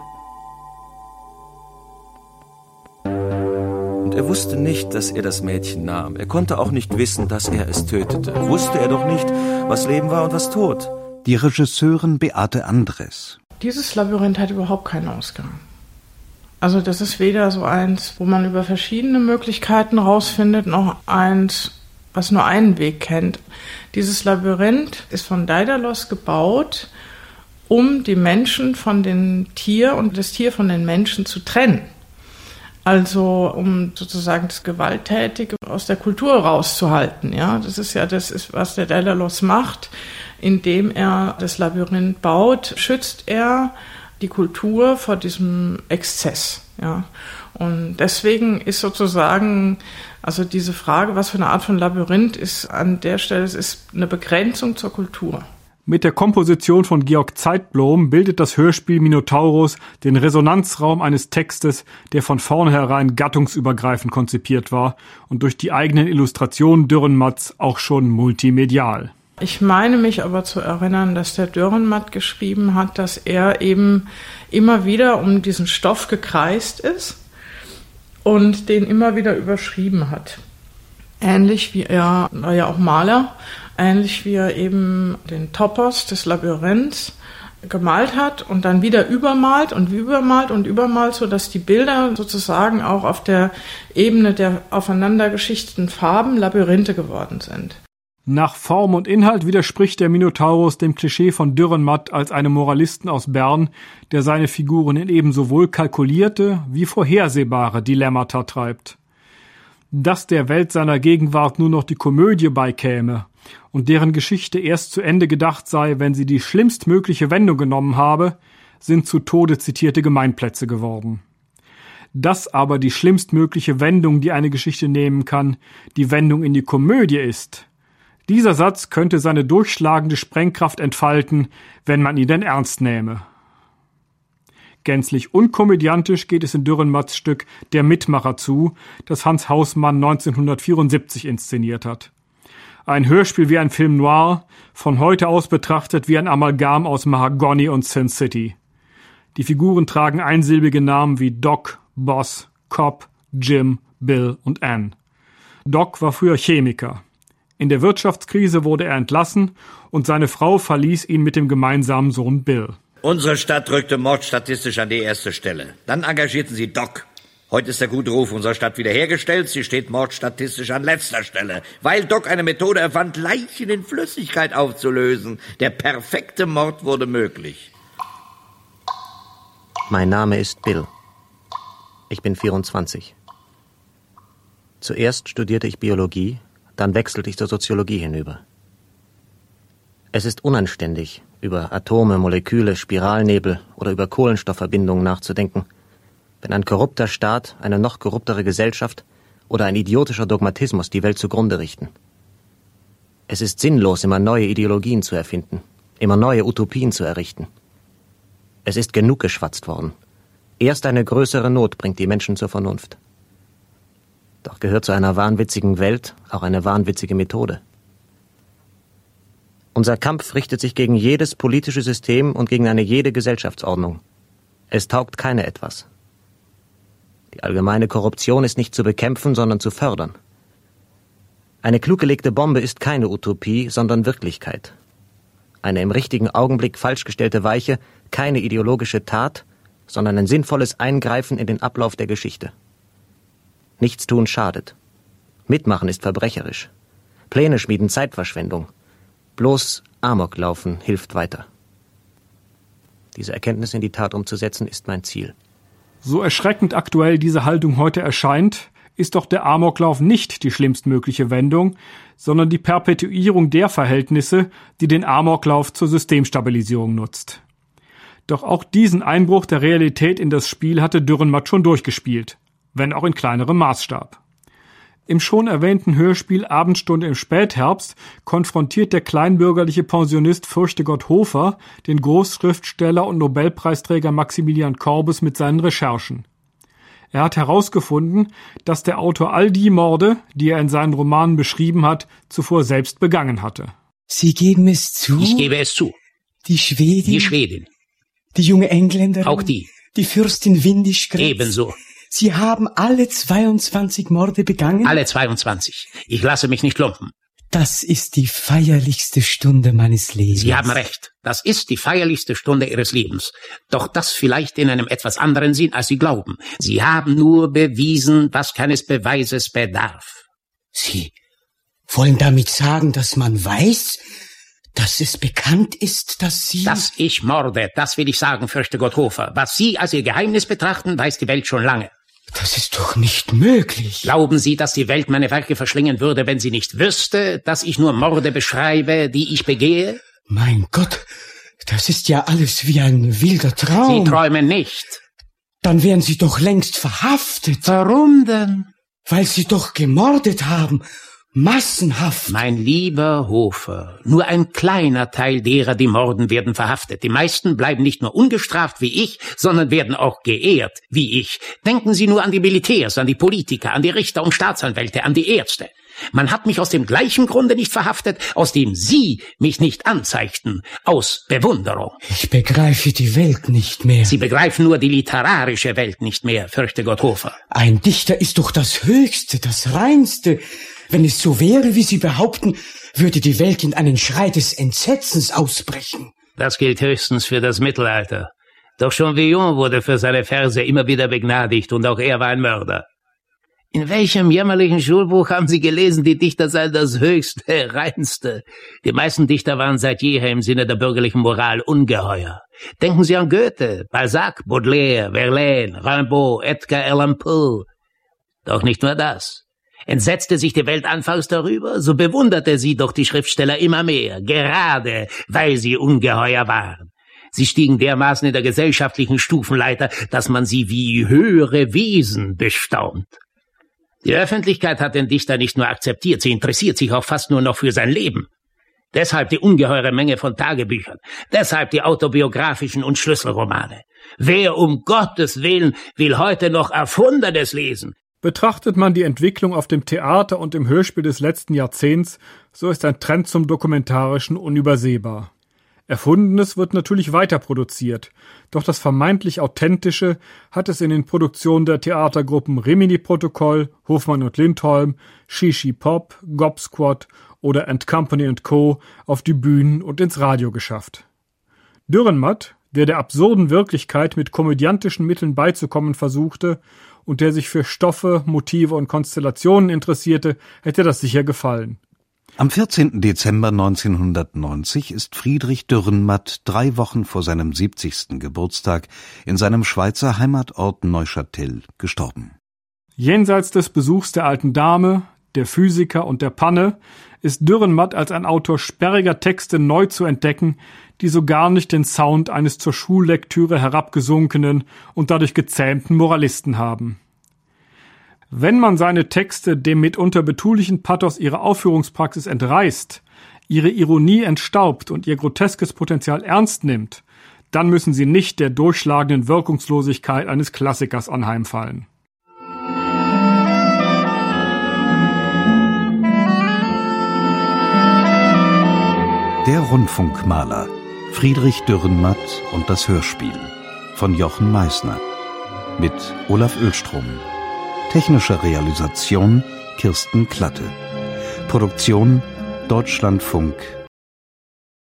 Und er wusste nicht, dass er das Mädchen nahm. Er konnte auch nicht wissen, dass er es tötete. Wusste er doch nicht, was Leben war und was Tod.
Die Regisseurin Beate Andres.
Dieses Labyrinth hat überhaupt keinen Ausgang. Also das ist weder so eins, wo man über verschiedene Möglichkeiten rausfindet, noch eins, was nur einen Weg kennt. Dieses Labyrinth ist von Daidalos gebaut, um die Menschen von dem Tier und das Tier von den Menschen zu trennen. Also um sozusagen das Gewalttätige aus der Kultur rauszuhalten. Ja, das ist ja das, ist, was der Daidalos macht, indem er das Labyrinth baut, schützt er die Kultur vor diesem Exzess. Ja, und deswegen ist sozusagen also diese Frage, was für eine Art von Labyrinth ist an der Stelle, es ist eine Begrenzung zur Kultur.
Mit der Komposition von Georg Zeitblom bildet das Hörspiel Minotaurus den Resonanzraum eines Textes, der von vornherein gattungsübergreifend konzipiert war und durch die eigenen Illustrationen Dürrenmatts auch schon multimedial.
Ich meine mich aber zu erinnern, dass der Dürrenmatt geschrieben hat, dass er eben immer wieder um diesen Stoff gekreist ist und den immer wieder überschrieben hat. Ähnlich wie er, war ja auch Maler, ähnlich wie er eben den Topos des Labyrinths gemalt hat und dann wieder übermalt und übermalt und übermalt, sodass die Bilder sozusagen auch auf der Ebene der aufeinandergeschichteten Farben Labyrinthe geworden sind.
Nach Form und Inhalt widerspricht der Minotaurus dem Klischee von Dürrenmatt als einem Moralisten aus Bern, der seine Figuren in ebenso wohl kalkulierte wie vorhersehbare Dilemmata treibt. Dass der Welt seiner Gegenwart nur noch die Komödie beikäme und deren Geschichte erst zu Ende gedacht sei, wenn sie die schlimmstmögliche Wendung genommen habe, sind zu Tode zitierte Gemeinplätze geworden. Dass aber die schlimmstmögliche Wendung, die eine Geschichte nehmen kann, die Wendung in die Komödie ist, dieser Satz könnte seine durchschlagende Sprengkraft entfalten, wenn man ihn denn ernst nähme. Gänzlich unkomödiantisch geht es in Dürrenmatts Stück Der Mitmacher zu, das Hans Hausmann neunzehnhundertvierundsiebzig inszeniert hat. Ein Hörspiel wie ein Film noir, von heute aus betrachtet wie ein Amalgam aus Mahagony und Sin City. Die Figuren tragen einsilbige Namen wie Doc, Boss, Cop, Jim, Bill und Ann. Doc war früher Chemiker. In der Wirtschaftskrise wurde er entlassen und seine Frau verließ ihn mit dem gemeinsamen Sohn Bill.
Unsere Stadt rückte mordstatistisch an die erste Stelle. Dann engagierten sie Doc. Heute ist der gute Ruf unserer Stadt wiederhergestellt. Sie steht mordstatistisch an letzter Stelle, weil Doc eine Methode erfand, Leichen in Flüssigkeit aufzulösen. Der perfekte Mord wurde möglich.
Mein Name ist Bill. Ich bin vierundzwanzig. Zuerst studierte ich Biologie, dann wechselte ich zur Soziologie hinüber. Es ist unanständig, über Atome, Moleküle, Spiralnebel oder über Kohlenstoffverbindungen nachzudenken, wenn ein korrupter Staat, eine noch korruptere Gesellschaft oder ein idiotischer Dogmatismus die Welt zugrunde richten. Es ist sinnlos, immer neue Ideologien zu erfinden, immer neue Utopien zu errichten. Es ist genug geschwatzt worden. Erst eine größere Not bringt die Menschen zur Vernunft. Doch gehört zu einer wahnwitzigen Welt auch eine wahnwitzige Methode. Unser Kampf richtet sich gegen jedes politische System und gegen eine jede Gesellschaftsordnung. Es taugt keine etwas. Die allgemeine Korruption ist nicht zu bekämpfen, sondern zu fördern. Eine klug gelegte Bombe ist keine Utopie, sondern Wirklichkeit. Eine im richtigen Augenblick falsch gestellte Weiche, keine ideologische Tat, sondern ein sinnvolles Eingreifen in den Ablauf der Geschichte. Nichtstun schadet. Mitmachen ist verbrecherisch. Pläne schmieden Zeitverschwendung. Bloß Amoklaufen hilft weiter. Diese Erkenntnis in die Tat umzusetzen, ist mein Ziel.
So erschreckend aktuell diese Haltung heute erscheint, ist doch der Amoklauf nicht die schlimmstmögliche Wendung, sondern die Perpetuierung der Verhältnisse, die den Amoklauf zur Systemstabilisierung nutzt. Doch auch diesen Einbruch der Realität in das Spiel hatte Dürrenmatt schon durchgespielt, wenn auch in kleinerem Maßstab. Im schon erwähnten Hörspiel Abendstunde im Spätherbst konfrontiert der kleinbürgerliche Pensionist Fürchtegott Hofer den Großschriftsteller und Nobelpreisträger Maximilian Corbus mit seinen Recherchen. Er hat herausgefunden, dass der Autor all die Morde, die er in seinen Romanen beschrieben hat, zuvor selbst begangen hatte.
Sie geben es zu?
Ich gebe es zu.
Die Schwedin?
Die Schwedin.
Die junge Engländerin?
Auch die.
Die Fürstin Windischgrätz?
Ebenso.
Sie haben alle zweiundzwanzig Morde begangen?
Alle zweiundzwanzig. Ich lasse mich nicht lumpen.
Das ist die feierlichste Stunde meines Lebens.
Sie haben recht. Das ist die feierlichste Stunde Ihres Lebens. Doch das vielleicht in einem etwas anderen Sinn, als Sie glauben. Sie haben nur bewiesen, was keines Beweises bedarf.
Sie wollen damit sagen, dass man weiß, dass es bekannt ist, dass Sie...
Dass ich morde, das will ich sagen, Fürchtegott Hofer. Was Sie als Ihr Geheimnis betrachten, weiß die Welt schon lange.
Das ist doch nicht möglich.
Glauben Sie, dass die Welt meine Werke verschlingen würde, wenn sie nicht wüsste, dass ich nur Morde beschreibe, die ich begehe?
Mein Gott, das ist ja alles wie ein wilder Traum.
Sie träumen nicht.
Dann wären Sie doch längst verhaftet.
Warum denn?
Weil Sie doch gemordet haben. Massenhaft.
Mein lieber Hofer, nur ein kleiner Teil derer, die morden, werden verhaftet. Die meisten bleiben nicht nur ungestraft wie ich, sondern werden auch geehrt wie ich. Denken Sie nur an die Militärs, an die Politiker, an die Richter und Staatsanwälte, an die Ärzte. Man hat mich aus dem gleichen Grunde nicht verhaftet, aus dem Sie mich nicht anzeigten, aus Bewunderung.
Ich begreife die Welt nicht mehr.
Sie begreifen nur die literarische Welt nicht mehr, fürchte Gott Hofer.
Ein Dichter ist doch das Höchste, das Reinste. Wenn es so wäre, wie Sie behaupten, würde die Welt in einen Schrei des Entsetzens ausbrechen.
Das gilt höchstens für das Mittelalter. Doch schon Villon wurde für seine Verse immer wieder begnadigt und auch er war ein Mörder. In welchem jämmerlichen Schulbuch haben Sie gelesen, die Dichter seien das Höchste, Reinste? Die meisten Dichter waren seit jeher im Sinne der bürgerlichen Moral ungeheuer. Denken Sie an Goethe, Balzac, Baudelaire, Verlaine, Rimbaud, Edgar Allan Poe. Doch nicht nur das. Entsetzte sich die Welt anfangs darüber, so bewunderte sie doch die Schriftsteller immer mehr, gerade weil sie ungeheuer waren. Sie stiegen dermaßen in der gesellschaftlichen Stufenleiter, dass man sie wie höhere Wesen bestaunt. Die Öffentlichkeit hat den Dichter nicht nur akzeptiert, sie interessiert sich auch fast nur noch für sein Leben. Deshalb die ungeheure Menge von Tagebüchern, deshalb die autobiografischen und Schlüsselromane. Wer um Gottes Willen will heute noch Erfundenes lesen?
Betrachtet man die Entwicklung auf dem Theater und im Hörspiel des letzten Jahrzehnts, so ist ein Trend zum Dokumentarischen unübersehbar. Erfundenes wird natürlich weiter produziert, doch das vermeintlich Authentische hat es in den Produktionen der Theatergruppen Rimini-Protokoll, Hofmann und Lindholm, Shishi Pop, Gob Squad oder And Company and Co. auf die Bühnen und ins Radio geschafft. Dürrenmatt, der der absurden Wirklichkeit mit komödiantischen Mitteln beizukommen versuchte und der sich für Stoffe, Motive und Konstellationen interessierte, hätte das sicher gefallen.
Am vierzehnten Dezember neunzehnhundertneunzig ist Friedrich Dürrenmatt drei Wochen vor seinem siebzigsten Geburtstag in seinem Schweizer Heimatort Neuchâtel gestorben.
Jenseits des Besuchs der alten Dame, der Physiker und der Panne ist Dürrenmatt als ein Autor sperriger Texte neu zu entdecken, die so gar nicht den Sound eines zur Schullektüre herabgesunkenen und dadurch gezähmten Moralisten haben. Wenn man seine Texte dem mitunter betulichen Pathos ihrer Aufführungspraxis entreißt, ihre Ironie entstaubt und ihr groteskes Potenzial ernst nimmt, dann müssen sie nicht der durchschlagenden Wirkungslosigkeit eines Klassikers anheimfallen.
Der Rundfunkmaler Friedrich Dürrenmatt und das Hörspiel von Jochen Meissner mit Olaf Oehlstrom. Technische Realisation Kirsten Klatte. Produktion Deutschlandfunk